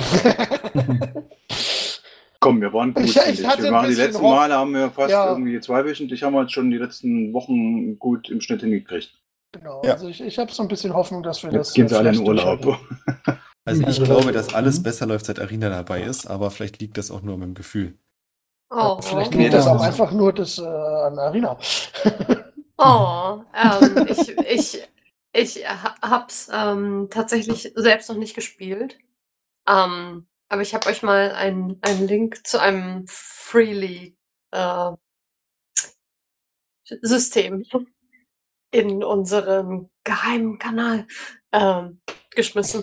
Komm, wir waren gut, Ich- finde ich ich. hatte Wir ein waren die bisschen letzten Hoff- Male haben wir fast Ja. irgendwie zweiwöchentlich, haben wir jetzt schon die letzten Wochen gut im Schnitt hingekriegt. Genau. Ja. Also ich, ich habe so ein bisschen Hoffnung, dass wir Jetzt das. gehen sie alle in vielleicht Urlaub. durchhalten. Also ich Also, glaube, dass alles mhm. besser läuft, seit Arena dabei ist, aber vielleicht liegt das auch nur mit dem Gefühl. Oh, Vielleicht Nee, liegt das das auch ist- einfach nur das, äh, an Arena. oh, ähm, ich, ich, ich ha- hab's ähm, tatsächlich selbst noch nicht gespielt. Ähm, aber ich habe euch mal einen, einen Link zu einem Freely äh, System in unseren geheimen Kanal ähm, geschmissen.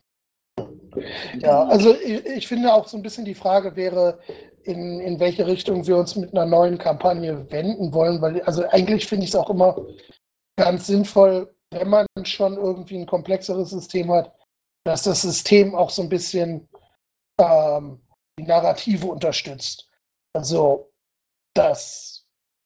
Ja, also ich, ich finde auch so ein bisschen die Frage wäre, in, in welche Richtung wir uns mit einer neuen Kampagne wenden wollen, weil also eigentlich finde ich es auch immer ganz sinnvoll, wenn man schon irgendwie ein komplexeres System hat, dass das System auch so ein bisschen ähm, die Narrative unterstützt. Also das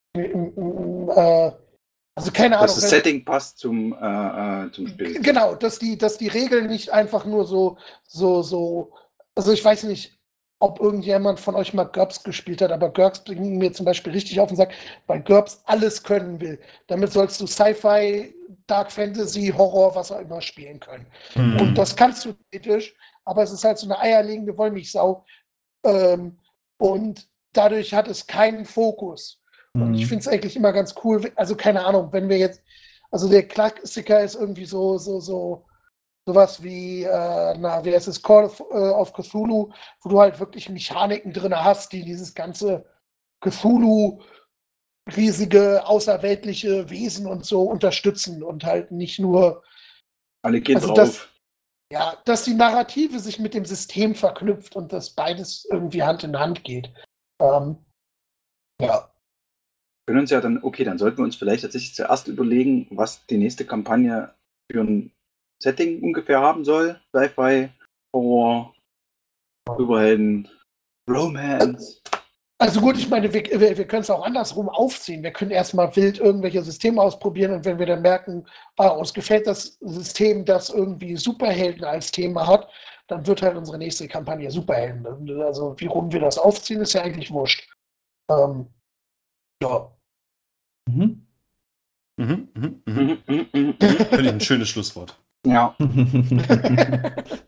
äh, also keine Ahnung. Dass das wenn- Setting passt zum, äh, äh, zum Spiel. Genau, dass die, dass die Regeln nicht einfach nur so, so, so, also ich weiß nicht, ob irgendjemand von euch mal GURPS gespielt hat, aber GURPS bringt mir zum Beispiel richtig auf den Sack, weil GURPS alles können will. Damit sollst du Sci-Fi, Dark Fantasy, Horror, was auch immer spielen können. Mhm. Und das kannst du theoretisch, aber es ist halt so eine eierlegende Wollmilchsau. Ähm, und dadurch hat es keinen Fokus. Und ich Mhm. finde es eigentlich immer ganz cool, also keine Ahnung, wenn wir jetzt, also der Klassiker ist irgendwie so, so, so, sowas wie, äh, na, wie heißt es, Call of, äh, of Cthulhu, wo du halt wirklich Mechaniken drin hast, die dieses ganze Cthulhu, riesige, außerweltliche Wesen und so unterstützen und halt nicht nur, Alle gehen Also drauf. das- ja, dass die Narrative sich mit dem System verknüpft und dass beides irgendwie Hand in Hand geht. Ähm, ja. Wir können uns ja dann, okay, dann sollten wir uns vielleicht tatsächlich zuerst überlegen, was die nächste Kampagne für ein Setting ungefähr haben soll. Sci-Fi, Horror, Superhelden, Romance. Also gut, ich meine, wir, wir, wir können es auch andersrum aufziehen. Wir können erstmal wild irgendwelche Systeme ausprobieren und wenn wir dann merken, ah, uns gefällt das System, das irgendwie Superhelden als Thema hat, dann wird halt unsere nächste Kampagne Superhelden. Also wie rum wir das aufziehen, ist ja eigentlich wurscht. Ähm, ja. Mhm. Mhm, mhm, mhm. Mhm, mhm, mhm, mhm. Finde ich ein schönes Schlusswort. Ja.